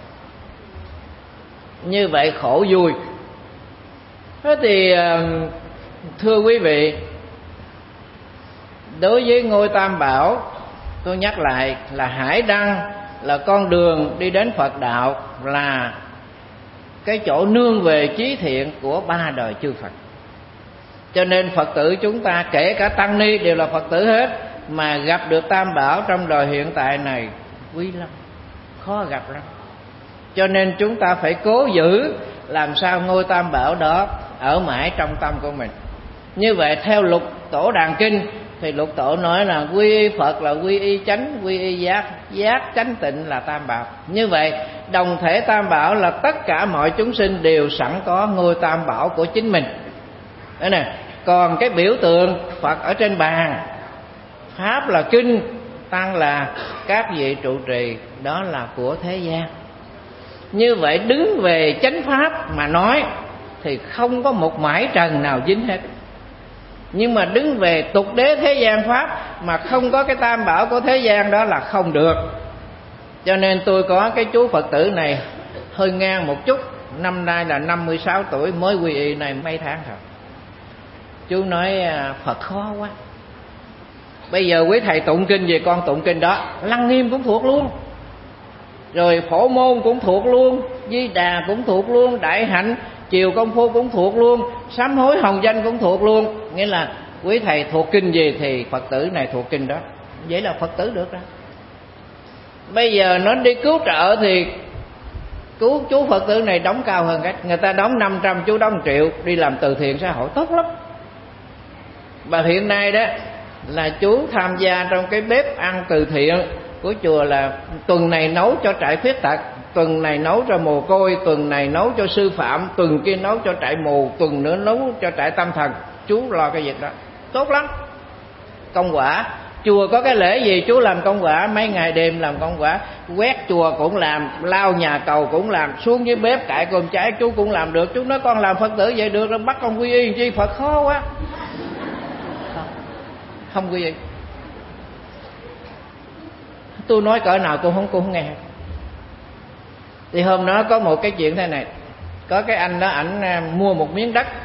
[SPEAKER 3] Như vậy khổ vui. Thế thì thưa quý vị, đối với ngôi Tam Bảo, tôi nhắc lại là hải đăng, là con đường đi đến Phật đạo, là cái chỗ nương về chí thiện của ba đời chư Phật. Cho nên Phật tử chúng ta, kể cả tăng ni đều là Phật tử hết, mà gặp được Tam Bảo trong đời hiện tại này quý lắm, khó gặp lắm. Cho nên chúng ta phải cố giữ làm sao ngôi Tam Bảo đó ở mãi trong tâm của mình. Như vậy theo Lục Tổ Đàn Kinh thì Lục Tổ nói là quy y Phật là quy y chánh, quy y giác, giác chánh tịnh là Tam Bảo. Như vậy đồng thể Tam Bảo là tất cả mọi chúng sinh đều sẵn có ngôi Tam Bảo của chính mình. Đấy nè. Còn cái biểu tượng Phật ở trên bàn, Pháp là kinh, Tăng là các vị trụ trì, đó là của thế gian. Như vậy đứng về chánh Pháp mà nói thì không có một mải trần nào dính hết. Nhưng mà đứng về tục đế thế gian Pháp mà không có cái Tam Bảo của thế gian đó là không được. Cho nên tôi có cái chú Phật tử này hơi ngang một chút, năm nay là 56 tuổi, mới quy y này mấy tháng rồi. Chú nói Phật khó quá. Bây giờ quý thầy tụng kinh về con tụng kinh đó, Lăng Nghiêm cũng thuộc luôn, rồi Phổ Môn cũng thuộc luôn, Di Đà cũng thuộc luôn, Đại Hạnh, Chiều Công Phu cũng thuộc luôn, Sám Hối Hồng Danh cũng thuộc luôn. Nghĩa là quý thầy thuộc kinh gì thì Phật tử này thuộc kinh đó. Vậy là Phật tử được đó. Bây giờ nó đi cứu trợ thì cứu chú Phật tử này đóng cao hơn cách. Người ta đóng 500, chú đóng 1 triệu, đi làm từ thiện xã hội tốt lắm. Và hiện nay đó là chú tham gia trong cái bếp ăn từ thiện của chùa, là tuần này nấu cho trại khuyết tật, tuần này nấu cho mồ côi, tuần này nấu cho sư phạm, tuần kia nấu cho trại mù, tuần nữa nấu cho trại tâm thần. Chú lo cái việc đó tốt lắm. Công quả, chùa có cái lễ gì chú làm công quả, mấy ngày đêm làm công quả, quét chùa cũng làm, lau nhà cầu cũng làm, xuống dưới bếp cải cơm cháy chú cũng làm được. Chú nói con làm Phật tử vậy được rồi, bắt con quy y chi, Phật khó quá. Không quy y. Tôi nói cỡ nào cô không nghe. Thì hôm đó có một cái chuyện thế này, có cái anh đó, ảnh mua một miếng đất,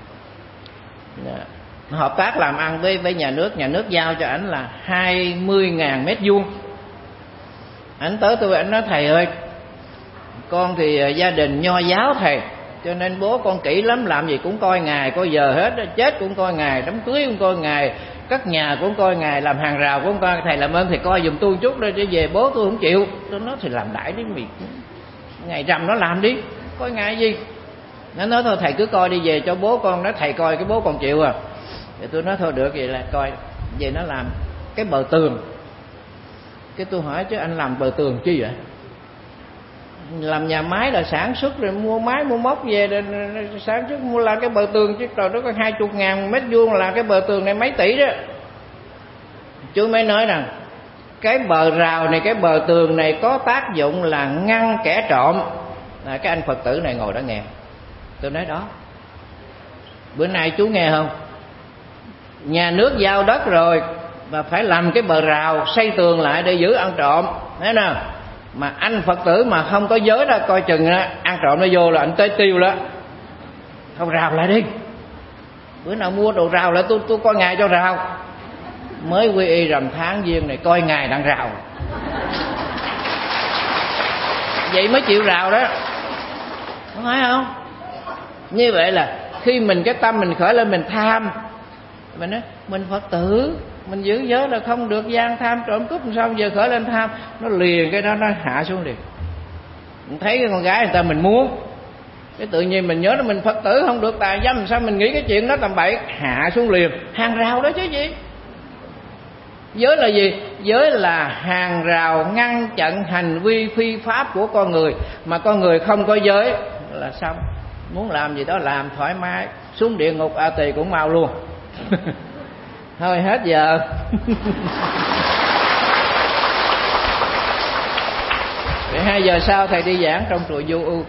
[SPEAKER 3] hợp tác làm ăn với nhà nước giao cho ảnh là 20.000 mét vuông. Ảnh tới tôi, ảnh nói thầy ơi, con thì gia đình nho giáo thầy, cho nên bố con kỹ lắm, làm gì cũng coi ngày coi giờ hết, chết cũng coi ngày, đám cưới cũng coi ngày, cất nhà cũng coi ngày, làm hàng rào cũng coi. Thầy làm ơn thầy coi giùm tôi chút đi, để về bố tôi không chịu. Tôi nói thì làm đại đi mày, ngày rằm nó làm đi, coi ngày gì. Nó nói thôi thầy cứ coi đi, về cho bố con. Nói thầy coi cái bố con chịu à. Thì tôi nói thôi được, vậy là coi. Về nó làm cái bờ tường. Cái tôi hỏi chứ anh làm bờ tường chi vậy? làm nhà máy là sản xuất rồi mua máy mua móc về rồi sản xuất mua làm cái bờ tường chứ trời, nó có 20.000 mét vuông là cái bờ tường này mấy tỷ đó. Chú mới nói rằng cái bờ rào này, cái bờ tường này có tác dụng là ngăn kẻ trộm. Cái anh Phật tử này ngồi đó nghe. Tôi nói đó, bữa nay chú nghe không? Nhà nước giao đất rồi mà phải làm cái bờ rào xây tường lại để giữ ăn trộm, thấy nào? Mà anh Phật tử mà không có giới đó, coi chừng đó, ăn trộm nó vô là anh tới tiêu đó. Không, rào lại đi, bữa nào mua đồ rào lại tôi coi ngài cho rào. Mới quy y rằm tháng giêng này coi ngài đang rào, vậy mới chịu rào đó, không phải không? Như vậy là khi mình cái tâm mình khởi lên mình tham, mình nói mình Phật tử, mình giữ giới là không được gian tham trộm cướp, sao giờ khởi lên tham, nó liền cái đó nó hạ xuống liền. Mình thấy cái con gái người ta mình muốn, cái tự nhiên mình nhớ là mình Phật tử không được tà dâm, sao mình nghĩ cái chuyện đó tầm bậy, hạ xuống liền. Hàng rào đó chứ gì. Giới là gì? Giới là hàng rào ngăn chặn hành vi phi pháp của con người. Mà con người không có giới là xong, muốn làm gì đó làm thoải mái, xuống địa ngục A Tỳ cũng mau luôn. Thôi hết giờ. Vậy 2 giờ sau thầy đi giảng trong chùa Vô Ưu.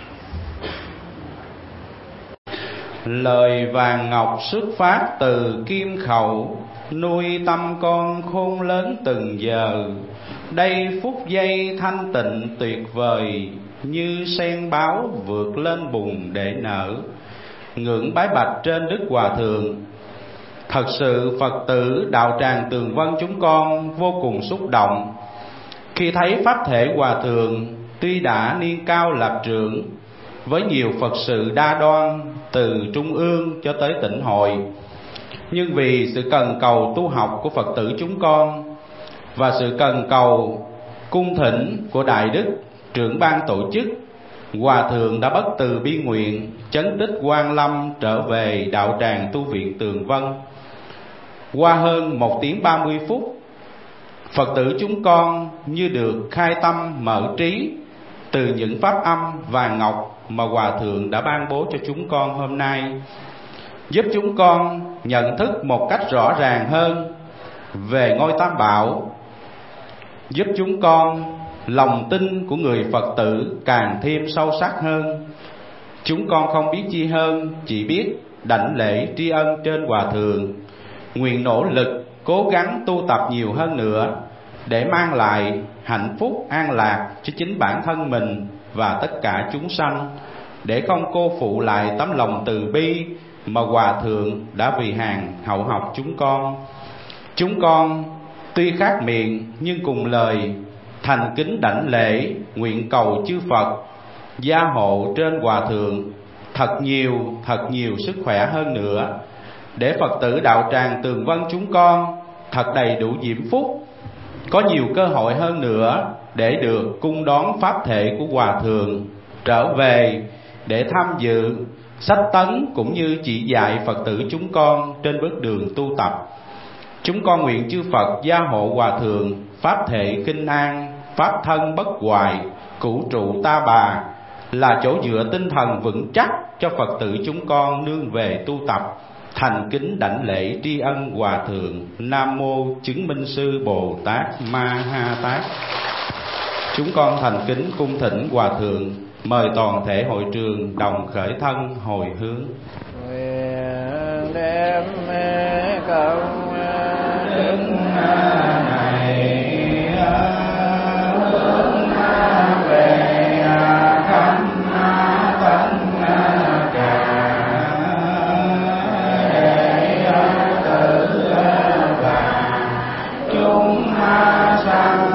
[SPEAKER 1] Lời vàng ngọc xuất phát từ kim khẩu, nuôi tâm con khôn lớn từng giờ. Đây phút giây thanh tịnh tuyệt vời, như sen báo vượt lên bùn để nở. Ngưỡng bái bạch trên Đức Hòa Thượng. Thật sự Phật tử đạo tràng Tường Vân chúng con vô cùng xúc động khi thấy pháp thể Hòa Thượng tuy đã niên cao lập trưởng, với nhiều Phật sự đa đoan từ trung ương cho tới tỉnh hội, nhưng vì sự cần cầu tu học của Phật tử chúng con và sự cần cầu cung thỉnh của Đại Đức trưởng ban tổ chức, Hòa Thượng đã bất từ bi nguyện chấn tích Quan Lâm trở về đạo tràng tu viện Tường Vân. Qua hơn 1 tiếng 30 phút, Phật tử chúng con như được khai tâm mở trí từ những pháp âm vàng ngọc mà Hòa Thượng đã ban bố cho chúng con hôm nay, giúp chúng con nhận thức một cách rõ ràng hơn về ngôi Tam Bảo, giúp chúng con lòng tin của người Phật tử càng thêm sâu sắc hơn. Chúng con không biết chi hơn, chỉ biết đảnh lễ tri ân trên Hòa Thượng, nguyện nỗ lực cố gắng tu tập nhiều hơn nữa để mang lại hạnh phúc an lạc cho chính bản thân mình và tất cả chúng sanh, để không cô phụ lại tấm lòng từ bi mà Hòa Thượng đã vì hàng hậu học chúng con. Chúng con tuy khác miệng nhưng cùng lời thành kính đảnh lễ, nguyện cầu chư Phật gia hộ trên Hòa Thượng thật nhiều sức khỏe hơn nữa, để Phật tử đạo tràng Tường Vân chúng con thật đầy đủ diễm phúc, có nhiều cơ hội hơn nữa để được cung đón pháp thể của Hòa Thượng trở về để tham dự sách tấn cũng như chỉ dạy Phật tử chúng con trên bước đường tu tập. Chúng con nguyện chư Phật gia hộ Hòa Thượng pháp thể kinh an, pháp thân bất hoại, cửu trụ ta bà, là chỗ dựa tinh thần vững chắc cho Phật tử chúng con nương về tu tập. Thành kính đảnh lễ tri ân Hòa Thượng. Nam mô Chứng Minh Sư Bồ Tát Ma Ha Tát. Chúng con thành kính cung thỉnh Hòa Thượng mời toàn thể hội trường đồng khởi thân hồi hướng.
[SPEAKER 3] Nguyện đem công đức này hướng về khắp tất cả đệ tử và chúng sanh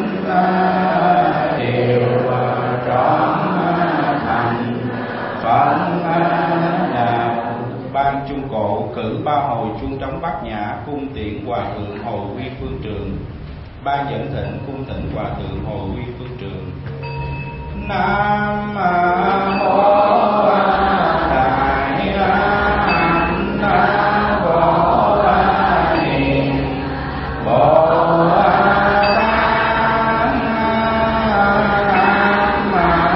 [SPEAKER 3] đều trọn thành Phật đạo. Ban Trung Cổ cử 3 hồi chuông trống Bát Nhã cung tiễn Hòa Thượng hồi quy phương trường. Ban dẫn thỉnh cung thỉnh Hòa Thượng hồi quy phương trường. Nam mô Đại Hạnh Bồ Đề Bồ Tát. Nam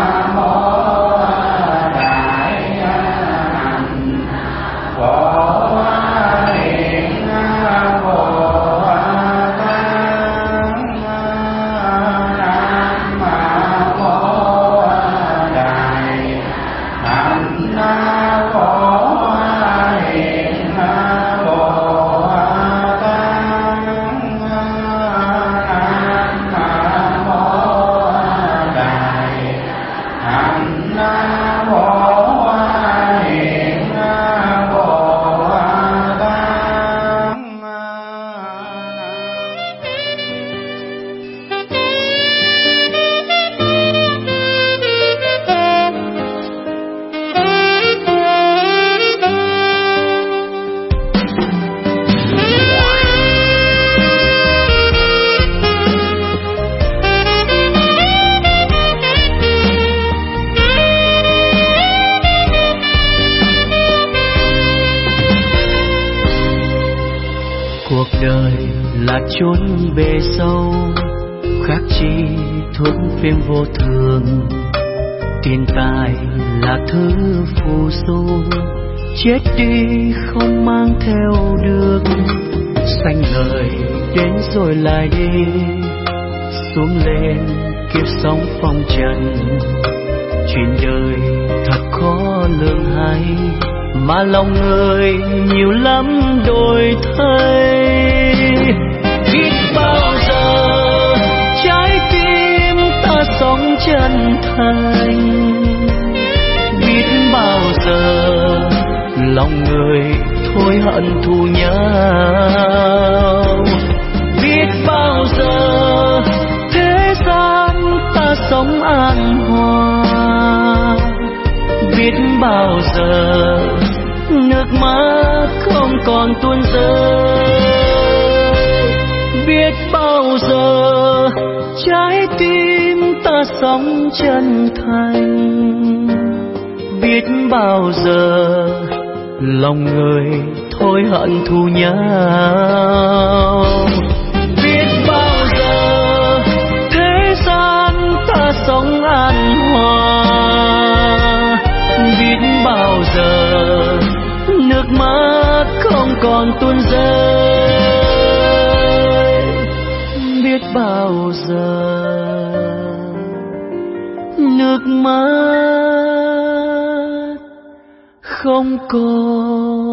[SPEAKER 2] chốn bề sâu, khác chi thuốc phim vô thường. Tiền tài là thứ phù du, chết đi không mang theo được. Sanh lời đến rồi lại đi, xuống lên kiếp sống phong trần. Chuyện đời thật khó lường hay, mà lòng người nhiều lắm đổi thay. Biết bao giờ trái tim ta sống chân thành, biết bao giờ lòng người thôi hận thù nhau. Biết bao giờ thế gian ta sống an hòa, biết bao giờ nước mắt không còn tuôn rơi. Biết bao giờ trái tim ta sống chân thành, biết bao giờ lòng người thôi hận thù nhau. Biết bao giờ thế gian ta sống an hòa, biết bao giờ nước mắt không còn tuôn rơi. Biết bao giờ nước mắt không còn